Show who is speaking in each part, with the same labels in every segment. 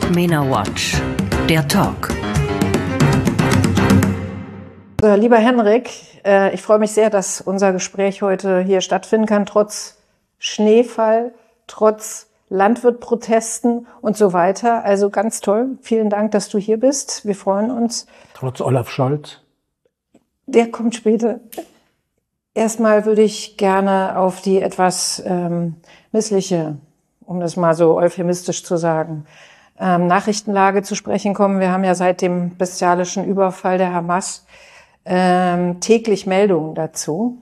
Speaker 1: MENA Watch, der Talk.
Speaker 2: Lieber Henrik, ich freue mich sehr, dass unser Gespräch heute hier stattfinden kann, trotz Schneefall, trotz Landwirtprotesten und so weiter. Also ganz toll. Vielen Dank, dass du hier bist. Wir freuen uns.
Speaker 3: Trotz Olaf Scholz.
Speaker 2: Der kommt später. Erstmal würde ich gerne auf die etwas missliche, um das mal so euphemistisch zu sagen, Nachrichtenlage zu sprechen kommen. Wir haben ja seit dem bestialischen Überfall der Hamas täglich Meldungen dazu.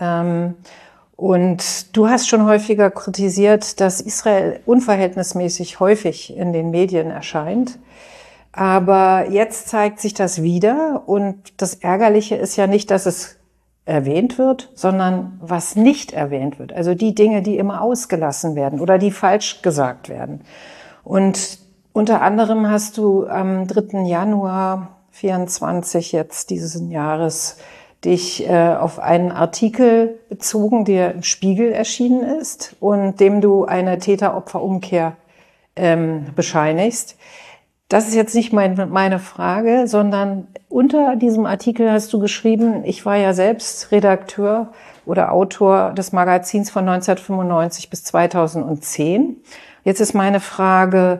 Speaker 2: Und du hast schon häufiger kritisiert, dass Israel unverhältnismäßig häufig in den Medien erscheint. Aber jetzt zeigt sich das wieder. Und das Ärgerliche ist ja nicht, dass es erwähnt wird, sondern was nicht erwähnt wird. Also die Dinge, die immer ausgelassen werden oder die falsch gesagt werden. Und unter anderem hast du am 3. Januar 24 jetzt diesen Jahres dich auf einen Artikel bezogen, der im Spiegel erschienen ist und dem du eine Täter-Opfer-Umkehr bescheinigst. Das ist jetzt nicht meine Frage, sondern unter diesem Artikel hast du geschrieben, ich war ja selbst Redakteur oder Autor des Magazins von 1995 bis 2010. Jetzt ist meine Frage,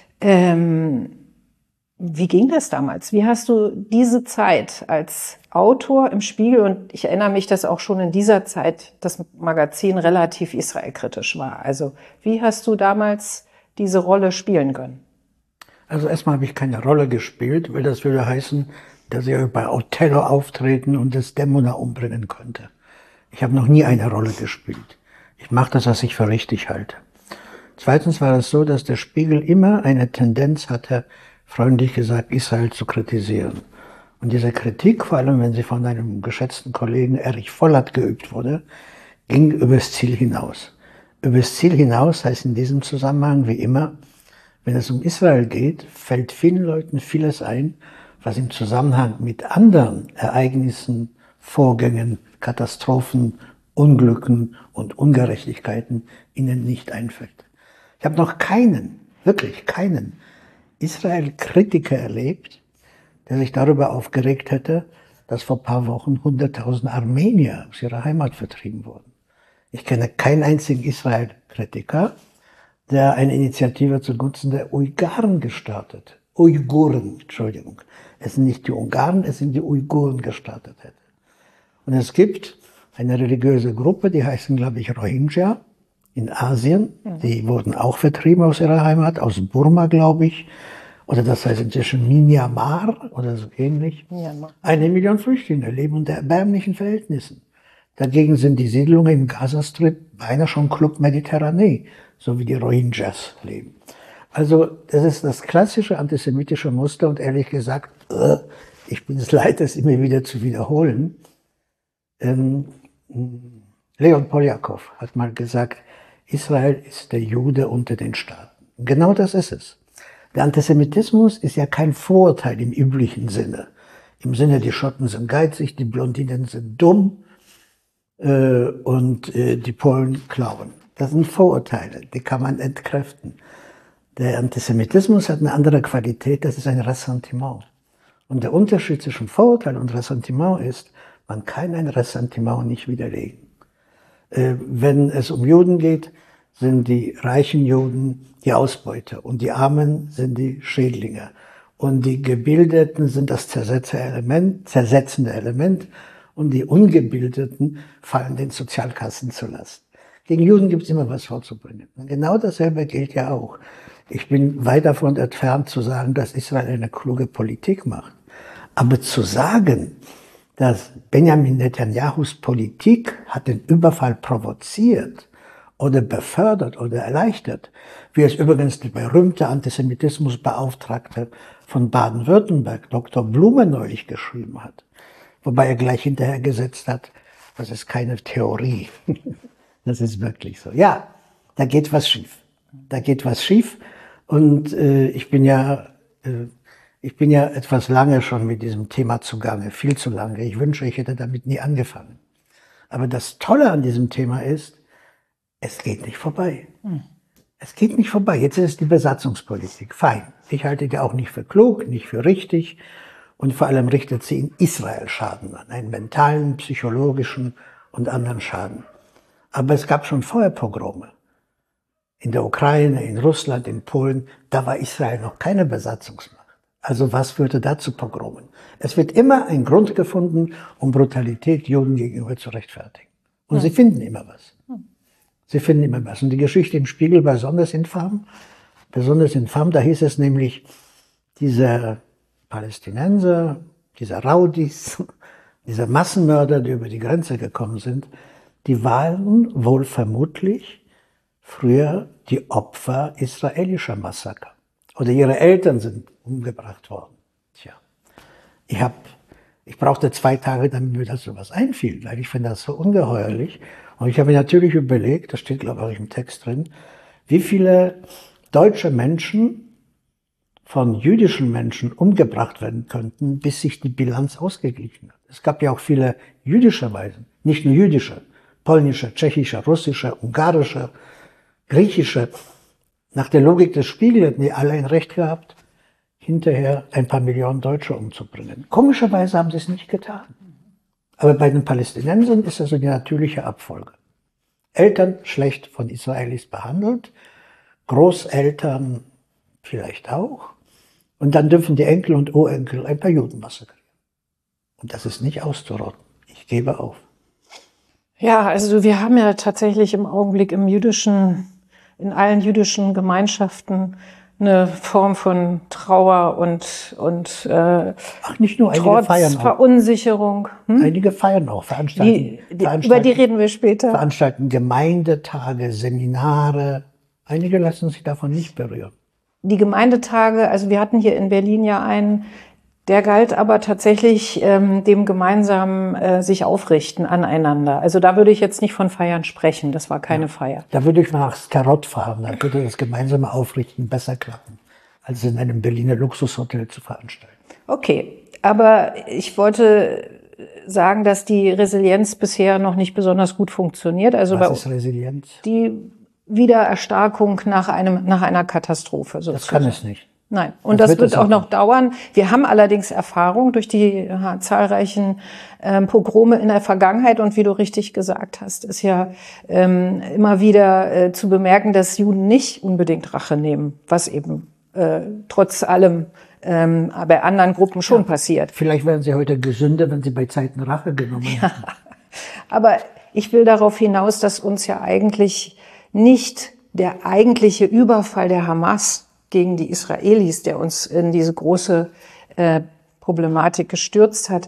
Speaker 2: wie ging das damals? Wie hast du diese Zeit als Autor im Spiegel, und ich erinnere mich, dass auch schon in dieser Zeit das Magazin relativ israelkritisch war. Also wie hast du damals diese Rolle spielen können?
Speaker 3: Also erstmal habe ich keine Rolle gespielt, weil das würde heißen, dass ich bei Othello auftreten und Desdemona umbringen könnte. Ich habe noch nie eine Rolle gespielt. Ich mache das, was ich für richtig halte. Zweitens war es so, dass der Spiegel immer eine Tendenz hatte, freundlich gesagt, Israel zu kritisieren. Und diese Kritik, vor allem wenn sie von einem geschätzten Kollegen Erich Vollert geübt wurde, ging übers Ziel hinaus. Übers Ziel hinaus heißt in diesem Zusammenhang wie immer, wenn es um Israel geht, fällt vielen Leuten vieles ein, was im Zusammenhang mit anderen Ereignissen, Vorgängen, Katastrophen, Unglücken und Ungerechtigkeiten ihnen nicht einfällt. Ich habe noch keinen, wirklich keinen Israel-Kritiker erlebt, der sich darüber aufgeregt hätte, dass vor ein paar Wochen 100.000 Armenier aus ihrer Heimat vertrieben wurden. Ich kenne keinen einzigen Israel-Kritiker, der eine Initiative zugunsten der Uiguren gestartet. Uiguren, Entschuldigung. Es sind nicht die Ungarn, es sind die Uiguren gestartet hätte. Und es gibt eine religiöse Gruppe, die heißen, glaube ich, Rohingya in Asien. Die wurden auch vertrieben aus ihrer Heimat, aus Burma, glaube ich. Oder das heißt inzwischen Myanmar oder so ähnlich. Myanmar. 1 Million Flüchtlinge leben unter erbärmlichen Verhältnissen. Dagegen sind die Siedlungen im Gazastrip beinahe schon Club Mediterranee, so wie die Rohingyas leben. Also das ist das klassische antisemitische Muster und ehrlich gesagt, ich bin es leid, das immer wieder zu wiederholen. Leon Poljakov hat mal gesagt, Israel ist der Jude unter den Staaten. Genau das ist es. Der Antisemitismus ist ja kein Vorurteil im üblichen Sinne. Im Sinne, die Schotten sind geizig, die Blondinen sind dumm und die Polen klauen. Das sind Vorurteile, die kann man entkräften. Der Antisemitismus hat eine andere Qualität, das ist ein Ressentiment. Und der Unterschied zwischen Vorurteil und Ressentiment ist, man kann ein Ressentiment nicht widerlegen. Wenn es um Juden geht, sind die reichen Juden die Ausbeute und die Armen sind die Schädlinge. Und die Gebildeten sind das zersetzende Element und die Ungebildeten fallen den Sozialkassen zur Last. Gegen Juden gibt es immer was vorzubringen. Und genau dasselbe gilt ja auch. Ich bin weit davon entfernt zu sagen, dass Israel eine kluge Politik macht. Aber zu sagen, dass Benjamin Netanyahus Politik hat den Überfall provoziert oder befördert oder erleichtert, wie es übrigens der berühmte Antisemitismusbeauftragte von Baden-Württemberg, Dr. Blume, neulich geschrieben hat. Wobei er gleich hinterher gesetzt hat, das ist keine Theorie. Das ist wirklich so. Ja, da geht was schief. Da geht was schief. Und ich bin ja etwas lange schon mit diesem Thema zugange, viel zu lange. Ich wünsche, ich hätte damit nie angefangen. Aber das Tolle an diesem Thema ist, es geht nicht vorbei. Es geht nicht vorbei. Jetzt ist es die Besatzungspolitik. Fein. Ich halte die auch nicht für klug, nicht für richtig. Und vor allem richtet sie in Israel Schaden an. Einen mentalen, psychologischen und anderen Schaden. Aber es gab schon vorher Pogrome. In der Ukraine, in Russland, in Polen. Da war Israel noch keine Besatzungsmacht. Also was führte da zu Pogromen? Es wird immer ein Grund gefunden, um Brutalität Juden gegenüber zu rechtfertigen. Und sie finden immer was. Sie finden immer was. Und die Geschichte im Spiegel war besonders infam. Besonders infam, da hieß es nämlich, diese Palästinenser, diese Raudis, diese Massenmörder, die über die Grenze gekommen sind, die waren wohl vermutlich früher die Opfer israelischer Massaker. Oder ihre Eltern sind umgebracht worden. Tja, ich brauchte 2 Tage, damit mir das sowas einfiel, weil ich finde das so ungeheuerlich. Und ich habe mir natürlich überlegt, das steht glaube ich im Text drin, wie viele deutsche Menschen von jüdischen Menschen umgebracht werden könnten, bis sich die Bilanz ausgeglichen hat. Es gab ja auch viele jüdische Weisen, nicht nur jüdische, polnische, tschechische, russische, ungarische, griechische. Nach der Logik des Spiegel hätten die alle ein Recht gehabt, hinterher ein paar Millionen Deutsche umzubringen. Komischerweise haben sie es nicht getan. Aber bei den Palästinensern ist das so die natürliche Abfolge. Eltern schlecht von Israelis behandelt, Großeltern vielleicht auch. Und dann dürfen die Enkel und Urenkel ein paar Juden massakrieren. Und das ist nicht auszurotten. Ich gebe auf.
Speaker 2: Ja, also wir haben ja tatsächlich im Augenblick in allen jüdischen Gemeinschaften eine Form von Trauer und
Speaker 3: Ach, nicht nur, einige
Speaker 2: Trotz,
Speaker 3: feiern auch.
Speaker 2: Verunsicherung.
Speaker 3: Einige feiern auch, veranstalten,
Speaker 2: über die reden wir später.
Speaker 3: veranstalten Gemeindetage, Seminare. Einige lassen sich davon nicht berühren.
Speaker 2: Die Gemeindetage, also wir hatten hier in Berlin ja einen, der galt aber tatsächlich dem gemeinsamen sich aufrichten aneinander. Also da würde ich jetzt nicht von Feiern sprechen, das war keine Feier.
Speaker 3: Da würde ich nach Tarot fahren, da würde das gemeinsame Aufrichten besser klappen, als in einem Berliner Luxushotel zu veranstalten.
Speaker 2: Okay, aber ich wollte sagen, dass die Resilienz bisher noch nicht besonders gut funktioniert. Also
Speaker 3: Was ist Resilienz?
Speaker 2: Die Wiedererstarkung nach einer Katastrophe sozusagen.
Speaker 3: Das kann es nicht.
Speaker 2: Nein, und das wird auch noch dauern. Wir haben allerdings Erfahrung durch die zahlreichen Pogrome in der Vergangenheit. Und wie du richtig gesagt hast, ist ja immer wieder zu bemerken, dass Juden nicht unbedingt Rache nehmen, was eben trotz allem bei anderen Gruppen schon passiert.
Speaker 3: Vielleicht wären sie heute gesünder, wenn sie bei Zeiten Rache genommen hätten.
Speaker 2: Aber ich will darauf hinaus, dass uns ja eigentlich nicht der eigentliche Überfall der Hamas gegen die Israelis, der uns in diese große Problematik gestürzt hat,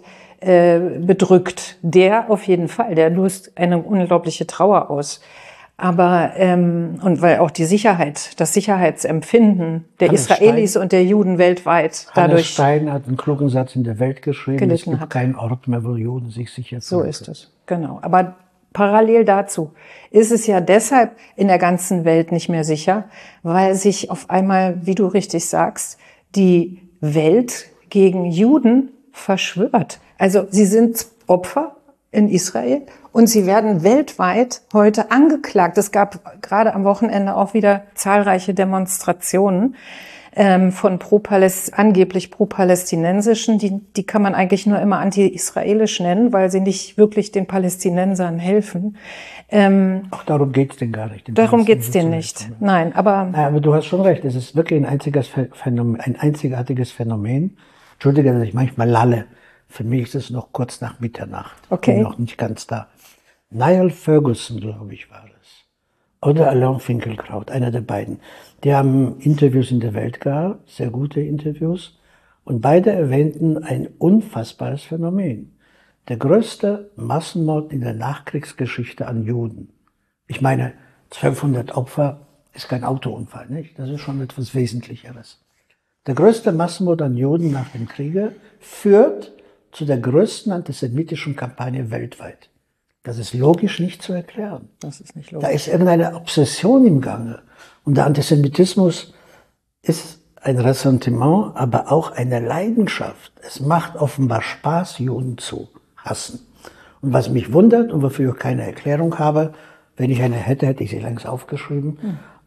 Speaker 2: bedrückt. Der auf jeden Fall, der löst eine unglaubliche Trauer aus. Aber, und weil auch das Sicherheitsempfinden der Israelis und der Juden weltweit
Speaker 3: Hannes
Speaker 2: dadurch
Speaker 3: Stein hat einen klugen Satz in der Welt geschrieben, es gibt
Speaker 2: hat.
Speaker 3: keinen Ort mehr, wo Juden sich sicher fühlen.
Speaker 2: So ist es, genau. Aber parallel dazu ist es ja deshalb in der ganzen Welt nicht mehr sicher, weil sich auf einmal, wie du richtig sagst, die Welt gegen Juden verschwört. Also sie sind Opfer in Israel und sie werden weltweit heute angeklagt. Es gab gerade am Wochenende auch wieder zahlreiche Demonstrationen von angeblich pro-palästinensischen, die kann man eigentlich nur immer anti-israelisch nennen, weil sie nicht wirklich den Palästinensern helfen.
Speaker 3: Ach, darum geht's denn gar nicht.
Speaker 2: Darum geht's denen nicht. Nein, aber...
Speaker 3: Naja, aber du hast schon recht, es ist wirklich ein einzigartiges Phänomen. Entschuldige, dass ich manchmal lalle. Für mich ist es noch kurz nach Mitternacht.
Speaker 2: Okay.
Speaker 3: Ich bin noch nicht ganz da. Niall Ferguson, glaube ich, war es. Oder Alain Finkielkraut, einer der beiden. Die haben Interviews in der Welt gehabt, sehr gute Interviews. Und beide erwähnten ein unfassbares Phänomen. Der größte Massenmord in der Nachkriegsgeschichte an Juden. Ich meine, 1200 Opfer ist kein Autounfall, nicht? Das ist schon etwas Wesentlicheres. Der größte Massenmord an Juden nach dem Kriege führt zu der größten antisemitischen Kampagne weltweit. Das ist logisch nicht zu erklären.
Speaker 2: Das ist nicht logisch.
Speaker 3: Da ist irgendeine Obsession im Gange. Und der Antisemitismus ist ein Ressentiment, aber auch eine Leidenschaft. Es macht offenbar Spaß, Juden zu hassen. Und was mich wundert und wofür ich keine Erklärung habe, wenn ich eine hätte, hätte ich sie längst aufgeschrieben.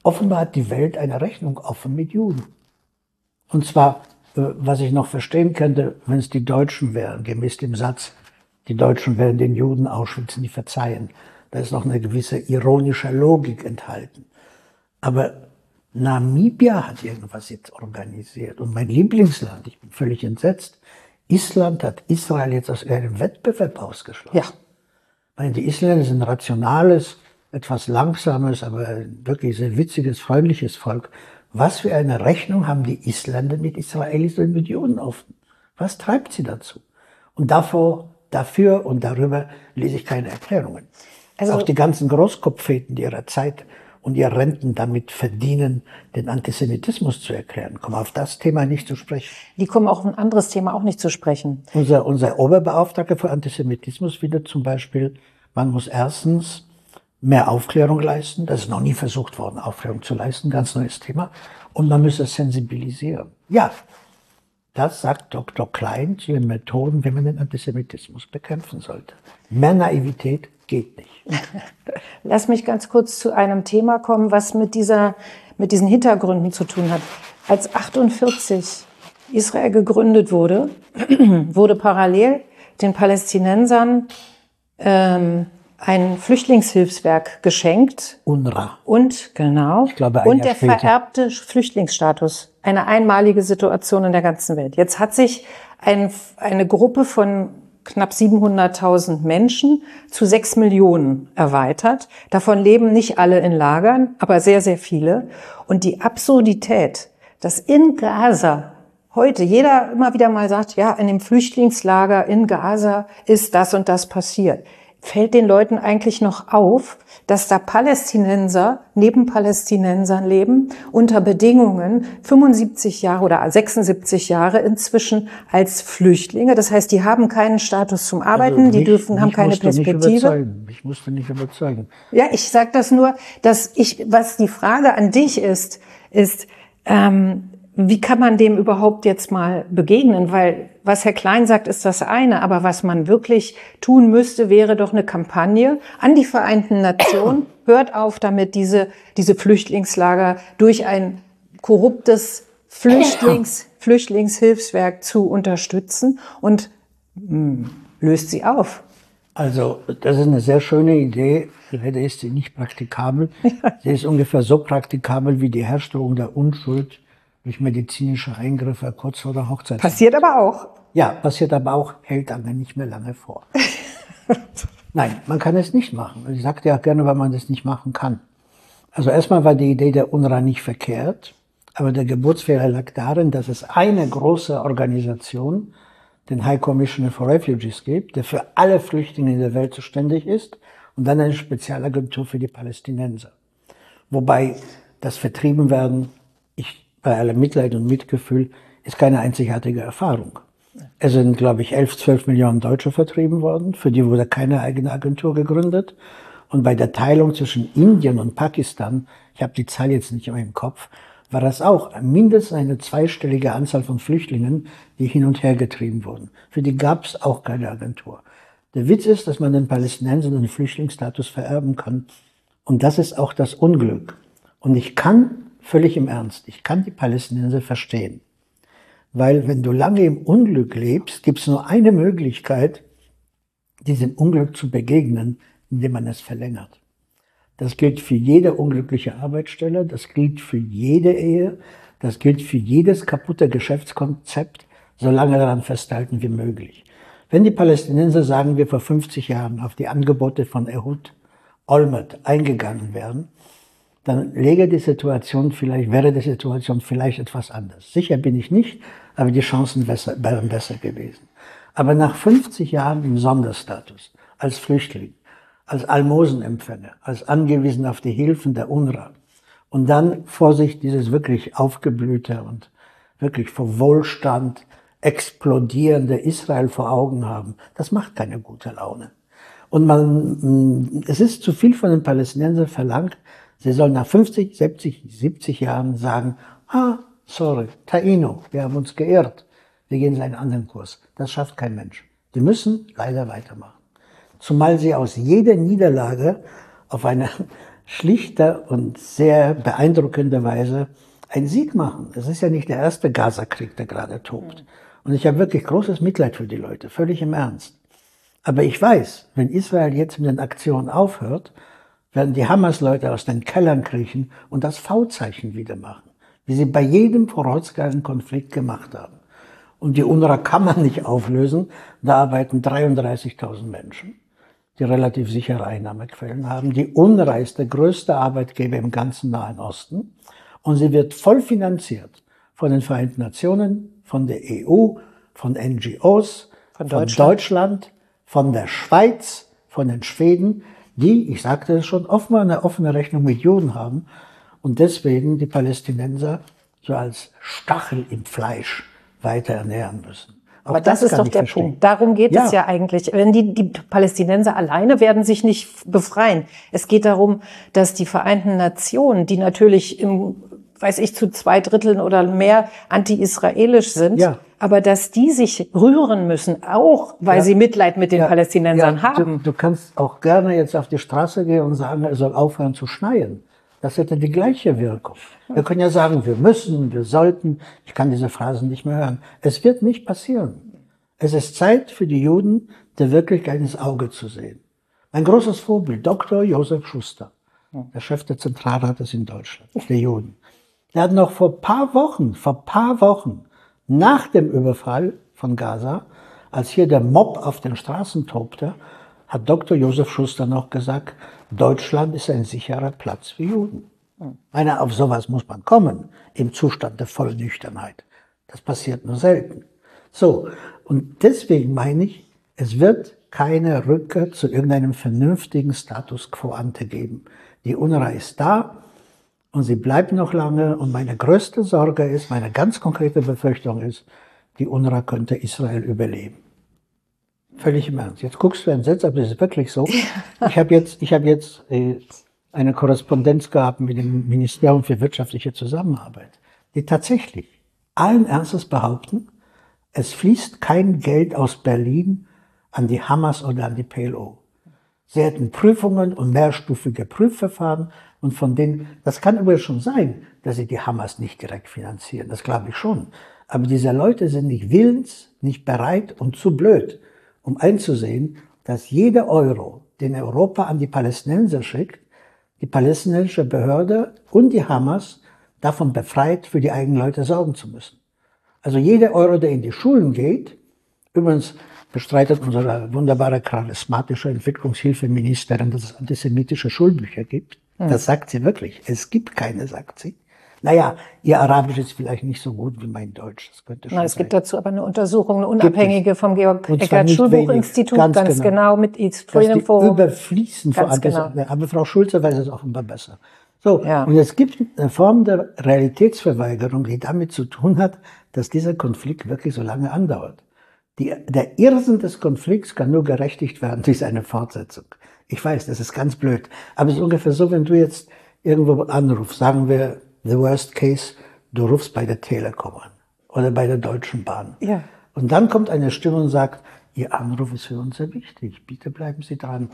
Speaker 3: offenbar hat die Welt eine Rechnung offen mit Juden. Und zwar, was ich noch verstehen könnte, wenn es die Deutschen wären, gemäß dem Satz, die Deutschen werden den Juden Auschwitz nie verzeihen. Da ist noch eine gewisse ironische Logik enthalten. Aber Namibia hat irgendwas jetzt organisiert. Und mein Lieblingsland, ich bin völlig entsetzt, Island hat Israel jetzt aus einem Wettbewerb ausgeschlossen.
Speaker 2: Ja.
Speaker 3: Ich meine, die Isländer sind ein rationales, etwas langsames, aber wirklich sehr witziges, freundliches Volk. Was für eine Rechnung haben die Isländer mit Israelis und mit Juden offen? Was treibt sie dazu? Und dafür und darüber lese ich keine Erklärungen. Also auch die ganzen Großkopfeten ihrer Zeit und ihre Renten damit verdienen, den Antisemitismus zu erklären. Kommen auf das Thema nicht zu sprechen.
Speaker 2: Die kommen auch auf ein anderes Thema auch nicht zu sprechen.
Speaker 3: Unser Oberbeauftragter für Antisemitismus wieder zum Beispiel, man muss erstens mehr Aufklärung leisten. Das ist noch nie versucht worden, Aufklärung zu leisten, ganz neues Thema. Und man müsse sensibilisieren. Ja, das sagt Dr. Klein zu den Methoden, wie man den Antisemitismus bekämpfen sollte. Mehr Naivität geht nicht.
Speaker 2: Lass mich ganz kurz zu einem Thema kommen, was mit diesen Hintergründen zu tun hat. Als 1948 Israel gegründet wurde, wurde parallel den Palästinensern ein Flüchtlingshilfswerk geschenkt.
Speaker 3: UNRWA.
Speaker 2: Und, genau,
Speaker 3: ich glaube,
Speaker 2: und der vererbte Flüchtlingsstatus. Eine einmalige Situation in der ganzen Welt. Jetzt hat sich eine Gruppe von knapp 700.000 Menschen zu 6 Millionen erweitert. Davon leben nicht alle in Lagern, aber sehr, sehr viele. Und die Absurdität, dass in Gaza heute jeder immer wieder mal sagt, ja, in dem Flüchtlingslager in Gaza ist das und das passiert. Fällt den Leuten eigentlich noch auf, dass da Palästinenser neben Palästinensern leben, unter Bedingungen 75 Jahre oder 76 Jahre inzwischen als Flüchtlinge. Das heißt, die haben keinen Status zum Arbeiten, haben keine Perspektive.
Speaker 3: Ich musste nicht überzeugen.
Speaker 2: Ja, ich sage das nur, was die Frage an dich ist, wie kann man dem überhaupt jetzt mal begegnen? Weil was Herr Klein sagt, ist das eine, aber was man wirklich tun müsste, wäre doch eine Kampagne an die Vereinten Nationen. Hört auf damit, diese Flüchtlingslager durch ein korruptes Flüchtlingshilfswerk zu unterstützen und löst sie auf.
Speaker 3: Also, das ist eine sehr schöne Idee. Leider ist sie nicht praktikabel. Sie ist ungefähr so praktikabel wie die Herstellung der Unschuld durch medizinische Eingriffe kurz vor der Hochzeit.
Speaker 2: Passiert aber auch.
Speaker 3: Ja, passiert aber auch, hält aber nicht mehr lange vor. Nein, man kann es nicht machen. Ich sagte ja gerne, weil man das nicht machen kann. Also erstmal war die Idee der UNRWA nicht verkehrt, aber der Geburtsfehler lag darin, dass es eine große Organisation, den High Commissioner for Refugees gibt, der für alle Flüchtlinge in der Welt zuständig ist, und dann eine Spezialagentur für die Palästinenser. Wobei das Vertriebenwerden, bei allem Mitleid und Mitgefühl, ist keine einzigartige Erfahrung. Es sind, glaube ich, 11, 12 Millionen Deutsche vertrieben worden. Für die wurde keine eigene Agentur gegründet. Und bei der Teilung zwischen Indien und Pakistan, ich habe die Zahl jetzt nicht mehr im Kopf, war das auch mindestens eine zweistellige Anzahl von Flüchtlingen, die hin und her getrieben wurden. Für die gab es auch keine Agentur. Der Witz ist, dass man den Palästinensern den Flüchtlingsstatus vererben kann. Und das ist auch das Unglück. Und ich kann, völlig im Ernst, ich kann die Palästinenser verstehen. Weil wenn du lange im Unglück lebst, gibt es nur eine Möglichkeit, diesem Unglück zu begegnen, indem man es verlängert. Das gilt für jede unglückliche Arbeitsstelle, das gilt für jede Ehe, das gilt für jedes kaputte Geschäftskonzept, solange daran festhalten wie möglich. Wenn die Palästinenser, sagen wir, vor 50 Jahren auf die Angebote von Ehud Olmert eingegangen wären, dann wäre die Situation vielleicht etwas anders. Sicher bin ich nicht, aber die Chancen wären besser gewesen. Aber nach 50 Jahren im Sonderstatus, als Flüchtling, als Almosenempfänger, als angewiesen auf die Hilfen der UNRWA und dann vor sich dieses wirklich aufgeblühte und wirklich vor Wohlstand explodierende Israel vor Augen haben, das macht keine gute Laune. Und es ist zu viel von den Palästinensern verlangt. Sie sollen nach 50, 70 Jahren sagen, sorry, Taino, wir haben uns geirrt. Wir gehen in einen anderen Kurs. Das schafft kein Mensch. Sie müssen leider weitermachen. Zumal sie aus jeder Niederlage auf eine schlichter und sehr beeindruckender Weise einen Sieg machen. Es ist ja nicht der erste Gaza-Krieg, der gerade tobt. Und ich habe wirklich großes Mitleid für die Leute, völlig im Ernst. Aber ich weiß, wenn Israel jetzt mit den Aktionen aufhört, werden die Hamas-Leute aus den Kellern kriechen und das V-Zeichen wieder machen, wie sie bei jedem vorausgehenden Konflikt gemacht haben. Und die UNRWA kann man nicht auflösen. Da arbeiten 33.000 Menschen, die relativ sichere Einnahmequellen haben. Die UNRWA ist der größte Arbeitgeber im ganzen Nahen Osten. Und sie wird voll finanziert von den Vereinten Nationen, von der EU, von NGOs, von Deutschland, von der Schweiz, von den Schweden, die, ich sagte es schon, offenbar eine offene Rechnung mit Juden haben und deswegen die Palästinenser so als Stachel im Fleisch weiter ernähren müssen.
Speaker 2: Aber das ist doch der Punkt. Darum geht es ja eigentlich. Wenn die Palästinenser alleine werden sich nicht befreien. Es geht darum, dass die Vereinten Nationen, die natürlich zu 2/3 oder mehr anti-israelisch sind, aber dass die sich rühren müssen, auch weil sie Mitleid mit den Palästinensern haben.
Speaker 3: Du kannst auch gerne jetzt auf die Straße gehen und sagen, er soll aufhören zu schneien. Das hätte die gleiche Wirkung. Wir können ja sagen, wir müssen, wir sollten. Ich kann diese Phrasen nicht mehr hören. Es wird nicht passieren. Es ist Zeit für die Juden, der Wirklichkeit ins Auge zu sehen. Ein großes Vorbild, Dr. Josef Schuster, der Chef des Zentralrates in Deutschland, der Juden. Der hat noch vor paar Wochen, nach dem Überfall von Gaza, als hier der Mob auf den Straßen tobte, hat Dr. Josef Schuster noch gesagt, Deutschland ist ein sicherer Platz für Juden. Auf sowas muss man kommen, im Zustand der Vollnüchternheit. Das passiert nur selten. So, und deswegen meine ich, es wird keine Rückkehr zu irgendeinem vernünftigen Status quo ante geben. Die UNRWA ist da und sie bleibt noch lange. Und meine größte Sorge ist, meine ganz konkrete Befürchtung ist, die UNRWA könnte Israel überleben. Völlig im Ernst. Jetzt guckst du entsetzt, aber das ist wirklich so. Ich habe jetzt eine Korrespondenz gehabt mit dem Ministerium für wirtschaftliche Zusammenarbeit, die tatsächlich allen Ernstes behaupten, es fließt kein Geld aus Berlin an die Hamas oder an die PLO. Sie hätten Prüfungen und mehrstufige Prüfverfahren und von denen, das kann übrigens schon sein, dass sie die Hamas nicht direkt finanzieren, das glaube ich schon. Aber diese Leute sind nicht willens, nicht bereit und zu blöd, um einzusehen, dass jeder Euro, den Europa an die Palästinenser schickt, die palästinensische Behörde und die Hamas davon befreit, für die eigenen Leute sorgen zu müssen. Also jeder Euro, der in die Schulen geht, übrigens bestreitet unsere wunderbare charismatische Entwicklungshilfeministerin, dass es antisemitische Schulbücher gibt. Das sagt sie wirklich. Es gibt keine, sagt sie. Naja, ihr Arabisch ist vielleicht nicht so gut wie mein Deutsch. Das könnte schon sein.
Speaker 2: Es gibt dazu aber eine Untersuchung, eine unabhängige vom Georg-Eckert-Schulbuch-Institut, ganz genau, mit East Freedom Forum.
Speaker 3: Überfließen vor Antisemitismus. Aber Frau Schulze weiß es offenbar besser. So, und es gibt eine Form der Realitätsverweigerung, die damit zu tun hat, dass dieser Konflikt wirklich so lange andauert. Der Irrsinn des Konflikts kann nur gerechtigt werden durch seine Fortsetzung. Ich weiß, das ist ganz blöd. Aber es ist ungefähr so, wenn du jetzt irgendwo anrufst, sagen wir, the worst case, du rufst bei der Telekom an oder bei der Deutschen Bahn.
Speaker 2: Ja.
Speaker 3: Und dann kommt eine Stimme und sagt, Ihr Anruf ist für uns sehr wichtig. Bitte bleiben Sie dran.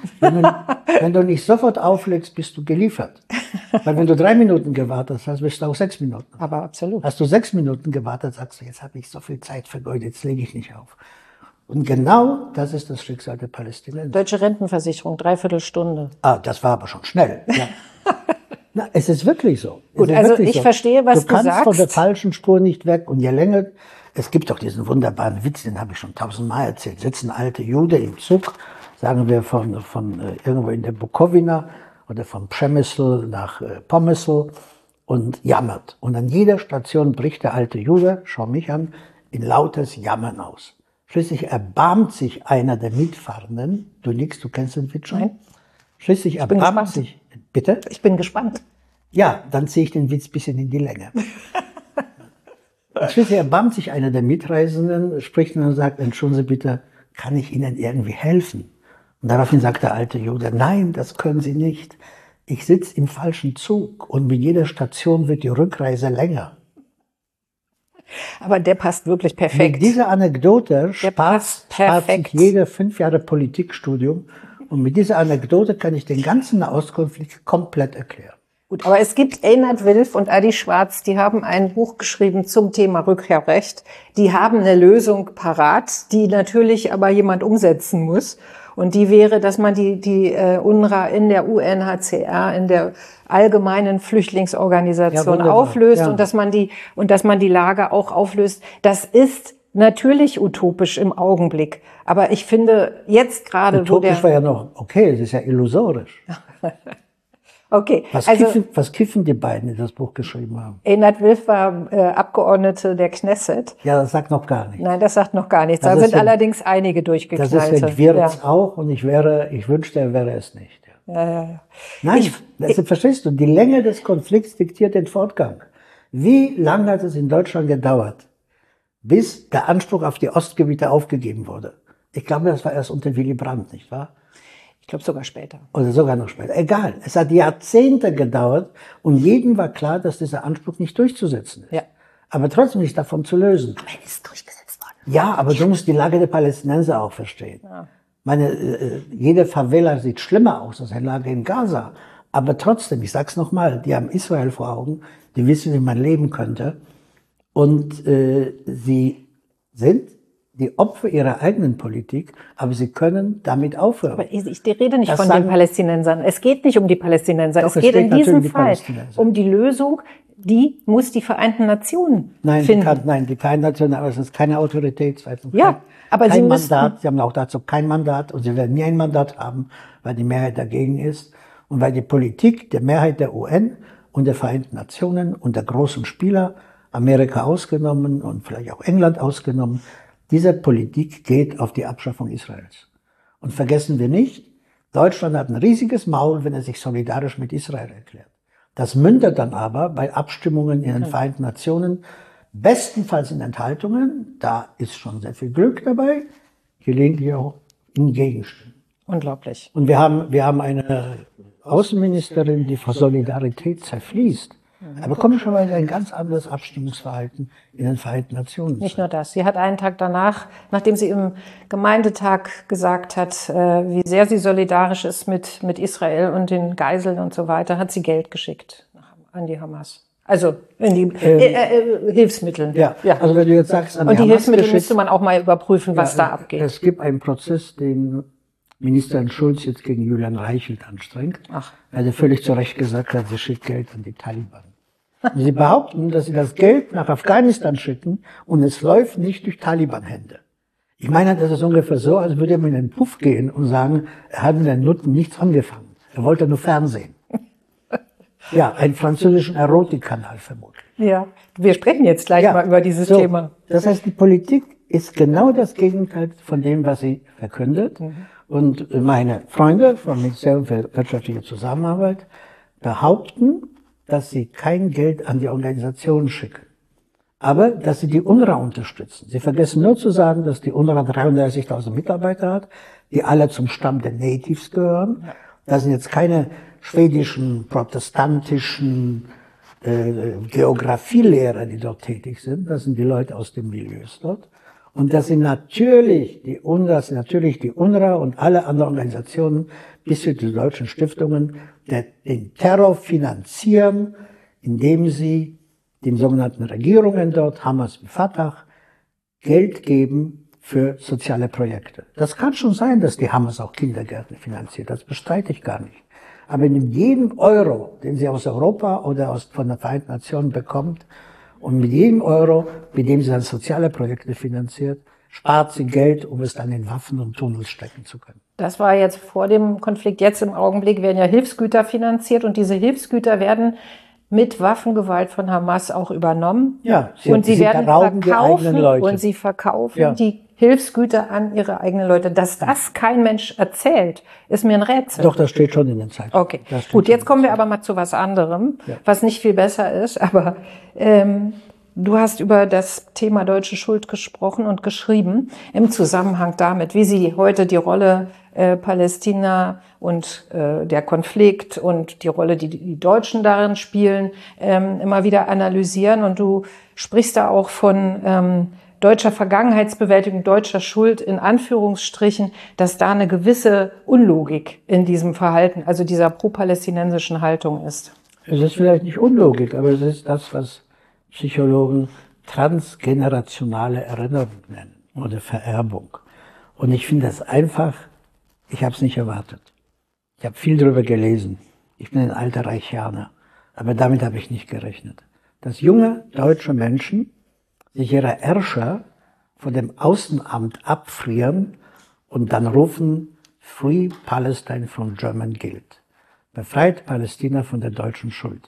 Speaker 3: Wenn du nicht sofort auflegst, bist du geliefert. Weil wenn du 3 Minuten gewartet hast, bist du auch 6 Minuten.
Speaker 2: Aber absolut.
Speaker 3: Hast du 6 Minuten gewartet, sagst du, jetzt habe ich so viel Zeit vergeudet, jetzt lege ich nicht auf. Und genau das ist das Schicksal der Palästinenser.
Speaker 2: Deutsche Rentenversicherung, 3/4 Stunde.
Speaker 3: Ah, das war aber schon schnell. Ja. Na, es ist wirklich so.
Speaker 2: Gut, also ich verstehe, was du sagst. Du
Speaker 3: kannst von der falschen Spur nicht weg. Und je länger, es gibt doch diesen wunderbaren Witz, den habe ich schon 1000-mal erzählt. Sitzen alte Jude im Zug, sagen wir von irgendwo in der Bukowina oder von Przemysl nach Pomysl und jammert. Und an jeder Station bricht der alte Jude, schau mich an, in lautes Jammern aus. Schließlich erbarmt sich einer der Mitfahrenden, du nickst, du kennst den Witz schon?
Speaker 2: Nein.
Speaker 3: Schließlich erbarmt sich, bitte?
Speaker 2: Ich bin gespannt.
Speaker 3: Ja, dann ziehe ich den Witz ein bisschen in die Länge. Schließlich erbarmt sich einer der Mitreisenden, spricht und sagt, entschuldigen Sie bitte, kann ich Ihnen irgendwie helfen? Und daraufhin sagt der alte Jude, nein, das können Sie nicht. Ich sitze im falschen Zug und mit jeder Station wird die Rückreise länger.
Speaker 2: Aber der passt wirklich perfekt.
Speaker 3: Mit dieser Anekdote spart sich jeder 5 Jahre Politikstudium Und mit dieser Anekdote kann ich den ganzen Nahostkonflikt komplett erklären.
Speaker 2: Gut, aber es gibt Einat Wilf und Adi Schwarz, die haben ein Buch geschrieben zum Thema Rückkehrrecht. Die haben eine Lösung parat, die natürlich aber jemand umsetzen muss. Und die wäre, dass man die UNRWA in der UNHCR, in der allgemeinen Flüchtlingsorganisation auflöst und dass man die Lager auch auflöst. Das ist natürlich utopisch im Augenblick. Aber ich finde jetzt gerade,
Speaker 3: utopisch war ja noch okay, es ist ja illusorisch.
Speaker 2: Okay.
Speaker 3: Was kiffen die beiden, die das Buch geschrieben haben?
Speaker 2: Einat Wilf war Abgeordnete der Knesset.
Speaker 3: Ja, das sagt noch gar nichts.
Speaker 2: Nein, das sagt noch gar nichts. Da sind allerdings einige durchgeknallte. Das
Speaker 3: ist Wirtz auch und ich wünschte, er wäre es nicht. Ja. Nein, verstehst du, die Länge des Konflikts diktiert den Fortgang. Wie lange hat es in Deutschland gedauert, bis der Anspruch auf die Ostgebiete aufgegeben wurde? Ich glaube, das war erst unter Willy Brandt, nicht wahr?
Speaker 2: Ich glaube sogar später.
Speaker 3: Oder sogar noch später. Egal. Es hat Jahrzehnte gedauert und jedem war klar, dass dieser Anspruch nicht durchzusetzen ist. Ja. Aber trotzdem nicht davon zu lösen.
Speaker 2: Aber es ist durchgesetzt worden.
Speaker 3: Ja, aber du musst die Lage der Palästinenser auch verstehen. Ja. Jede Favela sieht schlimmer aus als die Lage in Gaza. Aber trotzdem, ich sag's nochmal, die haben Israel vor Augen, die wissen, wie man leben könnte. Und sie sind die Opfer ihrer eigenen Politik, aber sie können damit aufhören.
Speaker 2: Aber ich rede nicht von den Palästinensern. Es geht nicht um die Palästinenser. Es geht in diesem Fall um die Lösung, die muss die Vereinten Nationen finden.
Speaker 3: Die Vereinten Nationen, aber es ist keine Autorität.
Speaker 2: Aber
Speaker 3: kein Mandat. Sie haben auch dazu kein Mandat und sie werden nie ein Mandat haben, weil die Mehrheit dagegen ist und weil die Politik der Mehrheit der UN und der Vereinten Nationen und der großen Spieler, Amerika ausgenommen und vielleicht auch England ausgenommen, diese Politik geht auf die Abschaffung Israels. Und vergessen wir nicht, Deutschland hat ein riesiges Maul, wenn er sich solidarisch mit Israel erklärt. Das mündet dann aber bei Abstimmungen in den Vereinten Nationen, bestenfalls in Enthaltungen, da ist schon sehr viel Glück dabei, gelegentlich auch in Gegenstimmen.
Speaker 2: Unglaublich.
Speaker 3: Und wir haben eine Außenministerin, die vor Solidarität zerfließt. Aber komischerweise ein ganz anderes Abstimmungsverhalten in den Vereinten Nationen.
Speaker 2: Nicht nur das. Sie hat einen Tag danach, nachdem sie im Gemeindetag gesagt hat, wie sehr sie solidarisch ist mit Israel und den Geiseln und so weiter, hat sie Geld geschickt an die Hamas. Also in die Hilfsmittel.
Speaker 3: Ja, also wenn du jetzt sagst,
Speaker 2: an die Hamas. Und die Hilfsmittel müsste man auch mal überprüfen, was da abgeht.
Speaker 3: Es gibt einen Prozess, den Ministerin Schulz jetzt gegen Julian Reichelt anstrengt. Weil er völlig zu Recht gesagt hat, sie schickt Geld an die Taliban. Sie behaupten, dass sie das Geld nach Afghanistan schicken und es läuft nicht durch Taliban-Hände. Ich meine, das ist ungefähr so, als würde man in den Puff gehen und sagen, er hat mit den Nutten nichts angefangen. Er wollte nur Fernsehen. Ja, einen französischen Erotikkanal vermutlich.
Speaker 2: Ja, wir sprechen jetzt gleich mal über dieses Thema.
Speaker 3: Das heißt, die Politik ist genau das Gegenteil von dem, was sie verkündet. Und meine Freunde vom Ministerium für wirtschaftliche Zusammenarbeit behaupten, dass sie kein Geld an die Organisation schicken, aber dass sie die UNRWA unterstützen. Sie vergessen nur zu sagen, dass die UNRWA 33.000 Mitarbeiter hat, die alle zum Stamm der Natives gehören. Das sind jetzt keine schwedischen, protestantischen Geografielehrer, die dort tätig sind. Das sind die Leute aus den Milieus dort. Und das sind natürlich die UNRWA und alle anderen Organisationen, bis zu den deutschen Stiftungen, den Terror finanzieren, indem sie den sogenannten Regierungen dort, Hamas und Fatah, Geld geben für soziale Projekte. Das kann schon sein, dass die Hamas auch Kindergärten finanziert, das bestreite ich gar nicht. Aber in jedem Euro, den sie aus Europa oder von der Vereinten Nationen bekommt, und mit jedem Euro, mit dem sie dann soziale Projekte finanziert, spart sie Geld, um es dann in Waffen und Tunnels stecken zu können.
Speaker 2: Das war jetzt vor dem Konflikt. Jetzt im Augenblick werden ja Hilfsgüter finanziert und diese Hilfsgüter werden mit Waffengewalt von Hamas auch übernommen.
Speaker 3: Ja,
Speaker 2: sie werden verkaufen und sie verkaufen die Hilfsgüter an ihre eigenen Leute. Dass das kein Mensch erzählt, ist mir ein Rätsel.
Speaker 3: Doch, das steht schon in den Zeitungen.
Speaker 2: Okay, gut, jetzt kommen wir aber mal zu was anderem, was nicht viel besser ist. Aber du hast über das Thema deutsche Schuld gesprochen und geschrieben im Zusammenhang damit, wie sie heute die Rolle Palästina und der Konflikt und die Rolle, die die Deutschen darin spielen, immer wieder analysieren. Und du sprichst da auch von deutscher Vergangenheitsbewältigung, deutscher Schuld in Anführungsstrichen, dass da eine gewisse Unlogik in diesem Verhalten, also dieser pro-palästinensischen Haltung ist.
Speaker 3: Es ist vielleicht nicht Unlogik, aber es ist das, was Psychologen transgenerationale Erinnerung nennen oder Vererbung. Und ich finde das einfach, ich habe es nicht erwartet. Ich habe viel darüber gelesen. Ich bin ein alter Reichianer, aber damit habe ich nicht gerechnet. Dass junge deutsche Menschen sich ihrer Herrscher von dem Außenamt abfrieren und dann rufen, Free Palestine from German guilt. Befreit Palästina von der deutschen Schuld.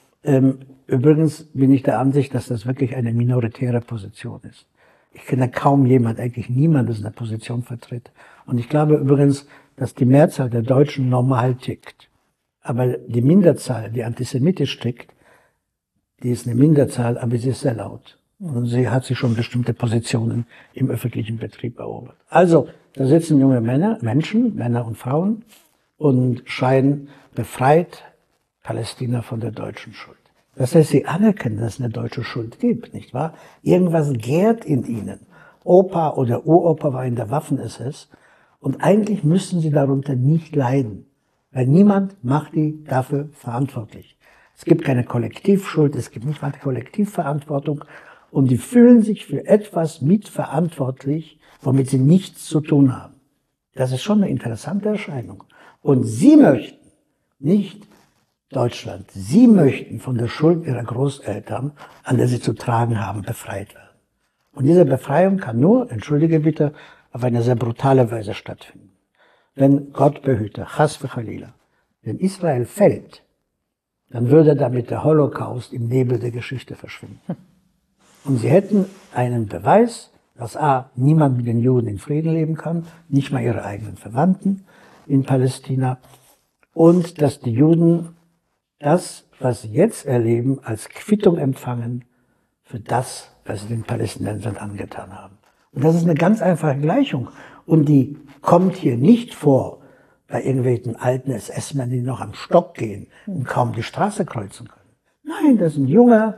Speaker 3: Übrigens bin ich der Ansicht, dass das wirklich eine minoritäre Position ist. Ich kenne kaum jemand, eigentlich niemand, der eine Position vertritt. Und ich glaube übrigens, dass die Mehrzahl der Deutschen normal tickt. Aber die Minderzahl, die antisemitisch tickt, die ist eine Minderzahl, aber sie ist sehr laut. Und sie hat sich schon bestimmte Positionen im öffentlichen Betrieb erobert. Also, da sitzen junge Menschen, Männer und Frauen, und schreien, befreit Palästina von der deutschen Schuld. Das heißt, sie anerkennen, dass es eine deutsche Schuld gibt, nicht wahr? Irgendwas gärt in ihnen. Opa oder Uropa war in der Waffen-SS und eigentlich müssten sie darunter nicht leiden, weil niemand macht die dafür verantwortlich. Es gibt keine Kollektivschuld, es gibt nicht mal Kollektivverantwortung und die fühlen sich für etwas mitverantwortlich, womit sie nichts zu tun haben. Das ist schon eine interessante Erscheinung. Und sie möchten nicht Deutschland. Sie möchten von der Schuld ihrer Großeltern, an der sie zu tragen haben, befreit werden. Und diese Befreiung kann nur, entschuldige bitte, auf eine sehr brutale Weise stattfinden. Wenn Gott behüte, Chas v'Chalila, wenn Israel fällt, dann würde damit der Holocaust im Nebel der Geschichte verschwinden. Und sie hätten einen Beweis, dass niemand mit den Juden in Frieden leben kann, nicht mal ihre eigenen Verwandten in Palästina, und dass die Juden das, was sie jetzt erleben, als Quittung empfangen für das, was sie den Palästinensern angetan haben. Und das ist eine ganz einfache Gleichung. Und die kommt hier nicht vor bei irgendwelchen alten SS-Männern, die noch am Stock gehen und kaum die Straße kreuzen können. Nein, das sind junge,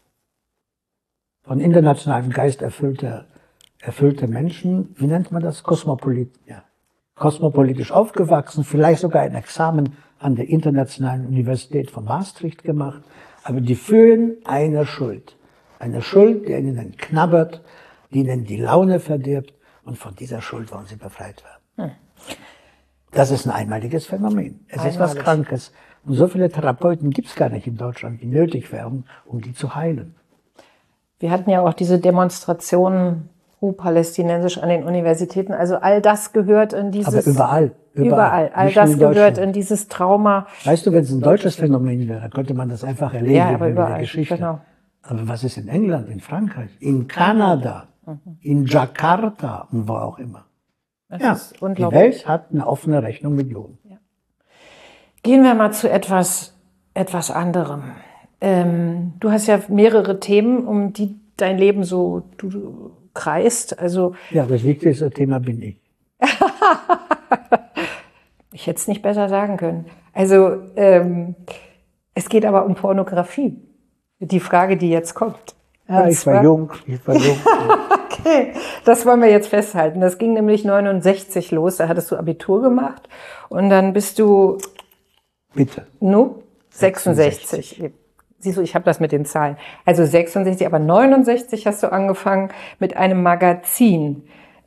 Speaker 3: von internationalem Geist erfüllte Menschen, wie nennt man das? Kosmopoliten, ja. Kosmopolitisch aufgewachsen, vielleicht sogar ein Examen an der Internationalen Universität von Maastricht gemacht, aber die fühlen eine Schuld. Eine Schuld, die ihnen knabbert, die ihnen die Laune verdirbt, und von dieser Schuld wollen sie befreit werden. Das ist ein einmaliges Phänomen. Es ist was Krankes. Und so viele Therapeuten gibt es gar nicht in Deutschland, die nötig wären, um die zu heilen.
Speaker 2: Wir hatten ja auch diese Demonstrationen pro-palästinensisch an den Universitäten. Also all das gehört in dieses...
Speaker 3: Aber überall.
Speaker 2: All das gehört in dieses Trauma.
Speaker 3: Weißt du, wenn es ein deutsches Phänomen wäre, könnte man das einfach erleben,
Speaker 2: ja, aber
Speaker 3: in der
Speaker 2: überall,
Speaker 3: Geschichte.
Speaker 2: Genau.
Speaker 3: Aber was ist in England, in Frankreich, in Kanada, in Jakarta und wo auch immer?
Speaker 2: Das ist
Speaker 3: die
Speaker 2: unglaublich.
Speaker 3: Welt hat eine offene Rechnung mit Juden.
Speaker 2: Ja. Gehen wir mal zu etwas anderem. Du hast ja mehrere Themen, um die dein Leben so du kreist. Also
Speaker 3: ja, das wichtigste Thema bin ich.
Speaker 2: Ich hätte es nicht besser sagen können. Also es geht aber um Pornografie. Die Frage, die jetzt kommt.
Speaker 3: Ja, ich war jung.
Speaker 2: Okay, das wollen wir jetzt festhalten. Das ging nämlich 69 los. Da hattest du Abitur gemacht und dann bist du...
Speaker 3: Bitte.
Speaker 2: 66. Siehst du, ich habe das mit den Zahlen. Also 66, aber 69 hast du angefangen mit einem Magazin.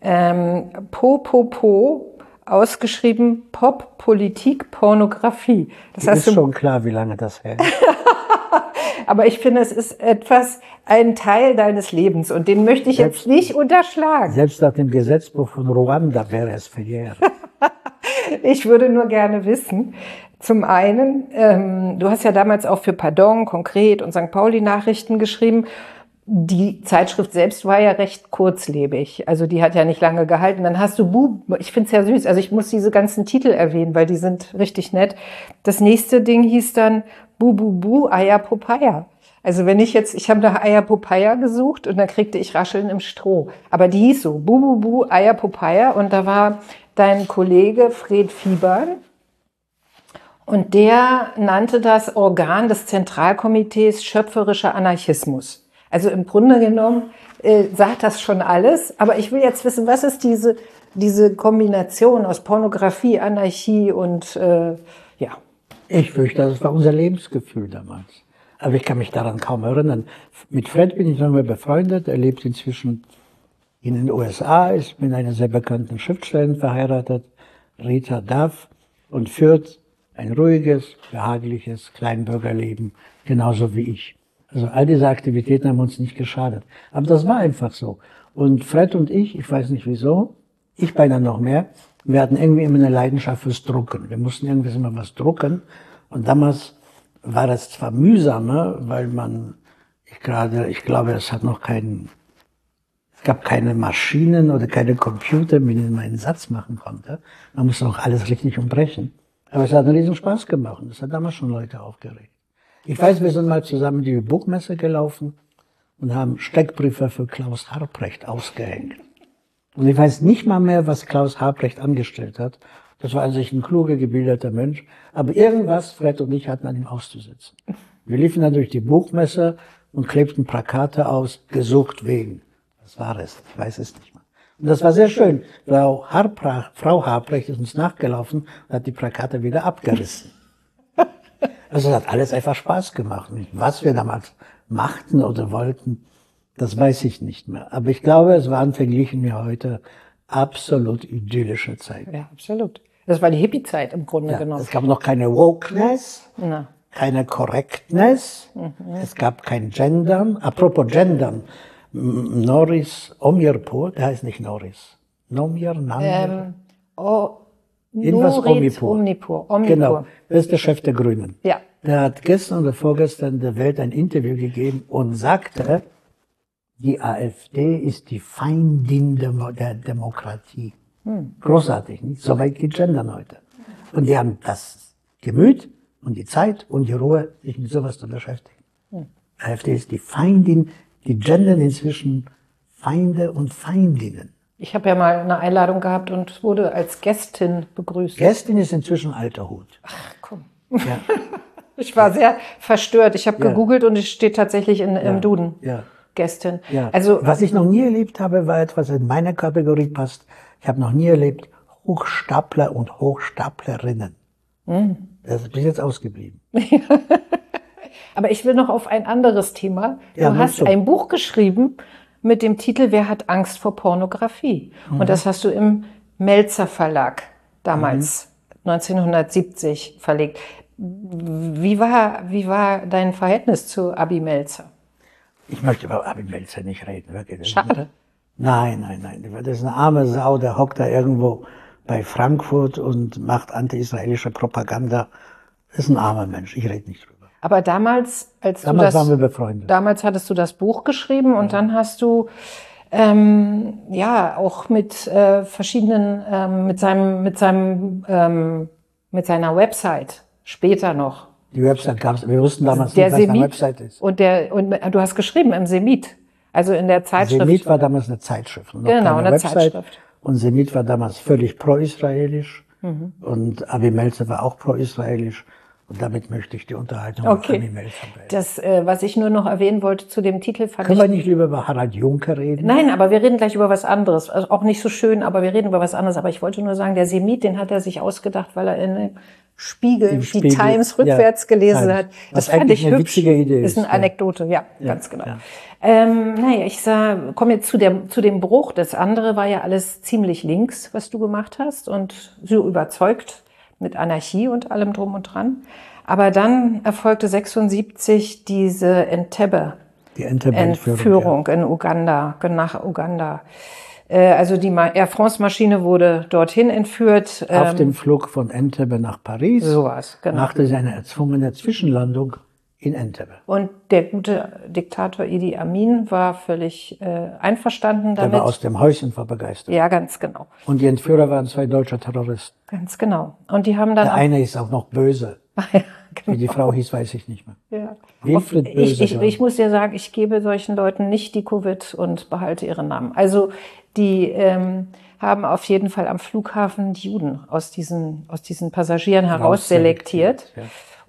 Speaker 2: Ausgeschrieben Pop, Politik, Pornografie. Das
Speaker 3: ist schon klar, wie lange das hält.
Speaker 2: Aber ich finde, es ist ein Teil deines Lebens und den möchte ich jetzt nicht unterschlagen.
Speaker 3: Selbst nach dem Gesetzbuch von Ruanda wäre es verjährt.
Speaker 2: Ich würde nur gerne wissen, zum einen, du hast ja damals auch für Pardon, Konkret und St. Pauli Nachrichten geschrieben. Die Zeitschrift selbst war ja recht kurzlebig, also die hat ja nicht lange gehalten. Dann hast du ich finde es ja süß, also ich muss diese ganzen Titel erwähnen, weil die sind richtig nett. Das nächste Ding hieß dann Bu, Eier Popeye. Also wenn ich habe nach Eier Popeye gesucht und dann kriegte ich Rascheln im Stroh. Aber die hieß so, Bu, Eier Popeye, und da war dein Kollege Fred Fiebern und der nannte das Organ des Zentralkomitees Schöpferischer Anarchismus. Also im Grunde genommen sagt das schon alles. Aber ich will jetzt wissen, was ist diese Kombination aus Pornografie, Anarchie und ja.
Speaker 3: Ich fürchte, das war unser Lebensgefühl damals. Aber ich kann mich daran kaum erinnern. Mit Fred bin ich noch mal befreundet. Er lebt inzwischen in den USA, ist mit einer sehr bekannten Schriftstellerin verheiratet, Rita Duff, und führt ein ruhiges, behagliches Kleinbürgerleben, genauso wie ich. Also all diese Aktivitäten haben uns nicht geschadet. Aber das war einfach so. Und Fred und ich weiß nicht wieso, ich beinahe noch mehr, wir hatten irgendwie immer eine Leidenschaft fürs Drucken. Wir mussten irgendwie immer was drucken. Und damals war das zwar mühsamer, weil ich glaube, es gab keine Maschinen oder keine Computer, mit denen man einen Satz machen konnte. Man musste auch alles richtig umbrechen. Aber es hat einen riesen Spaß gemacht und das hat damals schon Leute aufgeregt. Ich weiß, wir sind mal zusammen die Buchmesse gelaufen und haben Steckbriefe für Klaus Harprecht ausgehängt. Und ich weiß nicht mal mehr, was Klaus Harprecht angestellt hat. Das war an sich ein kluger, gebildeter Mensch. Aber irgendwas, Fred und ich, hatten an ihm auszusetzen. Wir liefen dann durch die Buchmesse und klebten Plakate aus, gesucht wegen. Was war es? Ich weiß es nicht mehr. Und das war sehr schön. Frau Harprecht ist uns nachgelaufen und hat die Plakate wieder abgerissen. Also es hat alles einfach Spaß gemacht. Was wir damals machten oder wollten, das weiß ich nicht mehr. Aber ich glaube, es waren verglichen mit heute absolut idyllische Zeiten.
Speaker 2: Ja, absolut. Das war die Hippie-Zeit im Grunde genommen.
Speaker 3: Es gab noch keine Wokeness, keine Correctness, es gab kein Gendern. Apropos Gendern, Norris Omirpour, der heißt nicht Norris. Nomir, Namir? Jedenfalls Omirpour. Genau, das ist der Chef der Grünen.
Speaker 2: Ja.
Speaker 3: Der hat gestern oder vorgestern der Welt ein Interview gegeben und sagte, die AfD ist die Feindin der Demokratie. Großartig, nicht? So weit geht Gendern heute. Und die haben das Gemüt und die Zeit und die Ruhe, sich mit sowas zu beschäftigen. AfD ist die Feindin, die gendern inzwischen Feinde und Feindinnen.
Speaker 2: Ich habe ja mal eine Einladung gehabt und wurde als Gästin begrüßt.
Speaker 3: Gästin ist inzwischen alter Hut.
Speaker 2: Ach komm.
Speaker 3: Ja.
Speaker 2: Ich war sehr verstört. Ich habe gegoogelt und es steht tatsächlich im Duden.
Speaker 3: Ja.
Speaker 2: Gästin.
Speaker 3: Ja.
Speaker 2: Also,
Speaker 3: was ich noch nie erlebt habe, war etwas, was in meine Kategorie passt. Ich habe noch nie erlebt Hochstapler und Hochstaplerinnen. Das ist bis jetzt ausgeblieben.
Speaker 2: Aber ich will noch auf ein anderes Thema.
Speaker 3: Ja,
Speaker 2: du hast ein Buch geschrieben mit dem Titel Wer hat Angst vor Pornografie? Und das hast du im Melzer Verlag damals 1970 verlegt. Wie war dein Verhältnis zu Abi Melzer?
Speaker 3: Ich möchte über Abi Melzer nicht reden, wirklich.
Speaker 2: Schade.
Speaker 3: Nein. Das ist eine arme Sau, der hockt da irgendwo bei Frankfurt und macht anti-israelische Propaganda. Das ist ein armer Mensch, ich rede nicht drüber.
Speaker 2: Aber damals,
Speaker 3: waren wir befreundet.
Speaker 2: Damals hattest du das Buch geschrieben und dann hast du auch mit verschiedenen, mit seiner Website später noch.
Speaker 3: Die Website gab es, wir wussten damals nicht, was eine Website ist.
Speaker 2: Und du hast geschrieben im Semit, also in der Zeitschrift.
Speaker 3: Semit war damals eine Zeitschrift.
Speaker 2: Genau, eine Zeitschrift.
Speaker 3: Und Semit war damals völlig pro-israelisch. Und Abi Melzer war auch pro-israelisch. Und damit möchte ich die Unterhaltung mit Abi Melzer beenden.
Speaker 2: Das, was ich nur noch erwähnen wollte zu dem Titel,
Speaker 3: Können wir nicht lieber über Harald Juncker reden?
Speaker 2: Nein, aber wir reden gleich über was anderes. Also auch nicht so schön, aber wir reden über was anderes. Aber ich wollte nur sagen, der Semit, den hat er sich ausgedacht, weil er in dem Spiegel die Times rückwärts gelesen hat. Das fand ich hübsch.
Speaker 3: Witzige Idee
Speaker 2: ist eine Anekdote, ja, ganz genau. Ja. Ich komme jetzt zu dem Bruch. Das andere war ja alles ziemlich links, was du gemacht hast und so überzeugt mit Anarchie und allem drum und dran. Aber dann erfolgte 76 diese Entebbe-Entführung in Uganda, nach Uganda. Also die Air France-Maschine wurde dorthin entführt.
Speaker 3: Auf dem Flug von Entebbe nach Paris
Speaker 2: sowas, genau.
Speaker 3: machte sie eine erzwungene Zwischenlandung in Entebbe.
Speaker 2: Und der gute Diktator Idi Amin war völlig einverstanden damit.
Speaker 3: Der war aus dem Häuschen vor Begeisterung.
Speaker 2: Ja, ganz genau.
Speaker 3: Und die Entführer waren 2 deutsche Terroristen.
Speaker 2: Ganz genau. Und die haben dann
Speaker 3: der eine ist auch noch böse.
Speaker 2: Ja, genau.
Speaker 3: Wie die Frau hieß, weiß ich nicht mehr.
Speaker 2: Ja.
Speaker 3: Wilfried Böse.
Speaker 2: Ich muss dir sagen, ich gebe solchen Leuten nicht die Covid und behalte ihren Namen. Also die haben auf jeden Fall am Flughafen die Juden aus diesen Passagieren heraus selektiert.
Speaker 3: Ja.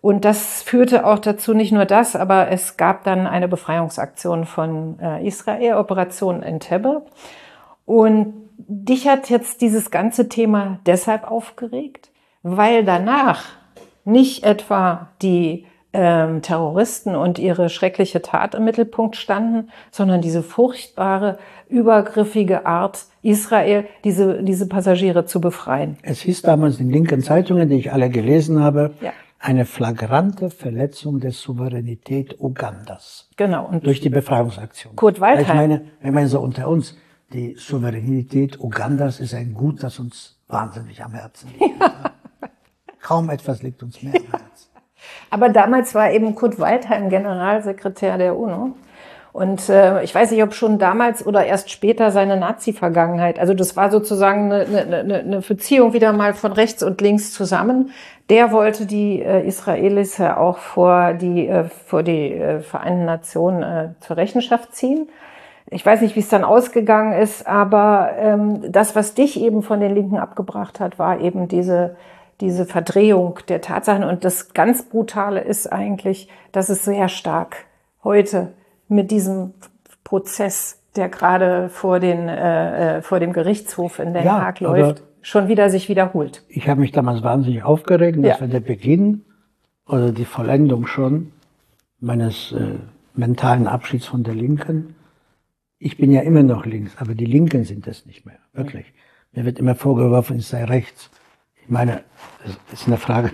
Speaker 2: Und das führte auch dazu, nicht nur das, aber es gab dann eine Befreiungsaktion von Israel, Operation Entebbe. Und dich hat jetzt dieses ganze Thema deshalb aufgeregt, weil danach nicht etwa die Terroristen und ihre schreckliche Tat im Mittelpunkt standen, sondern diese furchtbare, übergriffige Art, Israel, diese Passagiere zu befreien.
Speaker 3: Es hieß damals in linken Zeitungen, die ich alle gelesen habe,
Speaker 2: Ja.
Speaker 3: eine flagrante Verletzung der Souveränität Ugandas.
Speaker 2: Genau. Und
Speaker 3: Durch die Befreiungsaktion.
Speaker 2: Kurt Waldheim.
Speaker 3: Ich meine so unter uns, die Souveränität Ugandas ist ein Gut, das uns wahnsinnig am Herzen liegt. Ja. Kaum etwas liegt uns mehr am Herzen.
Speaker 2: Aber damals war eben Kurt Waldheim Generalsekretär der UNO. Und ich weiß nicht, ob schon damals oder erst später seine Nazi-Vergangenheit. Also das war sozusagen eine Beziehung wieder mal von rechts und links zusammen. Der wollte die Israelis ja auch vor die Vereinten Nationen zur Rechenschaft ziehen. Ich weiß nicht, wie es dann ausgegangen ist, aber das, was dich eben von den Linken abgebracht hat, war eben diese Verdrehung der Tatsachen. Und das ganz Brutale ist eigentlich, dass es sehr stark heute mit diesem Prozess, der gerade vor dem Gerichtshof in Den Haag läuft, schon wieder sich wiederholt.
Speaker 3: Ich habe mich damals wahnsinnig aufgeregt. Das war der Beginn oder die Vollendung schon meines mentalen Abschieds von der Linken. Ich bin ja immer noch links, aber die Linken sind es nicht mehr, wirklich. Mir wird immer vorgeworfen, ich sei rechts. Ich meine, das ist eine Frage.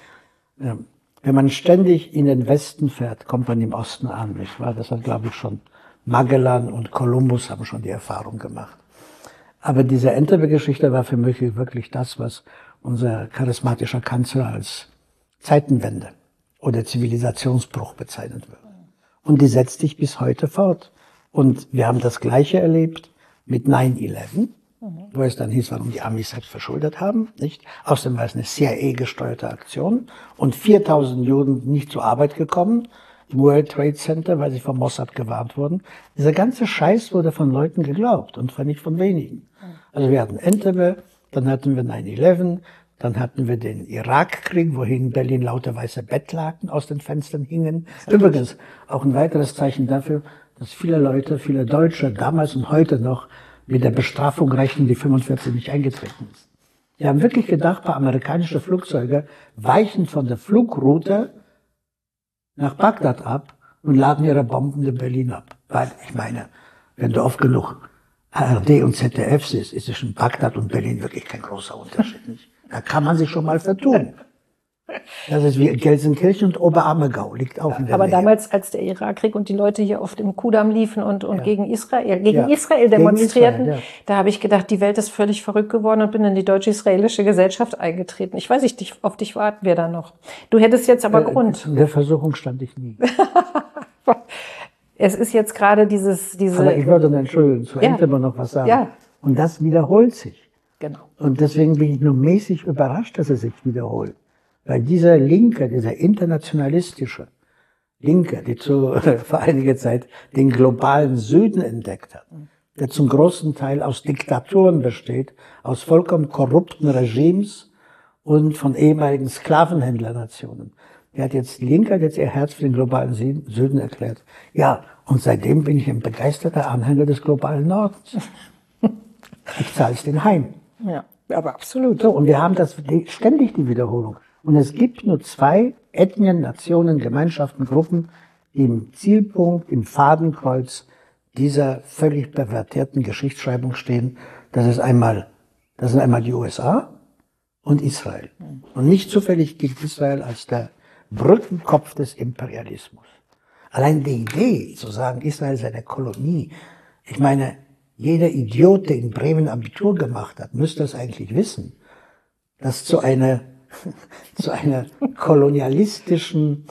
Speaker 3: Wenn man ständig in den Westen fährt, kommt man im Osten an, nicht wahr? Das hat, glaube ich, schon Magellan und Kolumbus haben schon die Erfahrung gemacht. Aber diese Entebbe-Geschichte war für mich wirklich das, was unser charismatischer Kanzler als Zeitenwende oder Zivilisationsbruch bezeichnet wird. Und die setzt sich bis heute fort. Und wir haben das Gleiche erlebt mit 9/11, wo es dann hieß, warum die Amis selbst verschuldet haben, nicht? Außerdem war es eine CIA-gesteuerte Aktion und 4000 Juden nicht zur Arbeit gekommen im World Trade Center, weil sie vom Mossad gewarnt wurden. Dieser ganze Scheiß wurde von Leuten geglaubt und zwar nicht von wenigen. Also wir hatten Entebbe, dann hatten wir 9/11, dann hatten wir den Irakkrieg, wohin in Berlin lauter weiße Bettlaken aus den Fenstern hingen. Übrigens auch ein weiteres Zeichen dafür, dass viele Leute, viele Deutsche damals und heute noch mit der Bestrafung rechnen, die 45 nicht eingetreten ist. Die haben wirklich gedacht, paar amerikanische Flugzeuge weichen von der Flugroute nach Bagdad ab und laden ihre Bomben in Berlin ab. Weil, ich meine, wenn du oft genug ARD und ZDF siehst, ist zwischen Bagdad und Berlin wirklich kein großer Unterschied. Nicht? Da kann man sich schon mal vertun. Das ist wie Gelsenkirchen und Oberammergau, liegt auch in der
Speaker 2: Aber
Speaker 3: Nähe.
Speaker 2: damals, als der Irakkrieg und die Leute hier oft im Kudamm liefen und gegen Israel
Speaker 3: Gegen
Speaker 2: demonstrierten,
Speaker 3: Israel, ja.
Speaker 2: Da habe ich gedacht, die Welt ist völlig verrückt geworden und bin in die deutsch-israelische Gesellschaft eingetreten. Ich weiß nicht, auf dich warten wir da noch. Du hättest jetzt aber Grund.
Speaker 3: In der Versuchung stand ich nie.
Speaker 2: Es ist jetzt gerade diese.
Speaker 3: Aber ich würde, Entschuldigung, zu Entebbe noch was sagen.
Speaker 2: Ja.
Speaker 3: Und das wiederholt sich.
Speaker 2: Genau.
Speaker 3: Und deswegen bin ich nur mäßig überrascht, dass es sich wiederholt. Weil dieser Linke, dieser internationalistische Linke, die vor einiger Zeit den globalen Süden entdeckt hat, der zum großen Teil aus Diktaturen besteht, aus vollkommen korrupten Regimes und von ehemaligen Sklavenhändlernationen. Linke hat jetzt ihr Herz für den globalen Süden erklärt. Ja, und seitdem bin ich ein begeisterter Anhänger des globalen Nordens. Ich zahle es den heim.
Speaker 2: Ja, aber absolut.
Speaker 3: So, und wir haben ständig die Wiederholung. Und es gibt nur zwei Ethnien, Nationen, Gemeinschaften, Gruppen, die im Zielpunkt, im Fadenkreuz dieser völlig pervertierten Geschichtsschreibung stehen. Das sind einmal die USA und Israel. Und nicht zufällig gilt Israel als der Brückenkopf des Imperialismus. Allein die Idee, zu sagen, Israel ist eine Kolonie. Ich meine, jeder Idiot, der in Bremen Abitur gemacht hat, müsste es eigentlich wissen, dass zu einer kolonialistischen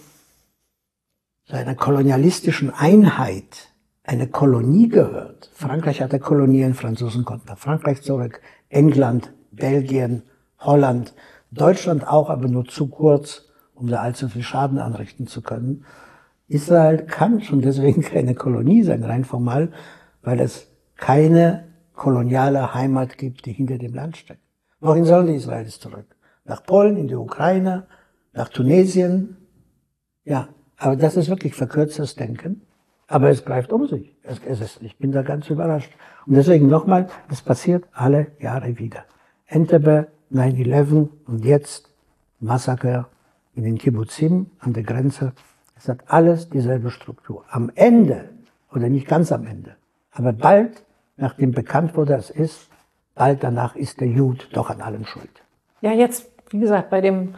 Speaker 3: Einheit eine Kolonie gehört. Frankreich hatte Kolonien, Franzosen konnten nach Frankreich zurück, England, Belgien, Holland, Deutschland auch, aber nur zu kurz, um da allzu viel Schaden anrichten zu können. Israel kann schon deswegen keine Kolonie sein, rein formal, weil es keine koloniale Heimat gibt, die hinter dem Land steckt. Wohin sollen die Israelis zurück? Nach Polen, in die Ukraine, nach Tunesien? Ja, aber das ist wirklich verkürztes Denken. Aber es greift um sich. Ich bin da ganz überrascht. Und deswegen nochmal, es passiert alle Jahre wieder. Entebbe, 9/11 und jetzt Massaker in den Kibbutzim an der Grenze. Es hat alles dieselbe Struktur. Am Ende, oder nicht ganz am Ende, aber bald, nachdem bekannt wurde, es ist, bald danach ist der Jude doch an allem schuld.
Speaker 2: Ja, jetzt, wie gesagt, bei dem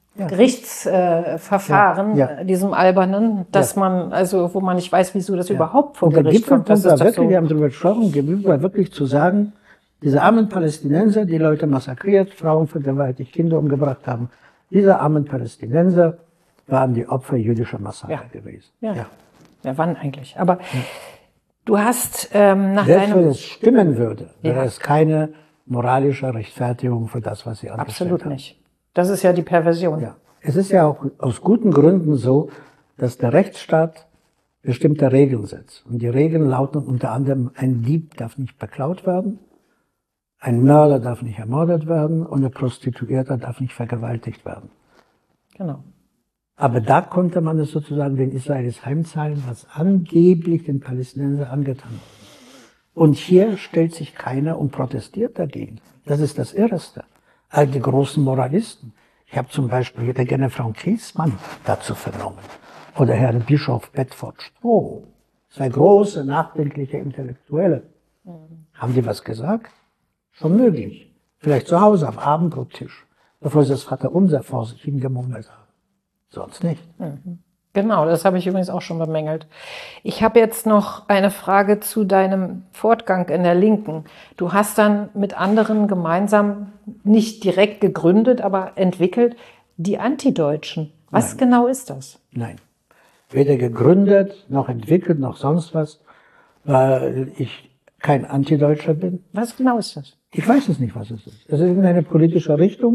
Speaker 2: Gerichtsverfahren, diesem albernen, dass man, also wo man nicht weiß, wieso das überhaupt vor Gericht kommt.
Speaker 3: Das ist wirklich, wir haben darüber gesprochen, Gipfelpunkt war wirklich zu sagen, diese armen Palästinenser, die Leute massakriert, Frauen vergewaltigt, Kinder umgebracht haben, diese armen Palästinenser waren die Opfer jüdischer Massaker gewesen.
Speaker 2: Ja, wann eigentlich? Aber du hast nach
Speaker 3: Selbst
Speaker 2: deinem...
Speaker 3: wenn es stimmen würde, wäre es keine moralische Rechtfertigung für das, was sie angestellt haben.
Speaker 2: Absolut nicht. Das ist ja die Perversion.
Speaker 3: Ja. Es ist ja auch aus guten Gründen so, dass der Rechtsstaat bestimmte Regeln setzt. Und die Regeln lauten unter anderem, ein Dieb darf nicht beklaut werden, ein Mörder darf nicht ermordet werden und ein Prostituierter darf nicht vergewaltigt werden.
Speaker 2: Genau.
Speaker 3: Aber da konnte man es sozusagen den Israelis heimzahlen, was angeblich den Palästinensern angetan wurde. Und hier stellt sich keiner und protestiert dagegen. Das ist das Irreste. All die großen Moralisten. Ich habe zum Beispiel, ich hätte gerne Frau Kiesmann dazu vernommen. Oder Herrn Bischof Bedford Stroh. Zwei große, nachdenkliche Intellektuelle. Haben die was gesagt? Schon möglich. Vielleicht zu Hause am Abendbrottisch, bevor sie das Vaterunser vor sich hingemummelt haben. Sonst nicht.
Speaker 2: Genau, das habe ich übrigens auch schon bemängelt. Ich habe jetzt noch eine Frage zu deinem Fortgang in der Linken. Du hast dann mit anderen gemeinsam nicht direkt gegründet, aber entwickelt die Antideutschen. Was genau ist das?
Speaker 3: Nein. Weder gegründet, noch entwickelt, noch sonst was, weil ich kein Antideutscher bin.
Speaker 2: Was genau ist das?
Speaker 3: Ich weiß es nicht, was es ist. Es ist eine politische Richtung,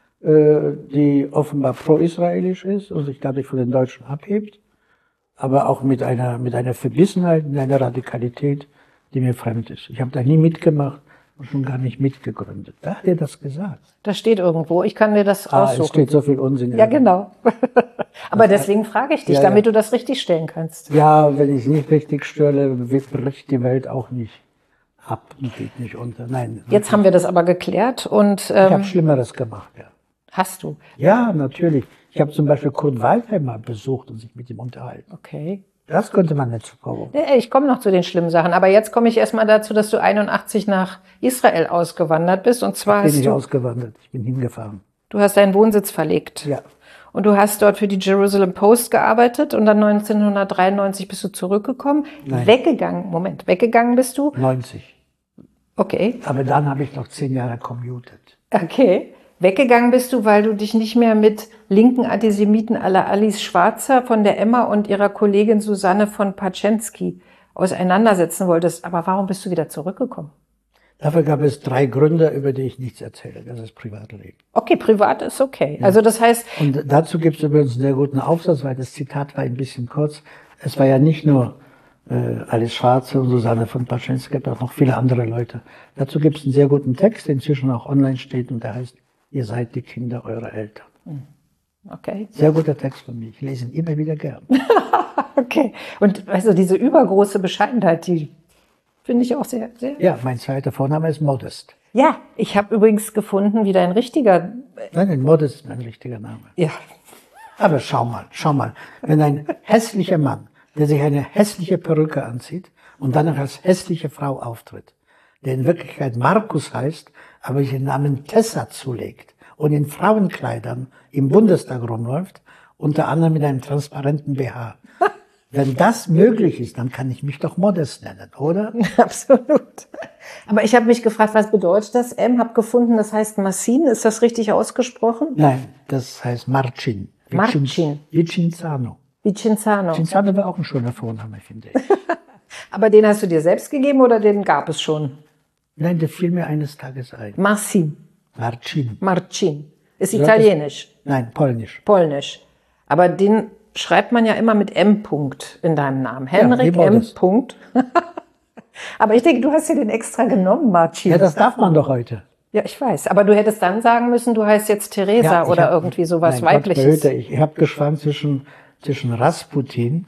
Speaker 3: die offenbar pro-israelisch ist und sich dadurch von den Deutschen abhebt, aber auch mit einer Verbissenheit, mit einer Radikalität, die mir fremd ist. Ich habe da nie mitgemacht und schon gar nicht mitgegründet. Wer hat dir das gesagt?
Speaker 2: Das steht irgendwo. Ich kann mir das aussuchen.
Speaker 3: Es steht so viel Unsinn.
Speaker 2: Ja, genau. Aber deswegen frage ich dich, damit du das richtig stellen kannst.
Speaker 3: Ja, wenn ich es nicht richtig stelle, bricht die Welt auch nicht ab und geht nicht unter. Nein.
Speaker 2: Jetzt haben wir das aber geklärt und
Speaker 3: ich habe Schlimmeres gemacht, ja.
Speaker 2: Hast du?
Speaker 3: Ja, natürlich. Ich habe zum Beispiel Kurt Waldheim besucht und sich mit ihm unterhalten.
Speaker 2: Okay.
Speaker 3: Das könnte man nicht vorwurfen.
Speaker 2: Ich komme noch zu den schlimmen Sachen, aber jetzt komme ich erstmal dazu, dass du 81 nach Israel ausgewandert bist. Und zwar
Speaker 3: Ich bin nicht ausgewandert, ich bin hingefahren.
Speaker 2: Du hast deinen Wohnsitz verlegt.
Speaker 3: Ja.
Speaker 2: Und du hast dort für die Jerusalem Post gearbeitet und dann 1993 bist du zurückgekommen.
Speaker 3: Nein.
Speaker 2: Weggegangen bist du?
Speaker 3: 90.
Speaker 2: Okay.
Speaker 3: Aber dann habe ich noch 10 Jahre commuted.
Speaker 2: Okay. Weggegangen bist du, weil du dich nicht mehr mit linken Antisemiten à la Alice Schwarzer von der Emma und ihrer Kollegin Susanne von Paczensky auseinandersetzen wolltest. Aber warum bist du wieder zurückgekommen?
Speaker 3: Dafür gab es 3 Gründe, über die ich nichts erzähle. Das ist Privatleben.
Speaker 2: Okay, privat ist okay. Ja. Also das heißt...
Speaker 3: Und dazu gibt es übrigens einen sehr guten Aufsatz, weil das Zitat war ein bisschen kurz. Es war ja nicht nur Alice Schwarzer und Susanne von Paczensky, aber auch noch viele andere Leute. Dazu gibt es einen sehr guten Text, der inzwischen auch online steht und der heißt: Ihr seid die Kinder eurer Eltern.
Speaker 2: Okay.
Speaker 3: Sehr guter Text von mir. Ich lese ihn immer wieder gern.
Speaker 2: Okay. Und also diese übergroße Bescheidenheit, die finde ich auch sehr, sehr...
Speaker 3: Ja, mein zweiter Vorname ist Modest.
Speaker 2: Ja, ich habe übrigens gefunden, wie dein richtiger...
Speaker 3: Nein, Modest ist mein richtiger Name.
Speaker 2: Ja.
Speaker 3: Aber schau mal. Wenn ein hässlicher Mann, der sich eine hässliche Perücke anzieht und dann noch als hässliche Frau auftritt, der in Wirklichkeit Markus heißt, aber sich den Namen Tessa zulegt und in Frauenkleidern im Bundestag rumläuft, unter anderem mit einem transparenten BH. Wenn das möglich ist, dann kann ich mich doch Modest nennen, oder?
Speaker 2: Absolut. Aber ich habe mich gefragt, was bedeutet das? Habe gefunden, das heißt Massin. Ist das richtig ausgesprochen?
Speaker 3: Nein, das heißt Marcin.
Speaker 2: Marcin.
Speaker 3: Vicenzano.
Speaker 2: Vicenzano.
Speaker 3: Vicenzano wäre auch ein schöner Vorname, finde ich.
Speaker 2: Aber den hast du dir selbst gegeben oder den gab es schon?
Speaker 3: Nein, der fiel mir eines Tages ein.
Speaker 2: Marcin.
Speaker 3: Marcin.
Speaker 2: Marcin. Ist italienisch.
Speaker 3: Nein, polnisch.
Speaker 2: Polnisch. Aber den schreibt man ja immer mit M. -Punkt in deinem Namen. Henrik M. -Punkt. Aber ich denke, du hast dir den extra genommen, Marcin.
Speaker 3: Ja, das darf man doch heute.
Speaker 2: Ja, ich weiß. Aber du hättest dann sagen müssen, du heißt jetzt Theresa oder irgendwie sowas Weibliches.
Speaker 3: Ich habe geschwankt zwischen zwischen Rasputin.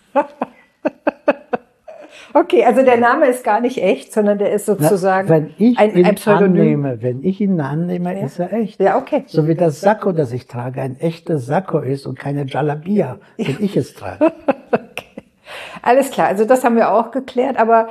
Speaker 2: Okay, also der Name ist gar nicht echt, sondern der ist sozusagen
Speaker 3: wenn ich
Speaker 2: ein Pseudonym.
Speaker 3: Wenn ich ihn annehme,
Speaker 2: Ja.
Speaker 3: ist er echt.
Speaker 2: Ja, okay.
Speaker 3: So wie das Sakko, das ich trage, ein echtes Sakko ist und keine Jalabia, wenn ich es trage.
Speaker 2: Okay. Alles klar, also das haben wir auch geklärt, aber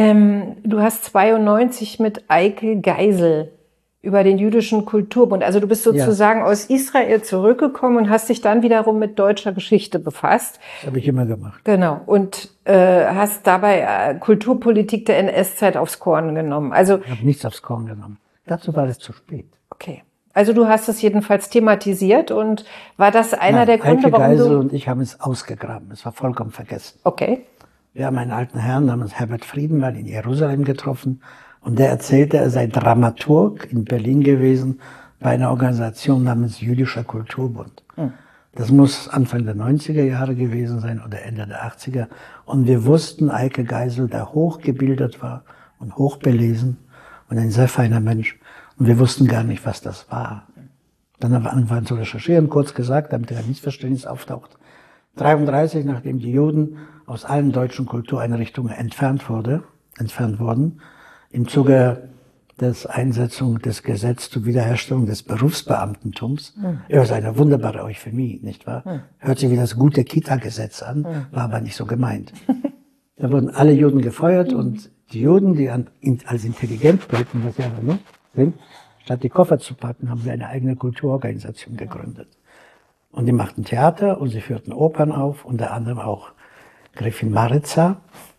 Speaker 2: du hast 92 mit Eike Geisel über den jüdischen Kulturbund, also du bist sozusagen aus Israel zurückgekommen und hast dich dann wiederum mit deutscher Geschichte befasst.
Speaker 3: Das habe ich immer gemacht.
Speaker 2: Genau, und hast dabei Kulturpolitik der NS-Zeit aufs Korn genommen. Also,
Speaker 3: Ich habe nichts aufs Korn genommen. Dazu war es zu spät.
Speaker 2: okay. Also du hast es jedenfalls thematisiert und war das einer der Gründe,
Speaker 3: Eike
Speaker 2: warum
Speaker 3: Geisel
Speaker 2: du...
Speaker 3: und ich haben es ausgegraben. Es war vollkommen vergessen.
Speaker 2: Okay.
Speaker 3: Wir haben einen alten Herrn namens Herbert Friedenthal in Jerusalem getroffen und der erzählte, er sei Dramaturg in Berlin gewesen bei einer Organisation namens Jüdischer Kulturbund. Das muss Anfang der 90er Jahre gewesen sein oder Ende der 80er. Und wir wussten, Eike Geisel, der hochgebildet war und hochbelesen und ein sehr feiner Mensch. Und wir wussten gar nicht, was das war. Dann haben wir angefangen zu recherchieren, kurz gesagt, damit ein Missverständnis auftaucht. 1933, nachdem die Juden aus allen deutschen Kultureinrichtungen entfernt wurden, im Zuge des Einsetzung des Gesetzes zur Wiederherstellung des Berufsbeamtentums. Ja, das ist eine wunderbare Euphemie, nicht wahr? Hört sich wie das gute Kita-Gesetz an, war aber nicht so gemeint. Da wurden alle Juden gefeuert und die Juden, die als intelligent gelten, was sie aber nicht sind, statt die Koffer zu packen, haben sie eine eigene Kulturorganisation gegründet. Und die machten Theater und sie führten Opern auf, unter anderem auch Gräfin Maritza,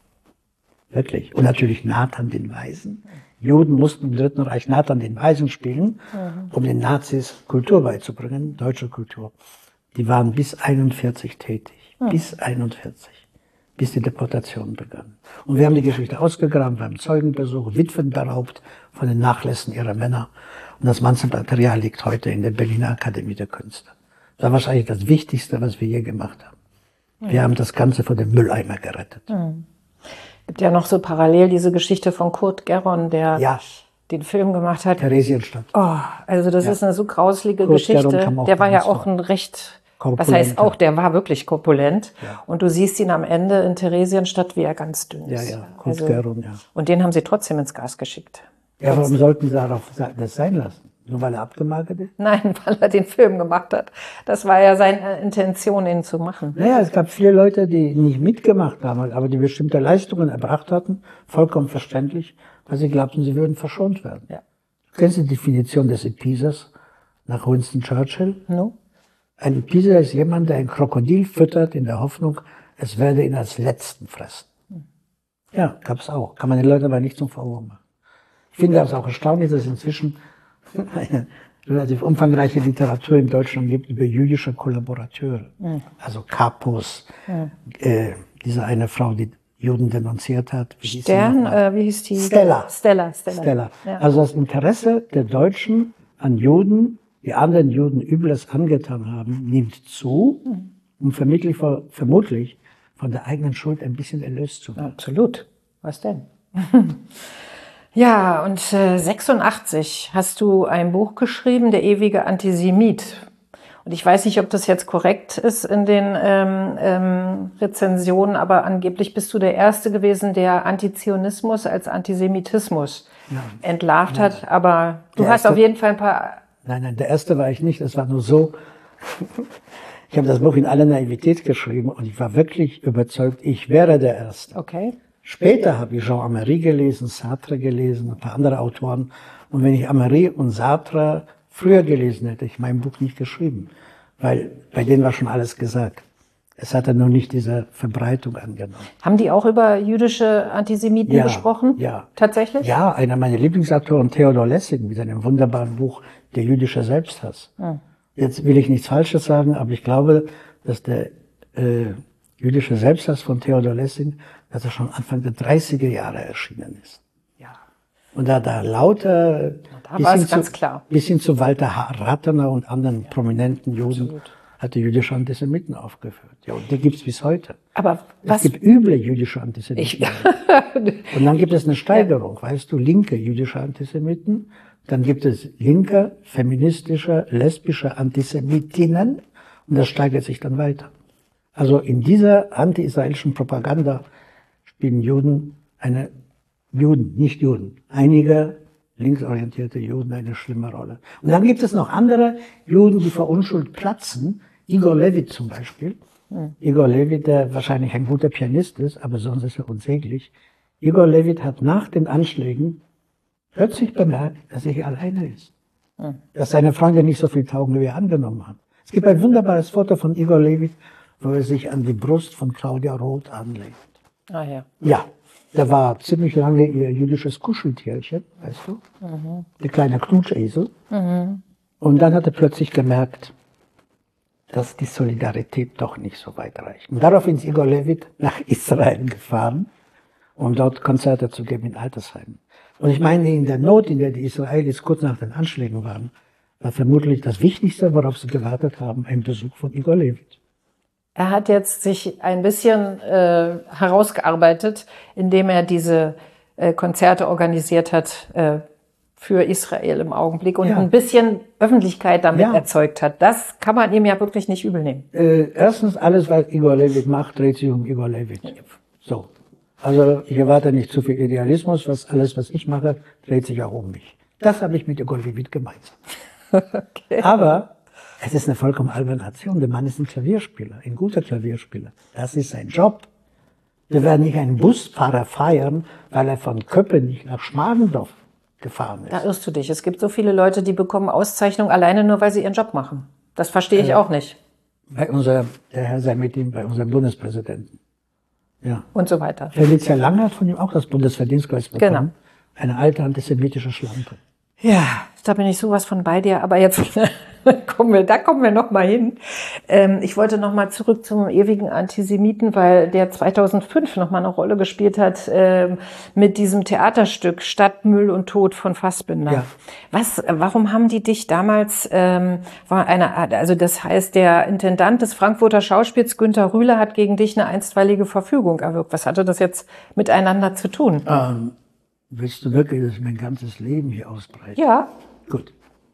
Speaker 3: wirklich, und natürlich Nathan den Weisen. Juden mussten im Dritten Reich Nathan den Weisen spielen, um den Nazis Kultur beizubringen, deutsche Kultur. Die waren bis 41 tätig, bis 41, bis die Deportation begann. Und wir haben die Geschichte ausgegraben, beim Zeugenbesuch, Witwen beraubt von den Nachlässen ihrer Männer. Und das ganze Material liegt heute in der Berliner Akademie der Künste. Das war wahrscheinlich das Wichtigste, was wir je gemacht haben. Wir haben das Ganze vor dem Mülleimer gerettet.
Speaker 2: Gibt ja noch so parallel diese Geschichte von Kurt Geron, der den Film gemacht hat.
Speaker 3: Theresienstadt.
Speaker 2: Oh, also das ist eine so grauslige
Speaker 3: Kurt
Speaker 2: Geschichte.
Speaker 3: Geron kam auch
Speaker 2: Der war ja
Speaker 3: ganz
Speaker 2: auch ein recht, was heißt
Speaker 3: korpulenter.
Speaker 2: auch, der war wirklich korpulent.
Speaker 3: Ja.
Speaker 2: Und du siehst ihn am Ende in Theresienstadt, wie er ganz dünn ist.
Speaker 3: Ja, Kurt Geron, ja.
Speaker 2: Und den haben sie trotzdem ins Gas geschickt.
Speaker 3: Ja, warum sollten sie das sein lassen? Nur weil er abgemagert ist?
Speaker 2: Nein, weil er den Film gemacht hat. Das war ja seine Intention, ihn zu machen.
Speaker 3: Naja, es gab viele Leute, die nicht mitgemacht haben, aber die bestimmte Leistungen erbracht hatten, vollkommen verständlich, weil sie glaubten, sie würden verschont werden.
Speaker 2: Ja.
Speaker 3: Du kennst die Definition des Episers nach Winston Churchill?
Speaker 2: No?
Speaker 3: Ein Episer ist jemand, der ein Krokodil füttert in der Hoffnung, es werde ihn als Letzten fressen. Ja, gab's auch. Kann man den Leuten aber nicht zum Vorwurf machen. Ich finde es auch erstaunlich, dass es inzwischen eine relativ umfangreiche Literatur in Deutschland gibt über jüdische Kollaborateure. Also Kapos, diese eine Frau, die Juden denunziert hat. Wie hieß sie nochmal?
Speaker 2: Wie hieß die?
Speaker 3: Stella.
Speaker 2: Stella. Ja.
Speaker 3: Also das Interesse der Deutschen an Juden, die anderen Juden Übles angetan haben, nimmt zu, um vermutlich von der eigenen Schuld ein bisschen erlöst zu werden.
Speaker 2: Absolut. Was denn? Ja, und 86 hast du ein Buch geschrieben, Der ewige Antisemit. Und ich weiß nicht, ob das jetzt korrekt ist in den Rezensionen, aber angeblich bist du der Erste gewesen, der Antizionismus als Antisemitismus entlarvt hat. Aber du hast auf jeden Fall ein paar...
Speaker 3: Nein, der Erste war ich nicht. Es war nur so, ich habe das Buch in aller Naivität geschrieben und ich war wirklich überzeugt, ich wäre der Erste.
Speaker 2: Okay.
Speaker 3: Später habe ich Jean Amery gelesen, Sartre gelesen, ein paar andere Autoren. Und wenn ich Amery und Sartre früher gelesen hätte, ich mein Buch nicht geschrieben, weil bei denen war schon alles gesagt. Es hatte nur nicht diese Verbreitung angenommen.
Speaker 2: Haben die auch über jüdische Antisemiten gesprochen?
Speaker 3: Ja.
Speaker 2: Tatsächlich?
Speaker 3: Ja, einer meiner Lieblingsautoren, Theodor Lessing, mit seinem wunderbaren Buch Der jüdische Selbsthass. Jetzt will ich nichts Falsches sagen, aber ich glaube, dass der jüdische Selbsthass von Theodor Lessing, dass er schon Anfang der 30er Jahre erschienen ist.
Speaker 2: Ja.
Speaker 3: Und da lauter,
Speaker 2: Da war es ganz klar.
Speaker 3: bis hin zu Walter Rattener und anderen prominenten Juden, hat die jüdische Antisemiten aufgeführt. Ja, und die gibt's bis heute.
Speaker 2: Aber
Speaker 3: es gibt üble jüdische Antisemiten. Und dann gibt es eine Steigerung, weißt du, linke jüdische Antisemiten, dann gibt es linke, feministische, lesbische Antisemitinnen und das steigert sich dann weiter. Also in dieser anti-israelischen Propaganda spielen einige linksorientierte Juden eine schlimme Rolle. Und dann gibt es noch andere Juden, die vor Unschuld platzen. Igor Levit zum Beispiel. Igor Levit, der wahrscheinlich ein guter Pianist ist, aber sonst ist er unsäglich. Igor Levit hat nach den Anschlägen plötzlich bemerkt, dass er hier alleine ist. Dass seine Freunde nicht so viel taugen, wie er angenommen hat. Es gibt ein wunderbares Foto von Igor Levit, wo er sich an die Brust von Claudia Roth anlegt.
Speaker 2: Ah ja.
Speaker 3: Ja, der war ziemlich lange ihr jüdisches Kuscheltierchen, weißt du? Der kleine Knutschesel. Und dann hat er plötzlich gemerkt, dass die Solidarität doch nicht so weit reicht. Und daraufhin ist Igor Levit nach Israel gefahren, um dort Konzerte zu geben in Altersheimen. Und ich meine, in der Not, in der die Israelis kurz nach den Anschlägen waren, war vermutlich das Wichtigste, worauf sie gewartet haben, ein Besuch von Igor Levit.
Speaker 2: Er hat jetzt sich ein bisschen herausgearbeitet, indem er diese Konzerte organisiert hat für Israel im Augenblick und ein bisschen Öffentlichkeit damit erzeugt hat. Das kann man ihm ja wirklich nicht übel nehmen.
Speaker 3: Erstens, alles, was Igor Levit macht, dreht sich um Igor Levit. So. Also ich erwarte nicht zu viel Idealismus, alles, was ich mache, dreht sich auch um mich. Das habe ich mit Igor Levit gemeinsam.
Speaker 2: Okay.
Speaker 3: Aber es ist eine vollkommen alberne Aktion. Der Mann ist ein Klavierspieler, ein guter Klavierspieler. Das ist sein Job. Wir werden nicht einen Busfahrer feiern, weil er von Köpenick nach Schmargendorf gefahren ist.
Speaker 2: Da irrst du dich. Es gibt so viele Leute, die bekommen Auszeichnungen alleine nur, weil sie ihren Job machen. Das verstehe ich auch nicht.
Speaker 3: Der Herr sei mit ihm, bei unserem Bundespräsidenten. Ja.
Speaker 2: Und so weiter.
Speaker 3: Felicia Lang hat von ihm auch das Bundesverdienstkreuz bekommen.
Speaker 2: Genau.
Speaker 3: Eine alte antisemitische Schlampe.
Speaker 2: Ja, da bin ich sowas von bei dir. Aber jetzt kommen wir noch mal hin. Ich wollte noch mal zurück zum ewigen Antisemiten, weil der 2005 noch mal eine Rolle gespielt hat mit diesem Theaterstück Stadt, Müll und Tod von Fassbinder.
Speaker 3: Ja.
Speaker 2: Warum haben die dich damals, also das heißt, der Intendant des Frankfurter Schauspiels, Günter Rühle, hat gegen dich eine einstweilige Verfügung erwirkt. Was hatte das jetzt miteinander zu tun?
Speaker 3: Willst du wirklich, dass ich mein ganzes Leben hier ausbreite?
Speaker 2: Ja.
Speaker 3: Gut.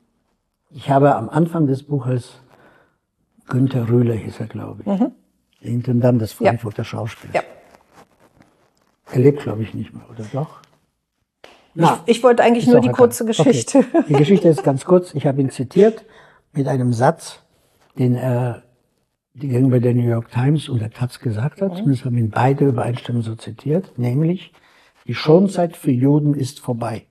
Speaker 3: Ich habe am Anfang des Buches, Günter Rühle hieß er, glaube ich, der Intendant des Frankfurter Schauspiels.
Speaker 2: Ja.
Speaker 3: Er lebt, glaube ich, nicht mehr, oder doch?
Speaker 2: Ich wollte eigentlich nur die kurze Geschichte.
Speaker 3: Okay. Die Geschichte ist ganz kurz. Ich habe ihn zitiert mit einem Satz, den er gegenüber der New York Times und der Taz gesagt hat. Zumindest haben ihn beide übereinstimmend so zitiert, nämlich: Die Schonzeit für Juden ist vorbei.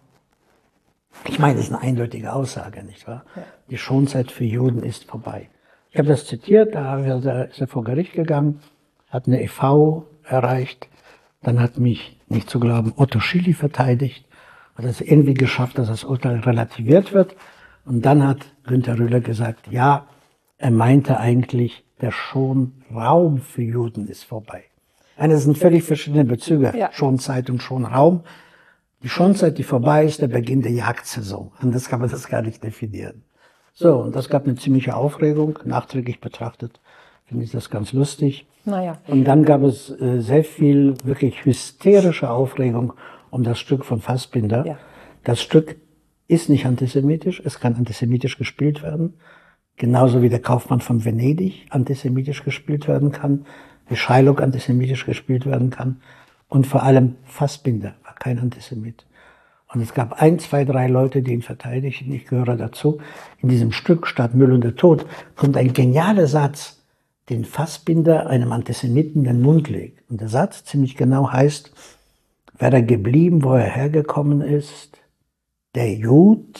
Speaker 3: Ich meine, das ist eine eindeutige Aussage, nicht wahr? Ja. Die Schonzeit für Juden ist vorbei. Ich habe das zitiert, da ist er vor Gericht gegangen, hat eine e.V. erreicht, dann hat mich, nicht zu glauben, Otto Schily verteidigt, hat es irgendwie geschafft, dass das Urteil relativiert wird. Und dann hat Günter Rühle gesagt, ja, er meinte eigentlich, der Schonraum für Juden ist vorbei. Das sind völlig verschiedene Bezüge, Schonzeit und Schonraum. Die Schonzeit, die vorbei ist, der Beginn der Jagdsaison. Anders kann man das gar nicht definieren. So, und das gab eine ziemliche Aufregung. Nachträglich betrachtet finde ich das ganz lustig.
Speaker 2: Naja.
Speaker 3: Und dann gab es sehr viel wirklich hysterische Aufregung um das Stück von Fassbinder. Ja. Das Stück ist nicht antisemitisch, es kann antisemitisch gespielt werden. Genauso wie der Kaufmann von Venedig antisemitisch gespielt werden kann, wie Shylock antisemitisch gespielt werden kann. Und vor allem Fassbinder war kein Antisemit. Und es gab 1, 2, 3 Leute, die ihn verteidigten. Ich gehöre dazu. In diesem Stück Stadt, Müll und der Tod kommt ein genialer Satz, den Fassbinder einem Antisemiten in den Mund legt. Und der Satz ziemlich genau heißt: Wäre er geblieben, wo er hergekommen ist, der Jud,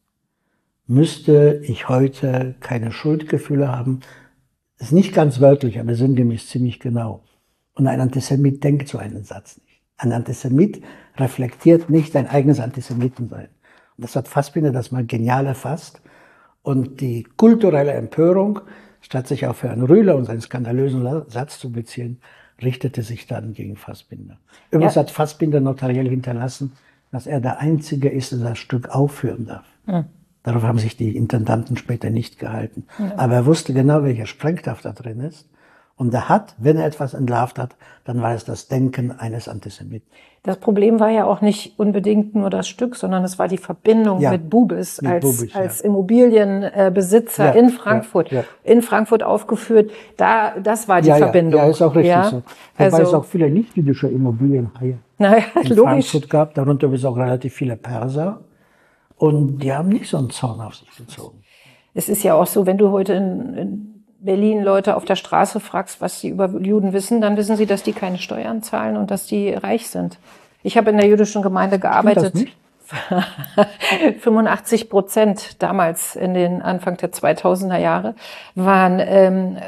Speaker 3: müsste ich heute keine Schuldgefühle haben. Das ist nicht ganz wörtlich, aber sinngemäß ziemlich genau. Und ein Antisemit denkt so einen Satz nicht. Ein Antisemit reflektiert nicht sein eigenes Antisemitensein. Und das hat Fassbinder das mal genial erfasst. Und die kulturelle Empörung, statt sich auf Herrn Rühle und seinen skandalösen Satz zu beziehen, richtete sich dann gegen Fassbinder. Übrigens hat Fassbinder notariell hinterlassen, dass er der Einzige ist, der das Stück aufführen darf. Darauf haben sich die Intendanten später nicht gehalten. Aber er wusste genau, welcher Sprengkraft da drin ist. Und er hat, wenn er etwas entlarvt hat, dann war es das Denken eines Antisemiten.
Speaker 2: Das Problem war ja auch nicht unbedingt nur das Stück, sondern es war die Verbindung mit Bubis als Immobilienbesitzer in Frankfurt. In Frankfurt aufgeführt. Das war die Verbindung.
Speaker 3: Ja, ist auch richtig so. Wobei es auch viele nicht-jüdische Immobilienhaie in Frankfurt gab. Darunter ist auch relativ viele Perser. Und die haben nicht so einen Zorn auf sich gezogen.
Speaker 2: Es ist ja auch so, wenn du heute in Berlin Leute auf der Straße fragst, was sie über Juden wissen, dann wissen sie, dass die keine Steuern zahlen und dass die reich sind. Ich habe in der jüdischen Gemeinde gearbeitet.
Speaker 3: Stimmt das nicht?
Speaker 2: 85% damals in den Anfang der 2000er Jahre waren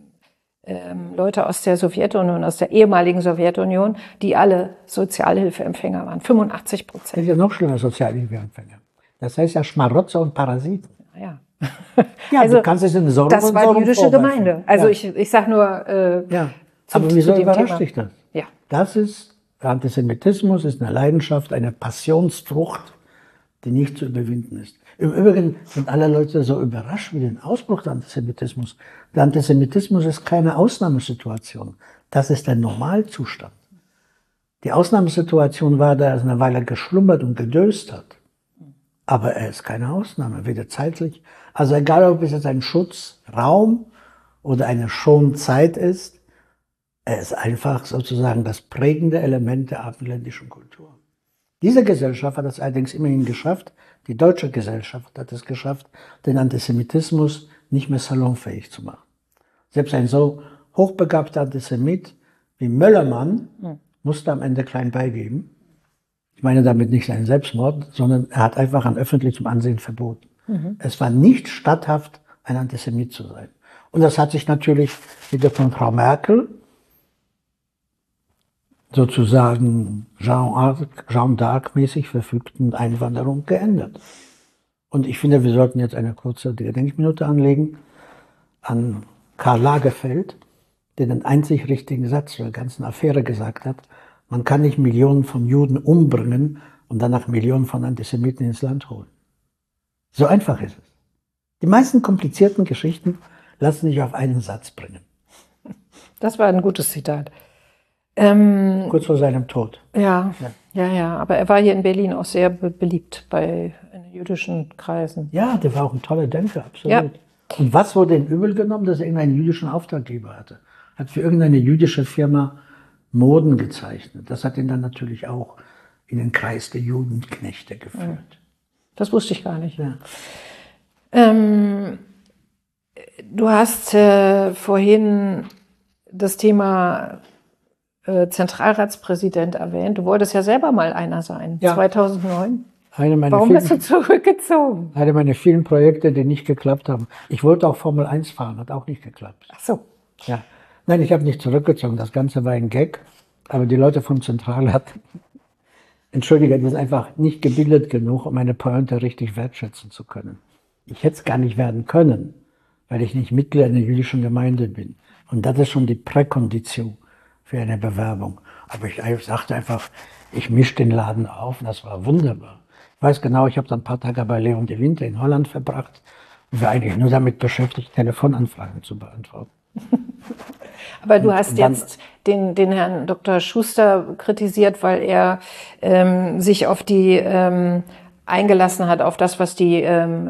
Speaker 2: Leute aus der Sowjetunion, aus der ehemaligen Sowjetunion, die alle Sozialhilfeempfänger waren. 85%.
Speaker 3: Das ist ja noch schlimmer, Sozialhilfeempfänger. Das heißt ja Schmarotzer und Parasiten.
Speaker 2: Ja.
Speaker 3: Ja, also, du kannst es in Sorgen
Speaker 2: das war die jüdische Gemeinde. Also ich sage nur.
Speaker 3: Aber wieso überrascht dich das?
Speaker 2: Ja.
Speaker 3: Das ist Antisemitismus, ist eine Leidenschaft, eine Passionsfrucht, die nicht zu überwinden ist. Im Übrigen sind alle Leute so überrascht wie den Ausbruch des Antisemitismus. Der Antisemitismus ist keine Ausnahmesituation. Das ist der Normalzustand. Die Ausnahmesituation war, da er eine Weile geschlummert und gedöst hat. Aber er ist keine Ausnahme, weder zeitlich. Also egal, ob es jetzt ein Schutzraum oder eine Schonzeit ist, er ist einfach sozusagen das prägende Element der abendländischen Kultur. Diese Gesellschaft hat es allerdings immerhin geschafft, die deutsche Gesellschaft hat es geschafft, den Antisemitismus nicht mehr salonfähig zu machen. Selbst ein so hochbegabter Antisemit wie Möllermann musste am Ende klein beigeben. Ich meine damit nicht seinen Selbstmord, sondern er hat einfach an öffentlichem Ansehen verboten. Es war nicht statthaft, ein Antisemit zu sein. Und das hat sich natürlich mit der von Frau Merkel sozusagen Jeanne d'Arc-mäßig verfügten Einwanderung geändert. Und ich finde, wir sollten jetzt eine kurze Gedenkminute anlegen an Karl Lagerfeld, der den einzig richtigen Satz zur ganzen Affäre gesagt hat: Man kann nicht Millionen von Juden umbringen und danach Millionen von Antisemiten ins Land holen. So einfach ist es. Die meisten komplizierten Geschichten lassen sich auf einen Satz bringen.
Speaker 2: Das war ein gutes Zitat.
Speaker 3: Kurz vor seinem Tod.
Speaker 2: Ja. Aber er war hier in Berlin auch sehr beliebt in jüdischen Kreisen.
Speaker 3: Ja, der war auch ein toller Denker, absolut.
Speaker 2: Ja.
Speaker 3: Und was wurde ihm übel genommen? Dass er irgendeinen jüdischen Auftraggeber hatte. Hat für irgendeine jüdische Firma Moden gezeichnet. Das hat ihn dann natürlich auch in den Kreis der Judenknechte geführt.
Speaker 2: Das wusste ich gar nicht.
Speaker 3: Ja.
Speaker 2: Du hast vorhin das Thema Zentralratspräsident erwähnt. Du wolltest ja selber mal einer sein, 2009. Warum bist du zurückgezogen?
Speaker 3: Eine meiner vielen Projekte, die nicht geklappt haben. Ich wollte auch Formel 1 fahren, hat auch nicht geklappt.
Speaker 2: Ach so.
Speaker 3: Ja. Nein, ich habe nicht zurückgezogen. Das Ganze war ein Gag. Aber die Leute vom Zentralrat, entschuldige, die sind einfach nicht gebildet genug, um eine Pointe richtig wertschätzen zu können. Ich hätte es gar nicht werden können, weil ich nicht Mitglied einer jüdischen Gemeinde bin. Und das ist schon die Präkondition für eine Bewerbung. Aber ich sagte einfach, ich mische den Laden auf und das war wunderbar. Ich weiß genau, ich habe dann ein paar Tage bei Leon de Winter in Holland verbracht und war eigentlich nur damit beschäftigt, Telefonanfragen zu beantworten.
Speaker 2: Aber du hast jetzt den Herrn Dr. Schuster kritisiert, weil er sich auf die eingelassen hat, auf das, was die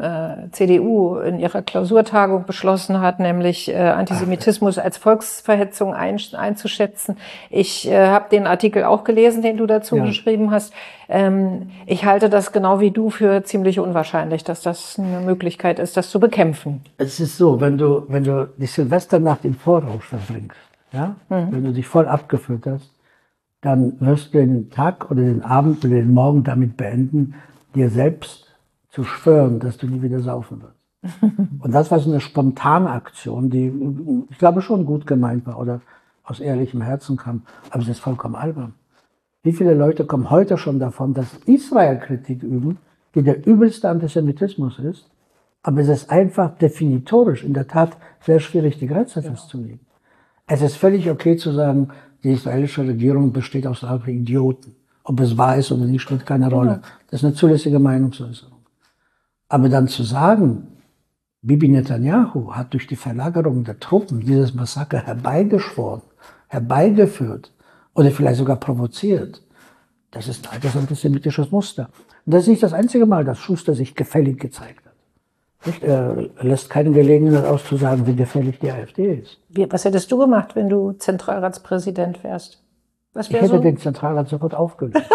Speaker 2: CDU in ihrer Klausurtagung beschlossen hat, nämlich Antisemitismus als Volksverhetzung einzuschätzen. Ich habe den Artikel auch gelesen, den du dazu geschrieben hast. Ich halte das genau wie du für ziemlich unwahrscheinlich, dass das eine Möglichkeit ist, das zu bekämpfen.
Speaker 3: Es ist so, wenn du die Silvesternacht im Voraus verbringst, ja, wenn du dich voll abgefüllt hast, dann wirst du den Tag oder den Abend oder den Morgen damit beenden, dir selbst zu schwören, dass du nie wieder saufen wirst. Und das war so eine spontane Aktion, die, ich glaube, schon gut gemeint war oder aus ehrlichem Herzen kam. Aber es ist vollkommen albern. Wie viele Leute kommen heute schon davon, dass Israel-Kritik üben, die der übelste Antisemitismus ist, aber es ist einfach definitorisch in der Tat sehr schwierig, die Grenze festzulegen. Es ist völlig okay zu sagen, die israelische Regierung besteht aus lauter Idioten. Ob es wahr ist oder nicht, spielt keine Rolle. Das ist eine zulässige Meinungsäußerung. Aber dann zu sagen, Bibi Netanyahu hat durch die Verlagerung der Truppen dieses Massaker herbeigeschworen, herbeigeführt oder vielleicht sogar provoziert. Das ist ein altes antisemitisches Muster. Und das ist nicht das einzige Mal, dass Schuster sich gefällig gezeigt hat. Nicht? Er lässt keine Gelegenheit auszusagen, wie gefällig die AfD ist.
Speaker 2: Was hättest du gemacht, wenn du Zentralratspräsident wärst? Was
Speaker 3: Ich
Speaker 2: wär
Speaker 3: hätte
Speaker 2: so?
Speaker 3: den Zentralrat sofort aufgelöst.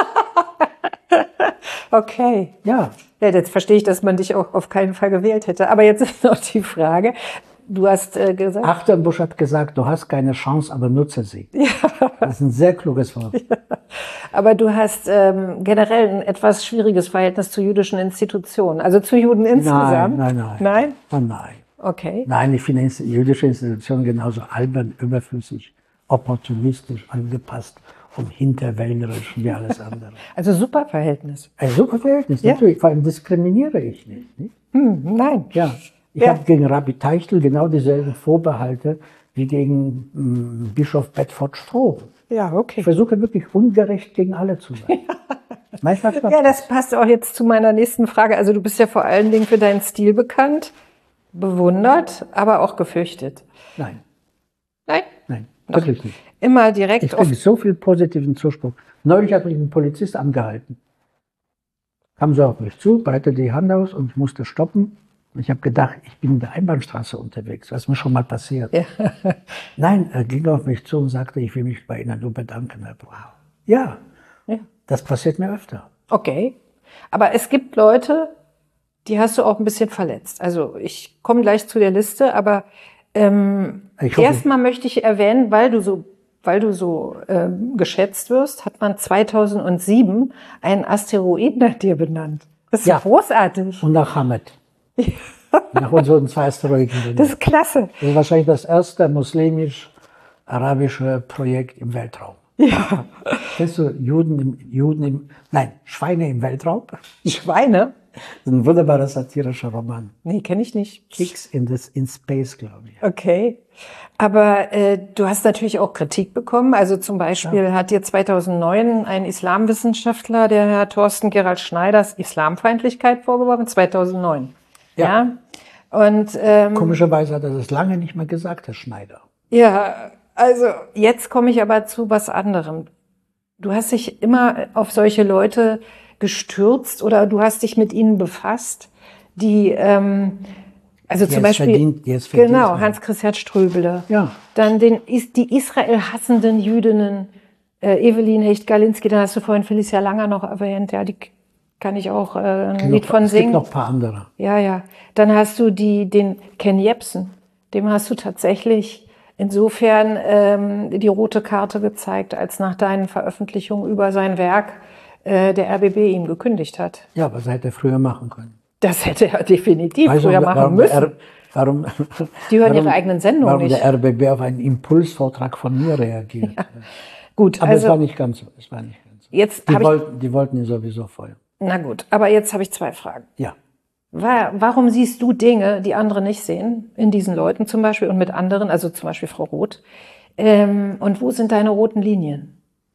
Speaker 2: Okay.
Speaker 3: Ja,
Speaker 2: Ja, jetzt verstehe ich, dass man dich auch auf keinen Fall gewählt hätte. Aber jetzt ist noch die Frage. Du hast gesagt,
Speaker 3: Achternbusch hat gesagt, du hast keine Chance, aber nutze sie. Ja. Das ist ein sehr kluges Wort. Ja.
Speaker 2: Aber du hast generell ein etwas schwieriges Verhältnis zu jüdischen Institutionen, also zu Juden insgesamt.
Speaker 3: Nein?
Speaker 2: Nein?
Speaker 3: Oh nein.
Speaker 2: Okay.
Speaker 3: Nein, ich finde jüdische Institutionen genauso albern, überflüssig, opportunistisch, angepasst und hinterwäldlerisch wie alles andere.
Speaker 2: Also super Verhältnis.
Speaker 3: Ein super Verhältnis, ja. Natürlich. Vor allem diskriminiere ich nicht.
Speaker 2: Nein.
Speaker 3: Ja. Ich habe gegen Rabbi Teichel genau dieselben Vorbehalte wie gegen Bischof Bedford Stroh.
Speaker 2: Ja, okay.
Speaker 3: Ich versuche wirklich ungerecht gegen alle zu sein. Manchmal
Speaker 2: ja, das passt auch jetzt zu meiner nächsten Frage. Also du bist ja vor allen Dingen für deinen Stil bekannt, bewundert, aber auch gefürchtet.
Speaker 3: Nein.
Speaker 2: Nein?
Speaker 3: Nein, wirklich nicht.
Speaker 2: Immer direkt
Speaker 3: Ich kriege so viel positiven Zuspruch. Neulich hat mich ein Polizist angehalten. Kam so auf mich zu, breitete die Hand aus und ich musste stoppen. Und ich habe gedacht, ich bin in der Einbahnstraße unterwegs, was mir schon mal passiert. Ja. Nein, er ging auf mich zu und sagte, ich will mich bei Ihnen nur bedanken. Wow. Ja, das passiert mir öfter.
Speaker 2: Okay, aber es gibt Leute, die hast du auch ein bisschen verletzt. Also ich komme gleich zu der Liste, aber erstmal möchte ich erwähnen, weil du so geschätzt wirst, hat man 2007 einen Asteroiden nach dir benannt. Das ist großartig.
Speaker 3: Und nach Hamed. Nach unseren 2 Asteroiden.
Speaker 2: Das ist klasse.
Speaker 3: Das ist wahrscheinlich das erste muslimisch-arabische Projekt im Weltraum.
Speaker 2: Ja.
Speaker 3: Kennst du Schweine im Weltraum?
Speaker 2: Schweine?
Speaker 3: Das ist ein wunderbarer satirischer Roman.
Speaker 2: Nee, kenne ich nicht.
Speaker 3: Kicks in Space, glaube ich.
Speaker 2: Okay. Aber du hast natürlich auch Kritik bekommen. Also zum Beispiel hat dir 2009 ein Islamwissenschaftler, der Herr Thorsten Gerald Schneiders, Islamfeindlichkeit vorgeworfen, 2009. Ja. Und
Speaker 3: komischerweise hat er das lange nicht mehr gesagt, Herr Schneider.
Speaker 2: Ja, also jetzt komme ich aber zu was anderem. Du hast dich immer auf solche Leute gestürzt oder du hast dich mit ihnen befasst, die zum Beispiel genau Hans-Christian Ströbele, dann die Israel hassenden Jüdinnen Evelyn Hecht-Galinski, da hast du vorhin Felicia Langer noch erwähnt, ja, die kann ich auch ein Lied von singen.
Speaker 3: Es gibt noch ein paar andere.
Speaker 2: Ja. Dann hast du den Ken Jebsen, dem hast du tatsächlich insofern die rote Karte gezeigt, als nach deinen Veröffentlichungen über sein Werk der RBB ihm gekündigt hat.
Speaker 3: Ja, aber das hätte er früher machen können.
Speaker 2: Das hätte er definitiv früher machen müssen. Die hören ihre eigenen Sendungen nicht.
Speaker 3: Warum der RBB auf einen Impulsvortrag von mir reagiert. Ja.
Speaker 2: Gut,
Speaker 3: aber es war nicht ganz so.
Speaker 2: Jetzt
Speaker 3: die wollten ihn sowieso voll.
Speaker 2: Na gut, aber jetzt habe ich 2 Fragen.
Speaker 3: Ja.
Speaker 2: Warum siehst du Dinge, die andere nicht sehen, in diesen Leuten zum Beispiel und mit anderen, also zum Beispiel Frau Roth? Und wo sind deine roten Linien?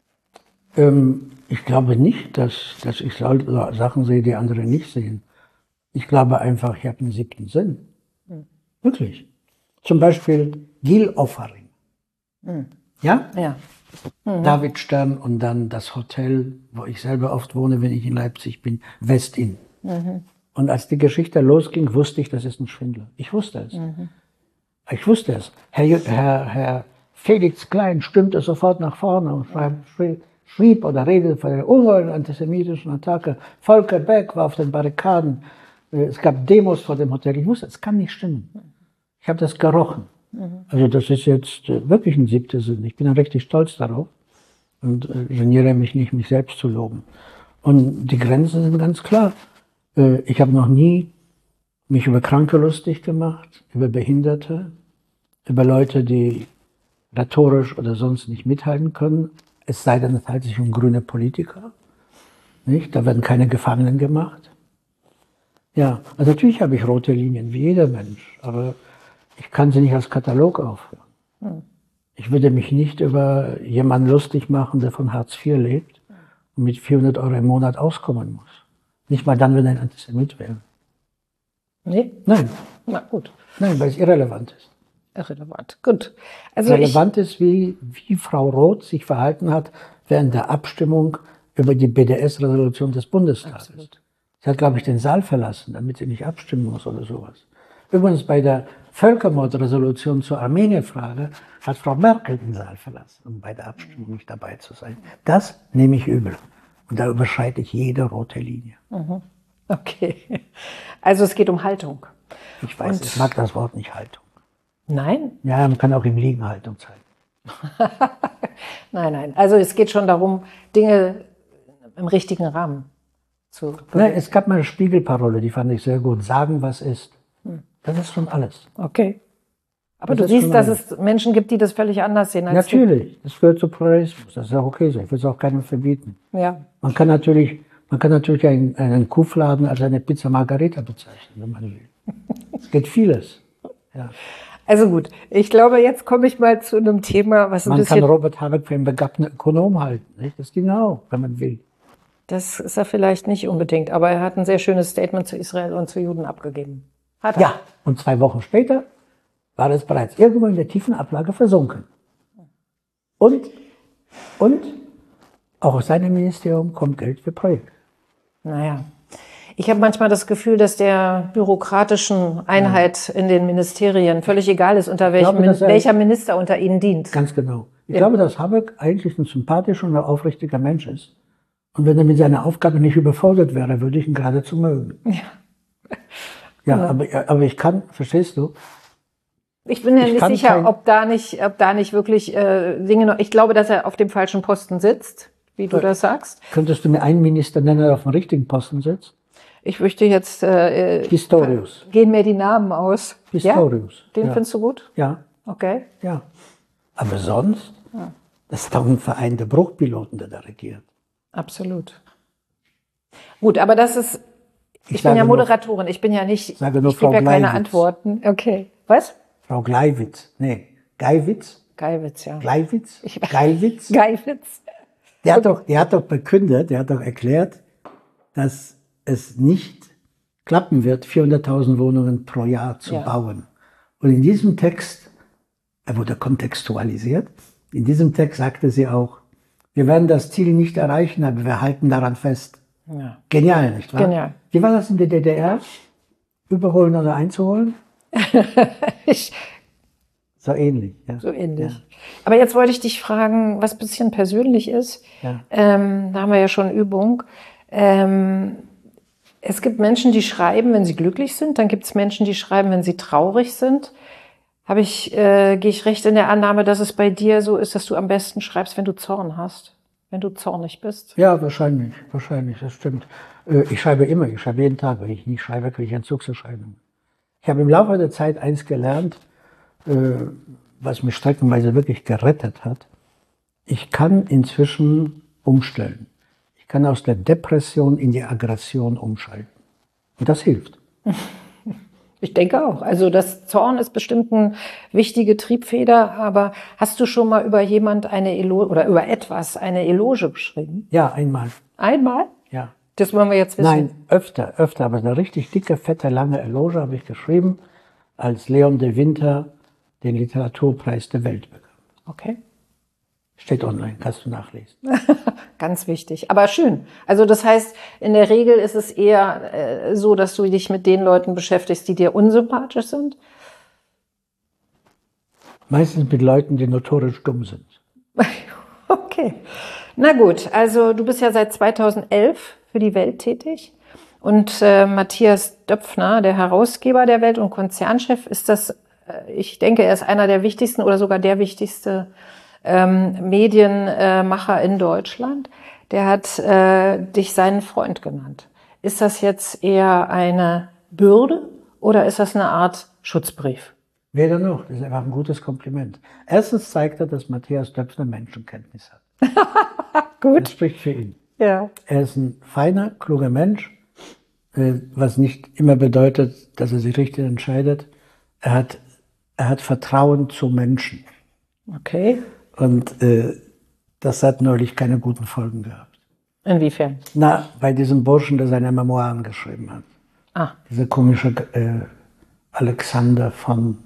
Speaker 3: Ich glaube nicht, dass ich Sachen sehe, die andere nicht sehen. Ich glaube einfach, ich habe einen 7. Sinn. Wirklich. Zum Beispiel Gil Ofarim. Ja?
Speaker 2: Ja.
Speaker 3: David Stern und dann das Hotel, wo ich selber oft wohne, wenn ich in Leipzig bin, Westin. Und als die Geschichte losging, wusste ich, das ist ein Schwindler. Ich wusste es. Ich wusste es. Herr Felix Klein stimmte sofort nach vorne und schrieb oder redete von der ungeheuren antisemitischen Attacke. Volker Beck war auf den Barrikaden. Es gab Demos vor dem Hotel. Ich wusste, es kann nicht stimmen. Ich habe das gerochen. Also das ist jetzt wirklich ein 7. Sinn. Ich bin dann richtig stolz darauf und geniere mich nicht, mich selbst zu loben. Und die Grenzen sind ganz klar. Ich habe noch nie mich über Kranke lustig gemacht, über Behinderte, über Leute, die rhetorisch oder sonst nicht mithalten können. Es sei denn, es handelt sich um grüne Politiker. Nicht? Da werden keine Gefangenen gemacht. Ja, also natürlich habe ich rote Linien, wie jeder Mensch, aber ich kann sie nicht als Katalog aufführen. Ich würde mich nicht über jemanden lustig machen, der von Hartz IV lebt und mit 400 € im Monat auskommen muss. Nicht mal dann, wenn er ein Antisemit wäre.
Speaker 2: Nee?
Speaker 3: Nein.
Speaker 2: Na gut,
Speaker 3: Nein, weil es irrelevant ist.
Speaker 2: irrelevant. Gut. Also
Speaker 3: Relevant ist, wie Frau Roth sich verhalten hat während der Abstimmung über die BDS-Resolution des Bundestages.
Speaker 2: Absolut.
Speaker 3: Sie hat, glaube ich, den Saal verlassen, damit sie nicht abstimmen muss oder sowas. Übrigens bei der Völkermordresolution zur Armenien-Frage hat Frau Merkel den Saal verlassen, um bei der Abstimmung nicht dabei zu sein. Das nehme ich übel. Und da überschreite ich jede rote Linie.
Speaker 2: okay. Also es geht um Haltung.
Speaker 3: Ich weiß, ich mag das Wort nicht Haltung.
Speaker 2: Nein?
Speaker 3: Ja, man kann auch im Liegen Haltung zeigen.
Speaker 2: Nein. Also es geht schon darum, Dinge im richtigen Rahmen zu
Speaker 3: Nein, es gab mal eine Spiegelparole, die fand ich sehr gut. Sagen, was ist. Das ist schon alles.
Speaker 2: Okay. Aber
Speaker 3: Das
Speaker 2: du
Speaker 3: ist
Speaker 2: siehst,
Speaker 3: schon
Speaker 2: dass
Speaker 3: alles.
Speaker 2: es Menschen gibt, die das völlig anders sehen als
Speaker 3: Natürlich, das gehört zu Pluralismus. Das ist auch okay so. Ich will es auch keinem verbieten.
Speaker 2: du. Ja.
Speaker 3: Man kann natürlich einen Kuhfladen als eine Pizza Margarita bezeichnen, wenn man will. Es geht vieles. Ja.
Speaker 2: Also gut, ich glaube, jetzt komme ich mal zu einem Thema, was ein
Speaker 3: Man kann
Speaker 2: bisschen...
Speaker 3: Robert Habeck für einen begabten Ökonom halten. Nicht? Das ging auch, wenn man will.
Speaker 2: Das ist er vielleicht nicht unbedingt, aber er hat ein sehr schönes Statement zu Israel und zu Juden abgegeben. Hat er?
Speaker 3: Ja, und 2 Wochen später war es bereits irgendwo in der tiefen Ablage versunken. Und auch aus seinem Ministerium kommt Geld für Projekte.
Speaker 2: Naja. Ich habe manchmal das Gefühl, dass der bürokratischen Einheit in den Ministerien völlig egal ist, unter welcher Minister unter ihnen dient.
Speaker 3: Ganz genau. Ich glaube, dass Habeck eigentlich ein sympathischer und ein aufrichtiger Mensch ist. Und wenn er mit seiner Aufgabe nicht überfordert wäre, würde ich ihn geradezu mögen. Ja, aber ich kann, verstehst du?
Speaker 2: Ich bin ja nicht sicher, ob da nicht wirklich Dinge noch. Ich glaube, dass er auf dem falschen Posten sitzt, wie du das sagst.
Speaker 3: Könntest du mir einen Minister nennen, der auf dem richtigen Posten sitzt?
Speaker 2: Ich möchte jetzt.
Speaker 3: Pistorius.
Speaker 2: Gehen mir die Namen aus.
Speaker 3: Pistorius.
Speaker 2: Ja? Den findest du gut?
Speaker 3: Ja.
Speaker 2: Okay.
Speaker 3: Ja. Aber sonst, das ist doch ein Verein der Bruchpiloten, der da regiert.
Speaker 2: Absolut. Gut, aber das ist. Ich bin ja Moderatorin. Ich bin ja nicht. Ich gebe ja keine Antworten. Okay. Was?
Speaker 3: Frau Gleiwitz. Nee, Geiwitz.
Speaker 2: Geiwitz, ja.
Speaker 3: Gleiwitz? Geiwitz?
Speaker 2: Geiwitz.
Speaker 3: Der hat doch verkündet, der hat doch erklärt, dass es nicht klappen wird, 400.000 Wohnungen pro Jahr zu bauen. Und in diesem Text, er wurde kontextualisiert, in diesem Text sagte sie auch, wir werden das Ziel nicht erreichen, aber wir halten daran fest. Ja. Genial, nicht wahr?
Speaker 2: Genial.
Speaker 3: Wie war das in der DDR? Überholen oder einzuholen? So ähnlich. Ja.
Speaker 2: So ähnlich. Ja. Aber jetzt wollte ich dich fragen, was ein bisschen persönlich ist.
Speaker 3: Ja.
Speaker 2: Da haben wir ja schon Übung. Es gibt Menschen, die schreiben, wenn sie glücklich sind. Dann gibt es Menschen, die schreiben, wenn sie traurig sind. Gehe ich recht in der Annahme, dass es bei dir so ist, dass du am besten schreibst, wenn du Zorn hast, wenn du zornig bist?
Speaker 3: Ja, wahrscheinlich, das stimmt. Ich schreibe immer, ich schreibe jeden Tag. Wenn ich nicht schreibe, kriege ich Entzugserscheinungen. Ich habe im Laufe der Zeit eins gelernt, was mich streckenweise wirklich gerettet hat. Ich kann inzwischen umstellen. Ich kann aus der Depression in die Aggression umschalten. Und das hilft.
Speaker 2: Ich denke auch. Also das Zorn ist bestimmt eine wichtige Triebfeder, aber hast du schon mal über jemand über etwas eine Eloge geschrieben?
Speaker 3: Ja, einmal.
Speaker 2: Einmal?
Speaker 3: Ja.
Speaker 2: Das wollen wir jetzt wissen.
Speaker 3: Nein, öfter, aber eine richtig dicke, fette, lange Eloge habe ich geschrieben, als Leon de Winter den Literaturpreis der Welt bekam.
Speaker 2: Okay.
Speaker 3: Steht online, kannst du nachlesen.
Speaker 2: Ganz wichtig, aber schön. Also das heißt, in der Regel ist es eher so, dass du dich mit den Leuten beschäftigst, die dir unsympathisch sind?
Speaker 3: Meistens mit Leuten, die notorisch dumm sind.
Speaker 2: Okay. Na gut, also du bist ja seit 2011 für die Welt tätig. Und Matthias Döpfner, der Herausgeber der Welt und Konzernchef, ist das, ich denke, er ist einer der wichtigsten oder sogar der wichtigste Medienmacher in Deutschland. Der hat dich seinen Freund genannt. Ist das jetzt eher eine Bürde oder ist das eine Art Schutzbrief?
Speaker 3: Weder noch, das ist einfach ein gutes Kompliment. Erstens zeigt er, dass Matthias Döpfner Menschenkenntnis hat.
Speaker 2: Gut.
Speaker 3: Das spricht für ihn.
Speaker 2: Ja.
Speaker 3: Er ist ein feiner, kluger Mensch, was nicht immer bedeutet, dass er sich richtig entscheidet. Er hat Vertrauen zu Menschen.
Speaker 2: Okay.
Speaker 3: Und das hat neulich keine guten Folgen gehabt.
Speaker 2: Inwiefern?
Speaker 3: Na, bei diesem Burschen, der seine Memoiren geschrieben hat.
Speaker 2: Ah.
Speaker 3: Dieser komische Alexander von,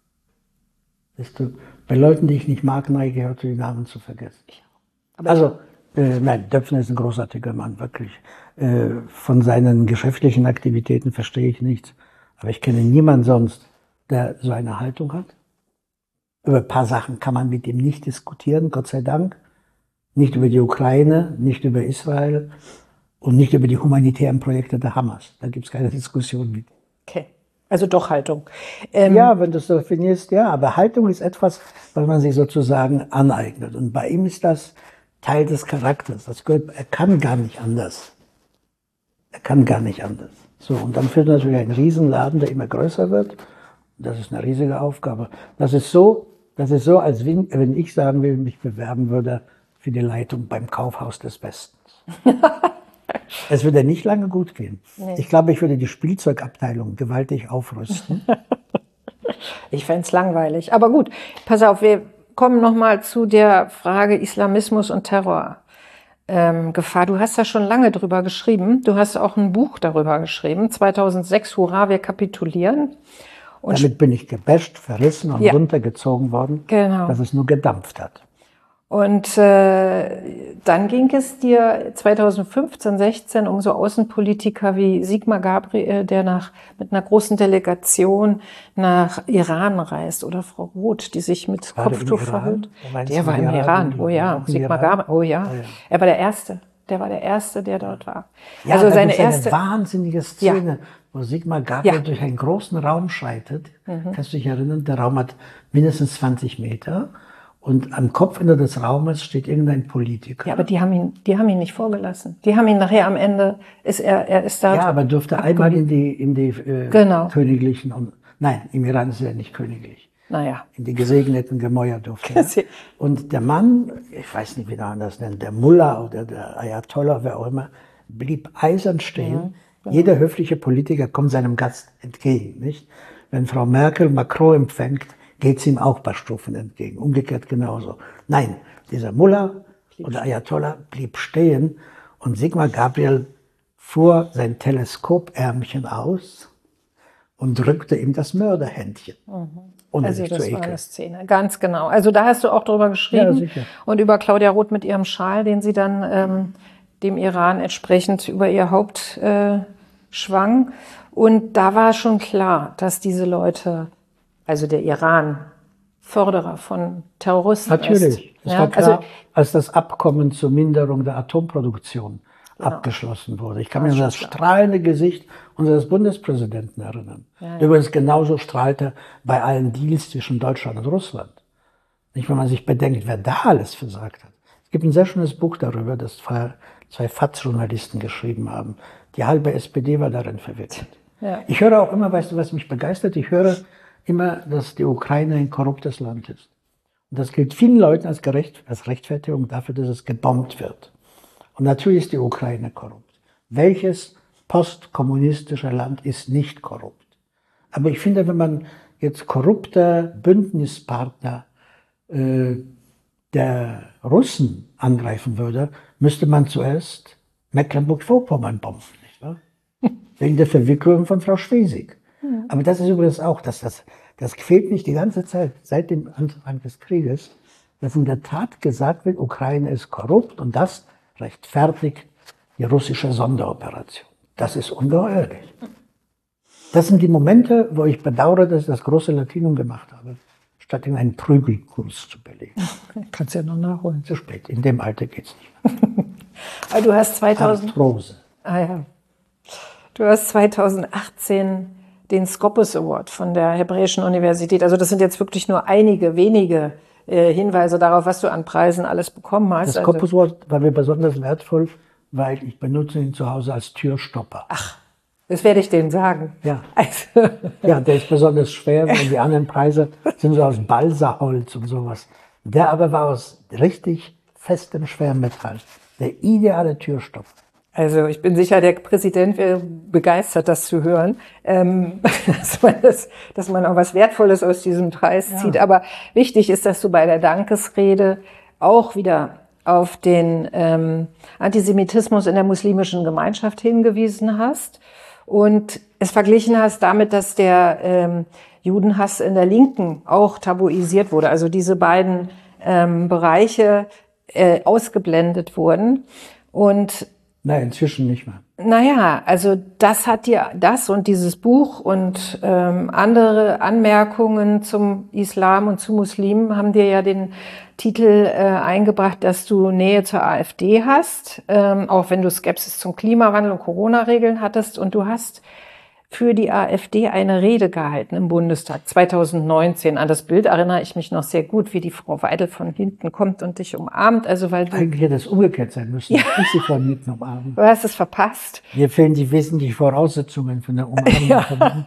Speaker 3: weißt du, bei Leuten, die ich nicht mag, neige ich heute die Namen zu vergessen. Also, nein, Döpfner ist ein großartiger Mann, wirklich. Von seinen geschäftlichen Aktivitäten verstehe ich nichts. Aber ich kenne niemanden sonst, der so eine Haltung hat. Über ein paar Sachen kann man mit ihm nicht diskutieren, Gott sei Dank. Nicht über die Ukraine, nicht über Israel und nicht über die humanitären Projekte der Hamas. Da gibt es keine Diskussion mit.
Speaker 2: Okay, also doch Haltung.
Speaker 3: Ja, wenn du es so definierst, ja. Aber Haltung ist etwas, was man sich sozusagen aneignet. Und bei ihm ist das Teil des Charakters. Das gehört, er kann gar nicht anders. Er kann gar nicht anders. So, und dann führt natürlich ein Riesenladen, der immer größer wird. Das ist eine riesige Aufgabe. Das ist so, als wenn ich sagen will, mich bewerben würde für die Leitung beim Kaufhaus des Westens. Es würde nicht lange gut gehen. Nee. Ich glaube, ich würde die Spielzeugabteilung gewaltig aufrüsten.
Speaker 2: Ich fände es langweilig. Aber gut, pass auf, wir kommen noch mal zu der Frage Islamismus und Terrorgefahr. Du hast da schon lange drüber geschrieben. Du hast auch ein Buch darüber geschrieben. 2006, Hurra, wir kapitulieren. Und
Speaker 3: damit bin ich gebasht, verrissen und runtergezogen worden, dass es nur gedampft hat.
Speaker 2: Und dann ging es dir 2015, 16 um so Außenpolitiker wie Sigmar Gabriel, der mit einer großen Delegation nach Iran reist, oder Frau Roth, die sich mit Kopftuch verhüllt. Der war im Iran, oh ja. Sigmar Gabriel, oh ja. Er war der Erste. Der war der Erste, der dort war.
Speaker 3: Ja, also seine erste wahnsinnige Szene, wo Sigmar Gabriel durch einen großen Raum schreitet. Kannst du dich erinnern? Der Raum hat mindestens 20 Meter. Und am Kopfende des Raumes steht irgendein Politiker.
Speaker 2: Ja, aber die haben ihn nicht vorgelassen. Die haben ihn nachher am Ende, er ist da.
Speaker 3: Ja, aber durfte einmal in die königlichen, nein, im Iran ist er nicht königlich.
Speaker 2: Naja.
Speaker 3: In die gesegneten Gemäuer durfte er. Und der Mann, ich weiß nicht, wie man das nennt, der Mullah oder der Ayatollah, wer auch immer, blieb eisern stehen. Ja, genau. Jeder höfliche Politiker kommt seinem Gast entgegen, nicht? Wenn Frau Merkel Macron empfängt, geht es ihm auch ein paar Stufen entgegen. Umgekehrt genauso. Nein, dieser Mullah oder Ayatollah blieb stehen und Sigmar Gabriel fuhr sein Teleskopärmchen aus und drückte ihm das Mörderhändchen.
Speaker 2: Also das war eine Szene, ganz genau. Also da hast du auch drüber geschrieben.
Speaker 3: Ja, sicher.
Speaker 2: Und über Claudia Roth mit ihrem Schal, den sie dann dem Iran entsprechend über ihr Haupt schwang. Und da war schon klar, dass diese Leute, also der Iran, Förderer von Terroristen
Speaker 3: Natürlich. Es war klar, als das Abkommen zur Minderung der Atomproduktion abgeschlossen wurde. Ich kann mich an das strahlende Gesicht unseres Bundespräsidenten erinnern. Der übrigens genauso strahlte bei allen Deals zwischen Deutschland und Russland. Nicht, wenn man sich bedenkt, wer da alles versagt hat. Es gibt ein sehr schönes Buch darüber, das zwei FAZ-Journalisten geschrieben haben. Die halbe SPD war darin verwickelt. Ja. Ich höre auch immer, weißt du, was mich begeistert? Ich höre immer, dass die Ukraine ein korruptes Land ist. Und das gilt vielen Leuten als Rechtfertigung dafür, dass es gebombt wird. Und natürlich ist die Ukraine korrupt. Welches postkommunistische Land ist nicht korrupt? Aber ich finde, wenn man jetzt korrupte Bündnispartner der Russen angreifen würde, müsste man zuerst Mecklenburg-Vorpommern bomben, nicht wahr? Wegen der Verwicklung von Frau Schwesig. Aber das ist übrigens auch, das quält mich die ganze Zeit, seit dem Anfang des Krieges, dass in der Tat gesagt wird, Ukraine ist korrupt und das rechtfertigt die russische Sonderoperation. Das ist ungeheuerlich. Das sind die Momente, wo ich bedauere, dass ich das große Latinum gemacht habe, statt in einen Prügelkurs zu belegen.
Speaker 2: Kannst ja noch nachholen.
Speaker 3: Zu spät, in dem Alter geht's nicht mehr.
Speaker 2: Aber du hast 2000...
Speaker 3: Arthrose.
Speaker 2: Du hast 2018 den Scopus Award von der Hebräischen Universität. Also das sind jetzt wirklich nur einige wenige Hinweise darauf, was du an Preisen alles bekommen hast.
Speaker 3: Das Scopus Award war mir besonders wertvoll, weil ich benutze ihn zu Hause als Türstopper.
Speaker 2: Ach, das werde ich denen sagen.
Speaker 3: Ja. Also. Ja, der ist besonders schwer, weil die anderen Preise sind so aus Balsaholz und sowas. Der aber war aus richtig festem Schwermetall. Der ideale Türstopper.
Speaker 2: Also ich bin sicher, der Präsident wäre begeistert, das zu hören, dass man auch was Wertvolles aus diesem Preis zieht. Aber wichtig ist, dass du bei der Dankesrede auch wieder auf den Antisemitismus in der muslimischen Gemeinschaft hingewiesen hast und es verglichen hast damit, dass der Judenhass in der Linken auch tabuisiert wurde, also diese beiden Bereiche ausgeblendet wurden. Und
Speaker 3: Nein, inzwischen nicht mehr.
Speaker 2: naja, also das hat dir, das und dieses Buch und andere Anmerkungen zum Islam und zu Muslimen haben dir ja den Titel eingebracht, dass du Nähe zur AfD hast, auch wenn du Skepsis zum Klimawandel und Corona-Regeln hattest. Und du hast für die AfD eine Rede gehalten im Bundestag 2019. An das Bild erinnere ich mich noch sehr gut, wie die Frau Weidel von hinten kommt und dich umarmt. Also weil du,
Speaker 3: Eigentlich hätte es umgekehrt sein müssen. Ja. Ich sie von hinten umarmen.
Speaker 2: du hast es verpasst.
Speaker 3: Mir fehlen die wesentlichen Voraussetzungen von der Umarmung.
Speaker 2: Ja.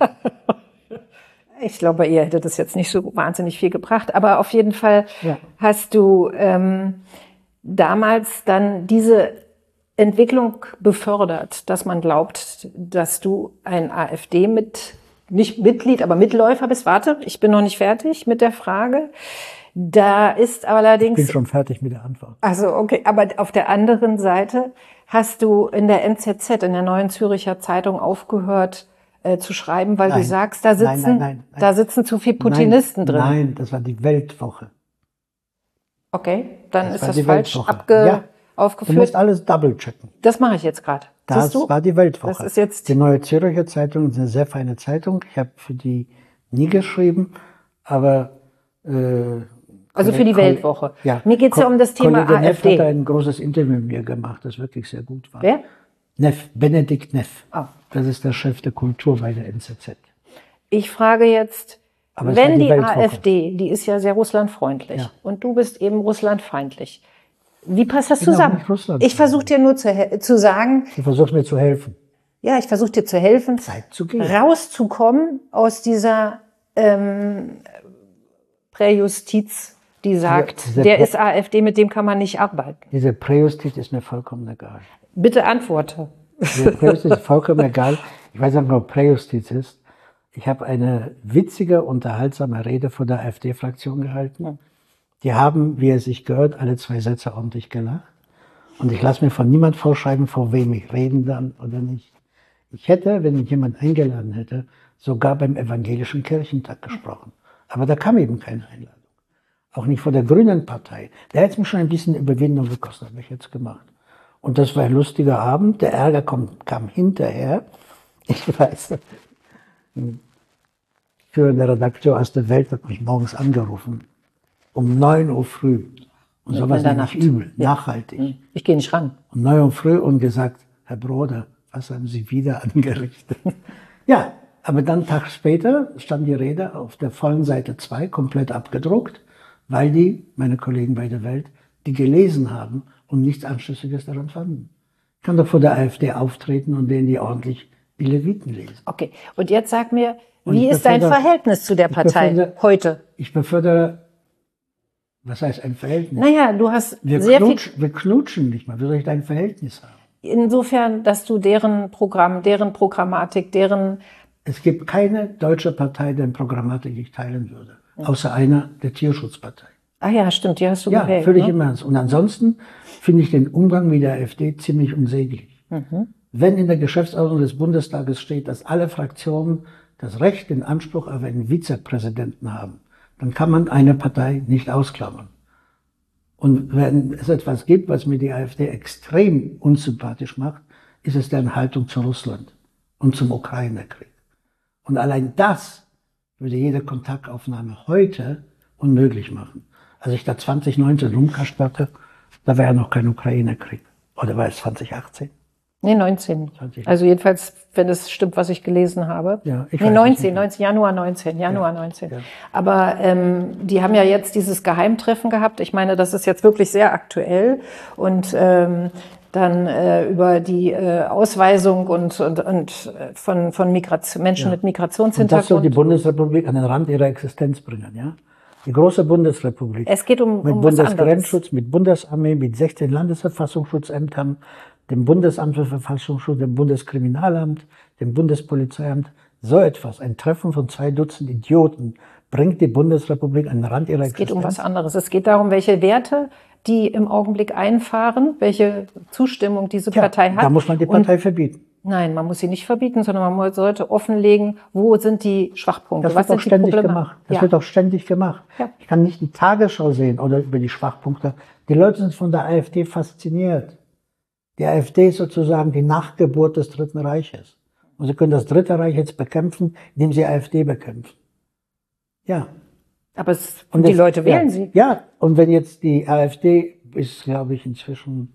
Speaker 2: Ich glaube, bei ihr hätte das jetzt nicht so wahnsinnig viel gebracht. Aber auf jeden Fall hast du damals dann diese Entwicklung befördert, dass man glaubt, dass du ein nicht Mitglied, aber Mitläufer bist. Warte, ich bin noch nicht fertig mit der Frage. Da ist allerdings...
Speaker 3: Ich bin schon fertig mit der Antwort.
Speaker 2: Also okay, aber auf der anderen Seite hast du in der NZZ, in der Neuen Zürcher Zeitung, aufgehört zu schreiben, weil du sagst, da sitzen zu viele Putinisten drin.
Speaker 3: Nein, das war die Weltwoche.
Speaker 2: Okay, dann
Speaker 3: Das
Speaker 2: ist
Speaker 3: war
Speaker 2: das
Speaker 3: die
Speaker 2: falsch
Speaker 3: Weltwoche.
Speaker 2: aufgeführt.
Speaker 3: Du musst alles double checken.
Speaker 2: Das mache ich jetzt gerade.
Speaker 3: Das war die Weltwoche.
Speaker 2: Das ist jetzt
Speaker 3: die Neue Zürcher Zeitung ist eine sehr feine Zeitung. Ich habe für die nie geschrieben, aber
Speaker 2: also für die Weltwoche.
Speaker 3: Ja.
Speaker 2: Mir geht es ja um das Thema
Speaker 3: Kollege
Speaker 2: AfD.
Speaker 3: Neff hat ein großes Interview mit mir gemacht, das wirklich sehr gut war.
Speaker 2: Wer?
Speaker 3: Neff, Benedikt Neff.
Speaker 2: Oh.
Speaker 3: Das ist der Chef der Kultur bei der NZZ.
Speaker 2: Ich frage jetzt,
Speaker 3: Aber es war
Speaker 2: wenn
Speaker 3: die
Speaker 2: die
Speaker 3: Weltwoche.
Speaker 2: AfD, die ist ja sehr russlandfreundlich,
Speaker 3: Ja.
Speaker 2: und du bist eben russlandfeindlich. Wie passt das
Speaker 3: Ich bin auch
Speaker 2: zusammen?
Speaker 3: nicht russlandfeindlich.
Speaker 2: Ich versuche dir nur zu sagen,
Speaker 3: Du versuchst mir zu helfen.
Speaker 2: ja, ich versuche dir zu helfen,
Speaker 3: Zeit zu gehen.
Speaker 2: rauszukommen aus dieser Präjustiz, die sagt,
Speaker 3: Diese
Speaker 2: der ist AfD, mit dem kann man nicht arbeiten.
Speaker 3: Diese Präjustiz ist mir vollkommen egal.
Speaker 2: Bitte antworte.
Speaker 3: Diese Präjustiz ist vollkommen egal. Ich weiß nicht, ob Präjustiz ist. Ich habe eine witzige, unterhaltsame Rede vor der AfD-Fraktion gehalten. Die haben, wie es sich gehört, alle 2 Sätze ordentlich gelacht. Und ich lasse mir von niemand vorschreiben, vor wem ich reden dann oder nicht. Ich hätte, wenn mich jemand eingeladen hätte, sogar beim Evangelischen Kirchentag gesprochen. Aber da kam eben keine Einladung. Auch nicht von der Grünen Partei. Da hätte es mir schon ein bisschen Überwindung gekostet, habe ich jetzt gemacht. Und das war ein lustiger Abend. Der Ärger kam hinterher. Ich weiß, führender Redakteur aus der Welt hat mich morgens angerufen. Um 9 Uhr früh. Und sowas
Speaker 2: in der
Speaker 3: nenne ich
Speaker 2: Nacht.
Speaker 3: übel, nachhaltig.
Speaker 2: Ich gehe nicht ran.
Speaker 3: Um 9 Uhr früh und gesagt, Herr Broder, was haben Sie wieder angerichtet? Ja, aber dann einen Tag später stand die Rede auf der vollen Seite 2, komplett abgedruckt, weil die, meine Kollegen bei der Welt, die gelesen haben und nichts Anschlüssiges daran fanden. Ich kann doch vor der AfD auftreten und denen die ordentlich die Leviten lesen.
Speaker 2: Okay, und jetzt sag mir,
Speaker 3: Und
Speaker 2: wie
Speaker 3: ich
Speaker 2: ist dein
Speaker 3: befördere-
Speaker 2: Verhältnis zu der Partei heute?
Speaker 3: Ich befördere, was heißt ein Verhältnis?
Speaker 2: Naja, du hast
Speaker 3: Wir knutschen nicht mal. Wie soll ich da ein Verhältnis haben?
Speaker 2: insofern, dass du deren Programm, deren Programmatik, deren...
Speaker 3: Es gibt keine deutsche Partei, deren Programmatik ich teilen würde. Außer einer, der Tierschutzpartei.
Speaker 2: Ah ja, stimmt, die hast du
Speaker 3: Ja,
Speaker 2: gewählt.
Speaker 3: völlig
Speaker 2: Ne?
Speaker 3: im Ernst. Und ansonsten finde ich den Umgang mit der AfD ziemlich unsäglich. Wenn in der Geschäftsordnung des Bundestages steht, dass alle Fraktionen das Recht, den Anspruch auf einen Vizepräsidenten haben, dann kann man eine Partei nicht ausklammern. Und wenn es etwas gibt, was mir die AfD extrem unsympathisch macht, ist es deren Haltung zu Russland und zum Ukraine-Krieg. Und allein das würde jede Kontaktaufnahme heute unmöglich machen. Als ich da 2019 rumkasperte, da war ja noch kein Ukraine-Krieg. Oder war es 2018?
Speaker 2: Nee, 19.
Speaker 3: 20.
Speaker 2: Also jedenfalls, wenn es stimmt, was ich gelesen habe.
Speaker 3: Ja, ich
Speaker 2: nee,
Speaker 3: weiß
Speaker 2: 19,
Speaker 3: nicht.
Speaker 2: 19, Januar 19, Januar 19.
Speaker 3: Ja.
Speaker 2: Aber die haben ja jetzt dieses Geheimtreffen gehabt. Ich meine, das ist jetzt wirklich sehr aktuell. Und dann über die Ausweisung und von Menschen mit
Speaker 3: Und das soll
Speaker 2: Migrationshintergrund.
Speaker 3: die Bundesrepublik an den Rand ihrer Existenz bringen, ja? Die große Bundesrepublik.
Speaker 2: Es geht um
Speaker 3: mit
Speaker 2: was anderes.
Speaker 3: Bundesgrenzschutz, mit Bundesarmee, mit 16 Landesverfassungsschutzämtern, dem Bundesamt für Verfassungsschutz, dem Bundeskriminalamt, dem Bundespolizeiamt. So etwas, ein Treffen von 2 Dutzend Idioten, bringt die Bundesrepublik an den Rand ihrer
Speaker 2: Es
Speaker 3: Existenz.
Speaker 2: geht um was anderes. Es geht darum, welche Werte die im Augenblick einfahren, welche Zustimmung diese Partei hat.
Speaker 3: Da muss man die Partei verbieten.
Speaker 2: Nein, man muss sie nicht verbieten, sondern man sollte offenlegen, wo sind die Schwachpunkte.
Speaker 3: Das wird doch ständig gemacht. Das wird doch ständig gemacht.
Speaker 2: Ja.
Speaker 3: Ich kann nicht die Tagesschau sehen oder über die Schwachpunkte. Die Leute sind von der AfD fasziniert. Die AfD ist sozusagen die Nachgeburt des Dritten Reiches. Und sie können das Dritte Reich jetzt bekämpfen, indem sie AfD bekämpfen. Ja.
Speaker 2: Aber die Leute wählen sie.
Speaker 3: Ja, und wenn jetzt die AfD ist, glaube ich, inzwischen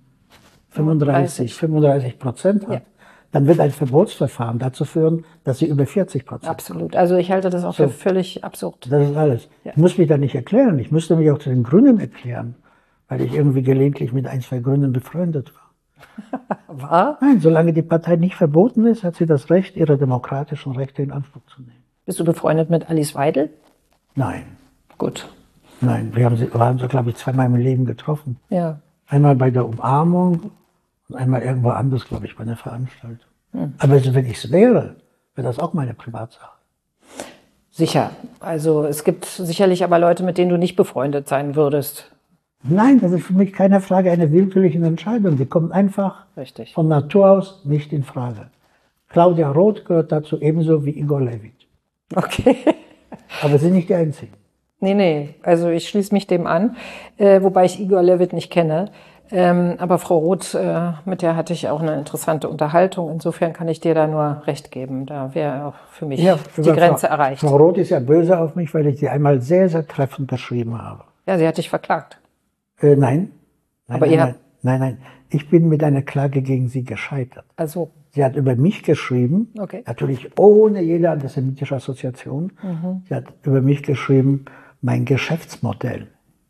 Speaker 3: 35% hat, dann wird ein Verbotsverfahren dazu führen, dass sie über 40%.
Speaker 2: Absolut. Also ich halte das auch für völlig absurd.
Speaker 3: Das ist alles. Ja. Ich muss mich da nicht erklären. Ich müsste mich auch zu den Grünen erklären, weil ich irgendwie gelegentlich mit 1, 2 Grünen befreundet war.
Speaker 2: War?
Speaker 3: Nein, solange die Partei nicht verboten ist, hat sie das Recht, ihre demokratischen Rechte in Anspruch zu nehmen.
Speaker 2: Bist du befreundet mit Alice Weidel?
Speaker 3: Nein.
Speaker 2: Gut.
Speaker 3: Nein, wir haben sie, glaube ich, 2-mal im Leben getroffen.
Speaker 2: Ja.
Speaker 3: Einmal bei der Umarmung und einmal irgendwo anders, glaube ich, bei einer Veranstaltung. Aber wenn ich es wäre das auch meine Privatsache.
Speaker 2: Sicher. Also es gibt sicherlich aber Leute, mit denen du nicht befreundet sein würdest.
Speaker 3: Nein, das ist für mich keine Frage einer willkürlichen Entscheidung. Die kommen einfach von Natur aus nicht in Frage. Claudia Roth gehört dazu ebenso wie Igor Levit.
Speaker 2: Okay.
Speaker 3: Aber sie sind nicht die Einzigen.
Speaker 2: Nee. Also ich schließe mich dem an, wobei ich Igor Levit nicht kenne. Aber Frau Roth, mit der hatte ich auch eine interessante Unterhaltung. Insofern kann ich dir da nur recht geben. Da wäre auch für mich die Grenze erreicht.
Speaker 3: Frau Roth ist ja böse auf mich, weil ich sie einmal sehr, sehr treffend beschrieben habe.
Speaker 2: Ja, sie hat dich verklagt.
Speaker 3: Nein.
Speaker 2: Nein.
Speaker 3: Ich bin mit einer Klage gegen sie gescheitert.
Speaker 2: Also.
Speaker 3: Sie hat über mich geschrieben, natürlich ohne jede antisemitische Assoziation. Sie hat über mich geschrieben, mein Geschäftsmodell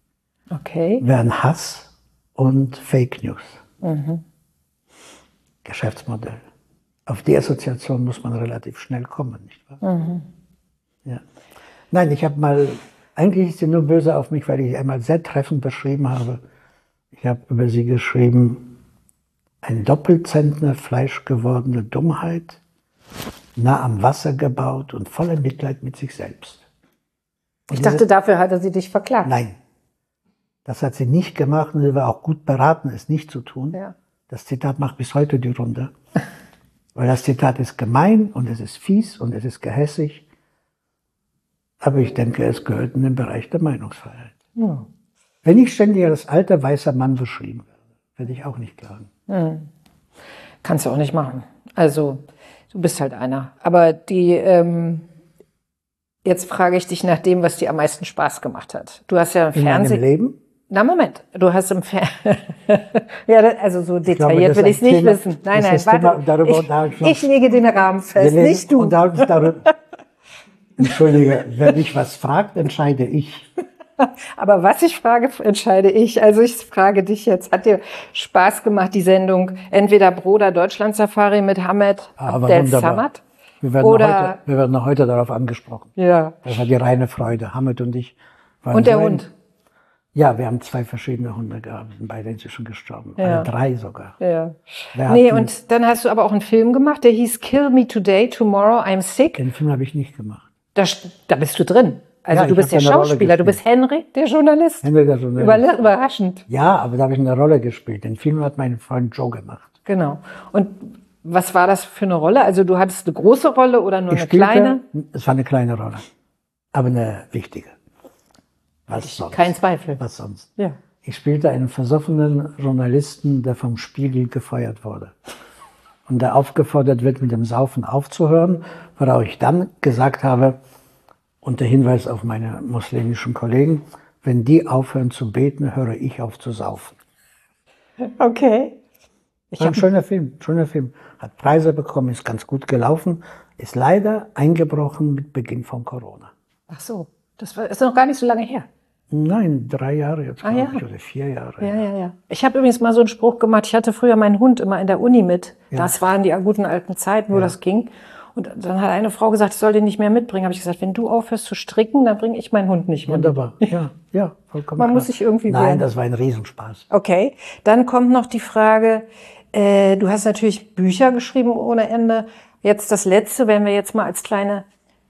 Speaker 3: wären Hass und Fake News. Geschäftsmodell. Auf die Assoziation muss man relativ schnell kommen, nicht wahr? Ja. Nein, eigentlich ist sie nur böse auf mich, weil ich sie einmal sehr treffend beschrieben habe. Ich habe über sie geschrieben, ein Doppelzentner fleischgewordene Dummheit, nah am Wasser gebaut und voller Mitleid mit sich selbst. Und
Speaker 2: ich dachte, dafür hatte sie dich verklagt.
Speaker 3: Nein, das hat sie nicht gemacht und sie war auch gut beraten, es nicht zu tun.
Speaker 2: Ja.
Speaker 3: Das Zitat macht bis heute die Runde. Weil das Zitat ist gemein und es ist fies und es ist gehässig. Aber ich denke, es gehört in den Bereich der Meinungsfreiheit. Ja. Wenn ich ständig als alter weißer Mann beschrieben werde, werde ich auch nicht klagen.
Speaker 2: Kannst du auch nicht machen. Also, du bist halt einer. Aber jetzt frage ich dich nach dem, was dir am meisten Spaß gemacht hat. Du hast ja im Fernsehen.
Speaker 3: In meinem Leben?
Speaker 2: Na, Moment. Du hast im Fernsehen. Ja, also so detailliert will ich es nicht wissen. Nein, warte. Ich lege den Rahmen fest, nicht du.
Speaker 3: Entschuldige, wer mich was fragt, entscheide ich.
Speaker 2: Aber was ich frage, entscheide ich. Also ich frage dich jetzt, hat dir Spaß gemacht, die Sendung Entweder Broder Deutschland Safari mit Hamed Abdel Samad?
Speaker 3: Wir werden noch heute darauf angesprochen.
Speaker 2: Ja.
Speaker 3: Das war die reine Freude. Hamed und ich waren
Speaker 2: Und der Hund?
Speaker 3: Ja, wir haben 2 verschiedene Hunde gehabt, sind beide inzwischen gestorben.
Speaker 2: Ja.
Speaker 3: 3 sogar.
Speaker 2: Ja. Und dann hast du aber auch einen Film gemacht, der hieß Kill Me Today, Tomorrow I'm Sick.
Speaker 3: Den Film habe ich nicht gemacht.
Speaker 2: Da bist du drin. Also du bist der Schauspieler, du bist Henry, der Journalist.
Speaker 3: Henry, der Journalist.
Speaker 2: Überraschend.
Speaker 3: Ja, aber da habe ich eine Rolle gespielt. Den Film hat mein Freund Joe gemacht.
Speaker 2: Genau. Und was war das für eine Rolle? Also du hattest eine große Rolle oder nur eine kleine?
Speaker 3: Es war eine kleine Rolle, aber eine wichtige. Was sonst?
Speaker 2: Kein Zweifel.
Speaker 3: Was sonst?
Speaker 2: Ja.
Speaker 3: Ich spielte einen versoffenen Journalisten, der vom Spiegel gefeuert wurde. Und der aufgefordert wird, mit dem Saufen aufzuhören, worauf ich dann gesagt habe, unter Hinweis auf meine muslimischen Kollegen, wenn die aufhören zu beten, höre ich auf zu saufen.
Speaker 2: Okay.
Speaker 3: Ein schöner Film. Hat Preise bekommen, ist ganz gut gelaufen, ist leider eingebrochen mit Beginn von Corona.
Speaker 2: Ach so, ist noch gar nicht so lange her.
Speaker 3: Nein, 3 Jahre jetzt, glaube ich, oder 4 Jahre.
Speaker 2: Ja. Ich habe übrigens mal so einen Spruch gemacht, ich hatte früher meinen Hund immer in der Uni mit. Ja. Das waren die guten alten Zeiten, wo das ging. Und dann hat eine Frau gesagt, ich soll den nicht mehr mitbringen. Habe ich gesagt, wenn du aufhörst zu stricken, dann bringe ich meinen Hund nicht mehr.
Speaker 3: Wunderbar, ja, vollkommen
Speaker 2: Man muss sich irgendwie
Speaker 3: Nein,
Speaker 2: wählen.
Speaker 3: Das war ein Riesenspaß.
Speaker 2: Okay, dann kommt noch die Frage, du hast natürlich Bücher geschrieben ohne Ende. Jetzt das letzte, wenn wir jetzt mal als kleine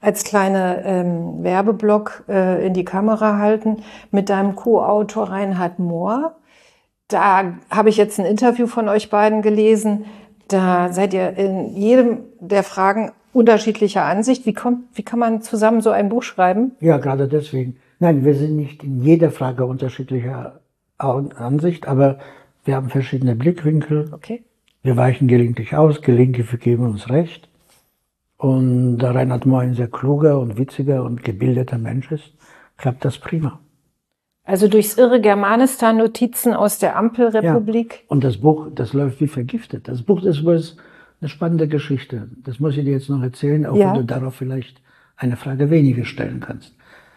Speaker 2: Werbeblock in die Kamera halten, mit deinem Co-Autor Reinhard Mohr. Da habe ich jetzt ein Interview von euch beiden gelesen. Da seid ihr in jedem der Fragen unterschiedlicher Ansicht. Wie kann man zusammen so ein Buch schreiben?
Speaker 3: Ja, gerade deswegen. Nein, wir sind nicht in jeder Frage unterschiedlicher Ansicht, aber wir haben verschiedene Blickwinkel.
Speaker 2: Okay.
Speaker 3: Wir weichen gelegentlich aus, gelegentlich geben uns recht. Und da Reinhard Mohr ein sehr kluger und witziger und gebildeter Mensch ist, klappt das prima.
Speaker 2: Also durchs irre Germanistan, Notizen aus der Ampelrepublik.
Speaker 3: Ja. Und das Buch, das läuft wie vergiftet. Das Buch ist wohl eine spannende Geschichte. Das muss ich dir jetzt noch erzählen, auch wenn du darauf vielleicht eine Frage weniger stellen kannst.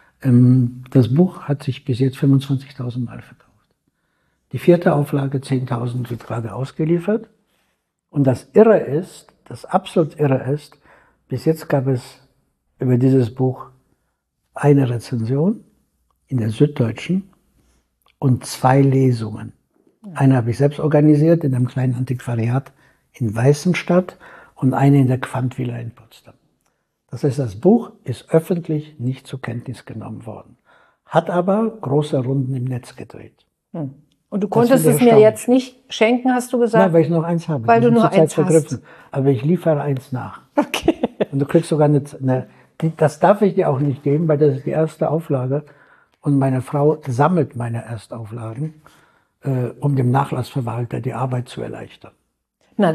Speaker 3: Das Buch hat sich bis jetzt 25.000 Mal verkauft. Die 4. Auflage, 10.000, wird gerade ausgeliefert. Und das absolut Irre ist, bis jetzt gab es über dieses Buch eine Rezension in der Süddeutschen und 2 Lesungen. Eine habe ich selbst organisiert in einem kleinen Antiquariat in Weißenstadt und eine in der Quandt-Villa in Potsdam. Das heißt, das Buch ist öffentlich nicht zur Kenntnis genommen worden, hat aber große Runden im Netz gedreht.
Speaker 2: Und du konntest es mir jetzt nicht schenken, hast du gesagt?
Speaker 3: Nein, weil ich noch eins habe.
Speaker 2: Weil du nur eins hast.
Speaker 3: Aber ich liefere eins nach.
Speaker 2: Okay.
Speaker 3: Und du kriegst sogar das darf ich dir auch nicht geben, weil das ist die erste Auflage. Und meine Frau sammelt meine Erstauflagen, um dem Nachlassverwalter die Arbeit zu erleichtern.
Speaker 2: Na,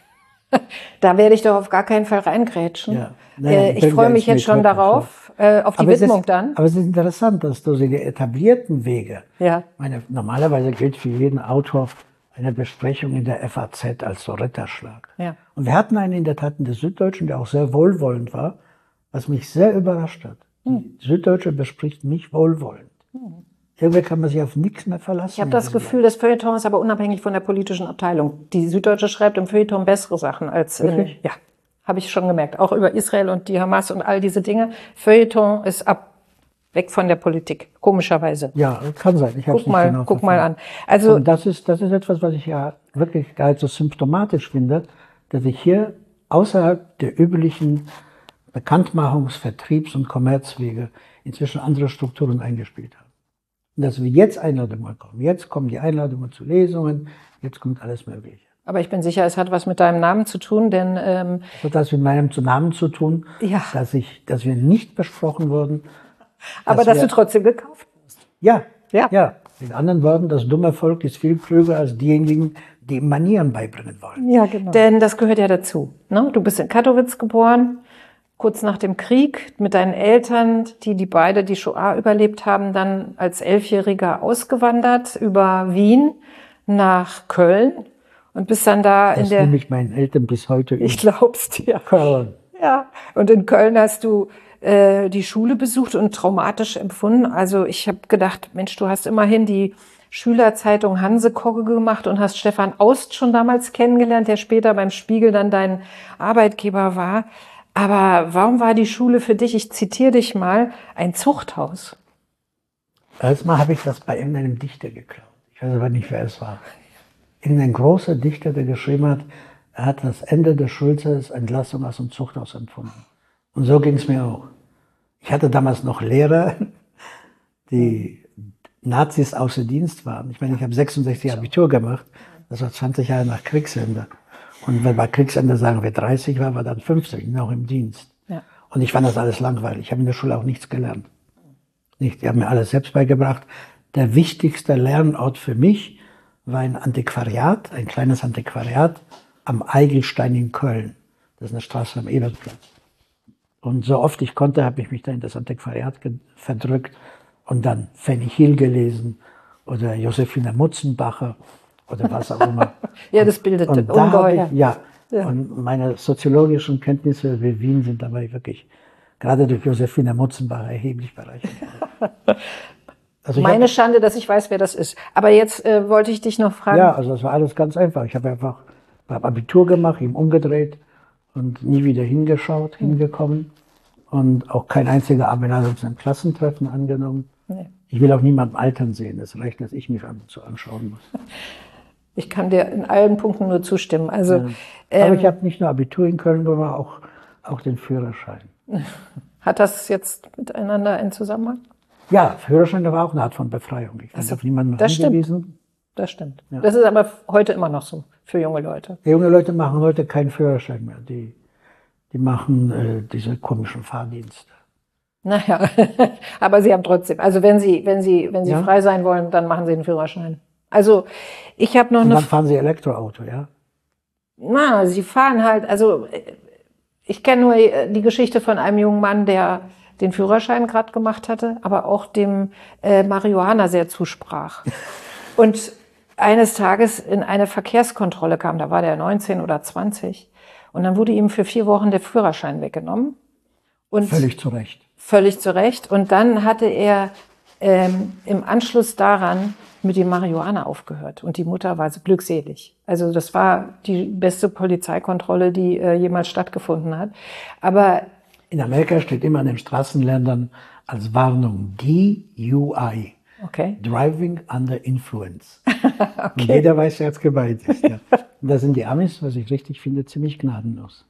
Speaker 2: da werde ich doch auf gar keinen Fall reingrätschen.
Speaker 3: Ja. Nein,
Speaker 2: ich freue mich jetzt schon darauf, auf die Widmung dann.
Speaker 3: Aber es ist interessant, dass du die etablierten Wege, normalerweise gilt für jeden Autor eine Besprechung in der FAZ als so Ritterschlag.
Speaker 2: Ja. Und
Speaker 3: wir hatten einen in der Tat in der Süddeutschen, der auch sehr wohlwollend war, was mich sehr überrascht hat. Die Süddeutsche bespricht mich wohlwollend. Irgendwie kann man sich auf nichts mehr verlassen.
Speaker 2: Ich habe das Gefühl, das Feuilleton ist aber unabhängig von der politischen Abteilung. Die Süddeutsche schreibt im Feuilleton bessere Sachen als
Speaker 3: Wirklich?
Speaker 2: Ja, habe ich schon gemerkt. Auch über Israel und die Hamas und all diese Dinge. Feuilleton ist weg von der Politik, komischerweise.
Speaker 3: Ja, kann sein. Ich
Speaker 2: guck mal an. Also
Speaker 3: und das ist etwas, was ich ja wirklich gar so symptomatisch finde, dass ich hier außerhalb der üblichen Bekanntmachungs-, Vertriebs- und Kommerzwege inzwischen andere Strukturen eingespielt haben. Und dass wir jetzt Einladungen bekommen. Jetzt kommen die Einladungen zu Lesungen, jetzt kommt alles Mögliche.
Speaker 2: Aber ich bin sicher, es hat was mit deinem Namen zu tun, denn
Speaker 3: es hat was mit meinem Namen zu tun, dass wir nicht besprochen wurden.
Speaker 2: Aber dass du trotzdem gekauft hast.
Speaker 3: Ja. Mit anderen Worten, das dumme Volk ist viel klüger als diejenigen, die ihm Manieren beibringen wollen.
Speaker 2: Ja, genau. Denn das gehört ja dazu. Ne? Du bist in Kattowitz geboren, kurz nach dem Krieg, mit deinen Eltern, die beide die Shoah überlebt haben, dann als 11-Jähriger ausgewandert über Wien nach Köln und bist dann da
Speaker 3: das nehme ich meinen Eltern bis heute
Speaker 2: Ich glaub's dir.
Speaker 3: Köln.
Speaker 2: Ja, und in Köln hast du die Schule besucht und traumatisch empfunden. Also ich habe gedacht, Mensch, du hast immerhin die Schülerzeitung Hanse Kogge gemacht und hast Stefan Aust schon damals kennengelernt, der später beim Spiegel dann dein Arbeitgeber war. Aber warum war die Schule für dich, ich zitiere dich mal, ein Zuchthaus?
Speaker 3: Erstmal habe ich das bei irgendeinem Dichter geklaut. Ich weiß aber nicht, wer es war. Irgendein großer Dichter, der geschrieben hat, er hat das Ende der Schulzeit als Entlassung aus dem Zuchthaus empfunden. Und so ging es mir auch. Ich hatte damals noch Lehrer, die Nazis außer Dienst waren. Ich meine, ich habe 66 Abitur gemacht. Das war 20 Jahre nach Kriegsende. Und wenn bei Kriegsende sagen wir 30 war dann 50, noch im Dienst.
Speaker 2: Ja.
Speaker 3: Und ich fand das alles langweilig. Ich habe in der Schule auch nichts gelernt. Die haben mir alles selbst beigebracht. Der wichtigste Lernort für mich war ein Antiquariat, ein kleines Antiquariat am Eigelstein in Köln. Das ist eine Straße am Ebertplatz. Und so oft ich konnte, habe ich mich da in das Antiquariat verdrückt und dann Fanny Hill gelesen oder Josefina Mutzenbacher oder was auch immer.
Speaker 2: Ja, das bildet ungeheuer.
Speaker 3: Ja. Und meine soziologischen Kenntnisse über Wien sind dabei wirklich gerade durch Josefina Mutzenbacher erheblich bereichert. Also
Speaker 2: meine Schande, dass ich weiß, wer das ist. Aber jetzt wollte ich dich noch fragen.
Speaker 3: Ja, also das war alles ganz einfach. Ich habe einfach beim Abitur gemacht, ihm umgedreht und nie wieder hingekommen und auch kein einziger Einladung zu einem Klassentreffen angenommen. Nee. Ich will auch niemandem altern sehen. Es reicht, dass ich mich ab und zu anschauen muss.
Speaker 2: Ich kann dir in allen Punkten nur zustimmen. Also,
Speaker 3: ja. Aber ich habe nicht nur Abitur in Köln gemacht, auch den Führerschein.
Speaker 2: Hat das jetzt miteinander einen Zusammenhang?
Speaker 3: Ja, Führerschein war auch eine Art von Befreiung. Ich bin auf niemanden angewiesen.
Speaker 2: das stimmt.
Speaker 3: Ja.
Speaker 2: Das ist aber heute immer noch so für junge Leute.
Speaker 3: Die junge Leute machen heute keinen Führerschein mehr. Die machen diese komischen Fahrdienste.
Speaker 2: Naja, aber sie haben trotzdem, also wenn sie
Speaker 3: Ja.
Speaker 2: frei sein wollen, dann machen sie einen Führerschein. Also ich habe noch
Speaker 3: Und
Speaker 2: eine,
Speaker 3: dann fahren sie Elektroauto, ja?
Speaker 2: sie fahren halt, also ich kenne nur die Geschichte von einem jungen Mann, der den Führerschein gerade gemacht hatte, aber auch dem Marihuana sehr zusprach. Und eines Tages in eine Verkehrskontrolle kam, da war der 19 oder 20, und dann wurde ihm für 4 Wochen der Führerschein weggenommen. Und
Speaker 3: Völlig zu Recht.
Speaker 2: Völlig zu Recht. Und dann hatte er im Anschluss daran mit dem Marihuana aufgehört. Und die Mutter war glückselig. Also das war die beste Polizeikontrolle, die jemals stattgefunden hat. Aber
Speaker 3: In Amerika steht immer an den Straßenländern als Warnung DUI.
Speaker 2: okay.
Speaker 3: Driving under influence. Und jeder weiß, wer jetzt gemeint ist. Ja. Und da sind die Amis, was ich richtig finde, ziemlich gnadenlos.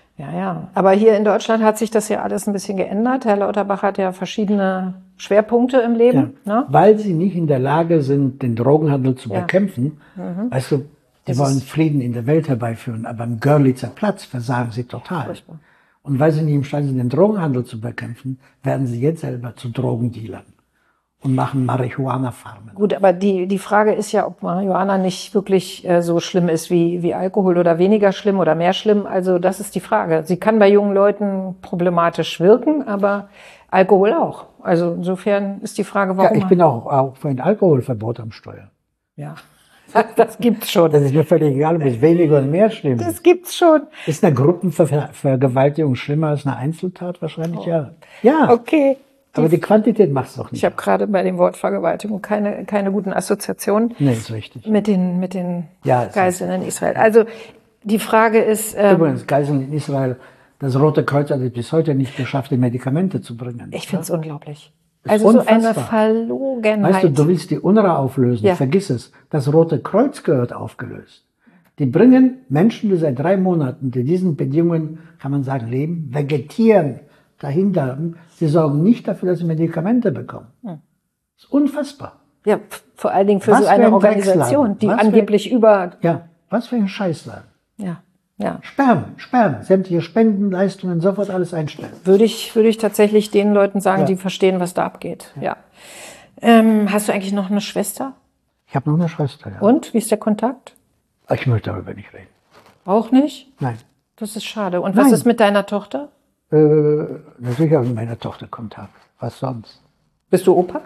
Speaker 2: Ja. Aber hier in Deutschland hat sich das ja alles ein bisschen geändert. Herr Lauterbach hat ja verschiedene Schwerpunkte im Leben.
Speaker 3: Ja.
Speaker 2: Ne?
Speaker 3: Weil sie nicht in der Lage sind, den Drogenhandel zu bekämpfen. Weißt du, die wollen Frieden in der Welt herbeiführen, aber am Görlitzer Platz versagen sie total.
Speaker 2: Furchtbar.
Speaker 3: Und weil sie nicht imstande sind, den Drogenhandel zu bekämpfen, werden sie jetzt selber zu Drogendealern und machen Marihuana-Farmen.
Speaker 2: Gut, aber die Frage ist ja, ob Marihuana nicht wirklich so schlimm ist wie Alkohol oder weniger schlimm oder mehr schlimm. Also das ist die Frage. Sie kann bei jungen Leuten problematisch wirken, aber Alkohol auch. Also insofern ist die Frage, warum.
Speaker 3: Ja, ich bin auch für ein Alkoholverbot am Steuer.
Speaker 2: Ja, das gibt's schon.
Speaker 3: Das ist mir völlig egal, ob es weniger oder mehr schlimm
Speaker 2: Das
Speaker 3: ist.
Speaker 2: gibt's schon.
Speaker 3: Ist eine Gruppenvergewaltigung schlimmer als eine Einzeltat? Wahrscheinlich ja. Ja,
Speaker 2: Okay.
Speaker 3: aber die Quantität macht's doch nicht.
Speaker 2: Ich habe gerade bei dem Wort Vergewaltigung keine guten Assoziationen
Speaker 3: Nee, ist richtig.
Speaker 2: mit den
Speaker 3: Ja, ist
Speaker 2: Geiseln in Israel. Also die Frage ist,
Speaker 3: Übrigens, Geiseln in Israel, das Rote Kreuz hat es bis heute nicht geschafft, die Medikamente zu bringen.
Speaker 2: ich finde es unglaublich.
Speaker 3: Ist
Speaker 2: Also so eine
Speaker 3: unfassbar.
Speaker 2: Verlogenheit.
Speaker 3: Weißt du willst die UNRWA auflösen,
Speaker 2: Ja.
Speaker 3: vergiss es. Das Rote Kreuz gehört aufgelöst. Die bringen Menschen, die seit 3 Monaten unter diesen Bedingungen, kann man sagen, leben, vegetieren, dahinter. Sie sorgen nicht dafür, dass sie Medikamente bekommen. Das ist unfassbar.
Speaker 2: Ja, vor allen Dingen für
Speaker 3: Was
Speaker 2: so
Speaker 3: für
Speaker 2: eine
Speaker 3: ein
Speaker 2: Organisation,
Speaker 3: Drecksladen.
Speaker 2: die
Speaker 3: Was für-
Speaker 2: angeblich über,
Speaker 3: Ja, was für ein Scheißladen.
Speaker 2: ja,
Speaker 3: Sperren, sämtliche Spendenleistungen, sofort alles einstellen.
Speaker 2: würde ich tatsächlich den Leuten sagen,
Speaker 3: Ja.
Speaker 2: die verstehen, was da abgeht. Ja. Hast du eigentlich noch eine Schwester?
Speaker 3: Ich habe noch eine Schwester, ja.
Speaker 2: Und? Wie ist der Kontakt?
Speaker 3: Ich möchte darüber nicht reden.
Speaker 2: Auch nicht?
Speaker 3: Nein.
Speaker 2: Das ist schade. Und
Speaker 3: Nein.
Speaker 2: was ist mit deiner Tochter?
Speaker 3: Natürlich habe ich mit meiner Tochter Kontakt. Was sonst?
Speaker 2: Bist du Opa?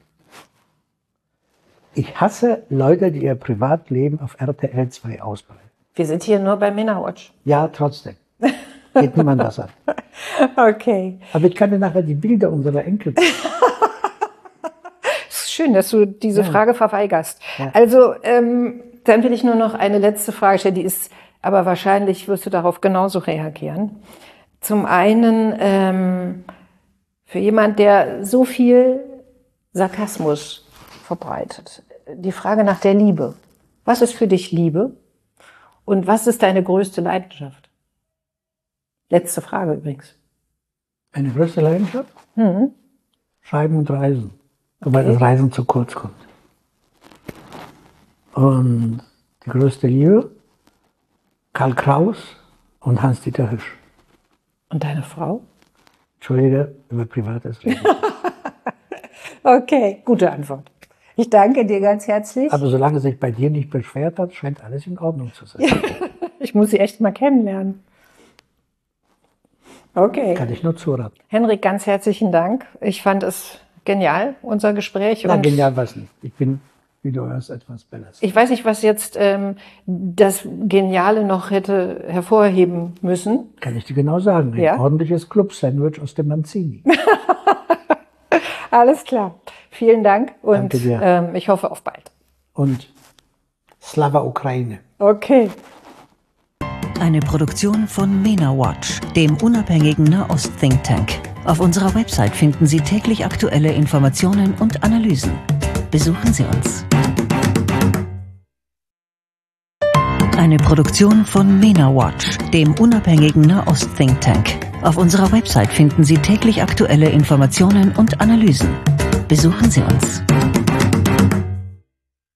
Speaker 3: Ich hasse Leute, die ihr Privatleben auf RTL 2 ausbreiten.
Speaker 2: Wir sind hier nur bei Männerwatch.
Speaker 3: Ja, trotzdem. Geht niemand das an.
Speaker 2: Okay.
Speaker 3: Aber ich kann dir nachher die Bilder unserer Enkel zeigen.
Speaker 2: Es ist schön, dass du diese Frage verweigerst.
Speaker 3: Ja.
Speaker 2: Also, dann will ich nur noch eine letzte Frage stellen, die ist, aber wahrscheinlich wirst du darauf genauso reagieren. Zum einen, für jemand, der so viel Sarkasmus verbreitet, die Frage nach der Liebe. Was ist für dich Liebe? Und was ist deine größte Leidenschaft? Letzte Frage übrigens.
Speaker 3: Meine größte Leidenschaft?
Speaker 2: Mhm.
Speaker 3: Schreiben und Reisen. Wobei das Reisen zu kurz kommt. Und die größte Liebe? Karl Kraus und Hans-Dieter Hüsch.
Speaker 2: Und deine Frau?
Speaker 3: Entschuldige, über Privates reden.
Speaker 2: Okay, gute Antwort. Ich danke dir ganz herzlich.
Speaker 3: Aber solange sich bei dir nicht beschwert hat, scheint alles in Ordnung zu sein.
Speaker 2: Ich muss sie echt mal kennenlernen. Okay.
Speaker 3: Kann ich nur zuraten.
Speaker 2: Henrik, ganz herzlichen Dank. Ich fand es genial, unser Gespräch.
Speaker 3: Na,
Speaker 2: Und
Speaker 3: genial was nicht. Ich bin, wie du hörst, etwas belastet.
Speaker 2: ich weiß nicht, was jetzt das Geniale noch hätte hervorheben müssen.
Speaker 3: Kann ich dir genau sagen. Ein
Speaker 2: Ja?
Speaker 3: ordentliches Club-Sandwich aus dem Manzini.
Speaker 2: Alles klar. Vielen Dank und
Speaker 3: Danke dir.
Speaker 2: ich hoffe auf bald.
Speaker 3: Und Slava Ukraine.
Speaker 2: Okay.
Speaker 1: Eine Produktion von MENA Watch, dem unabhängigen Nahost-Think Tank. Auf unserer Website finden Sie täglich aktuelle Informationen und Analysen. Besuchen Sie uns. Eine Produktion von MENA Watch, dem unabhängigen Nahost-Think Tank. Auf unserer Website finden Sie täglich aktuelle Informationen und Analysen. Besuchen Sie uns.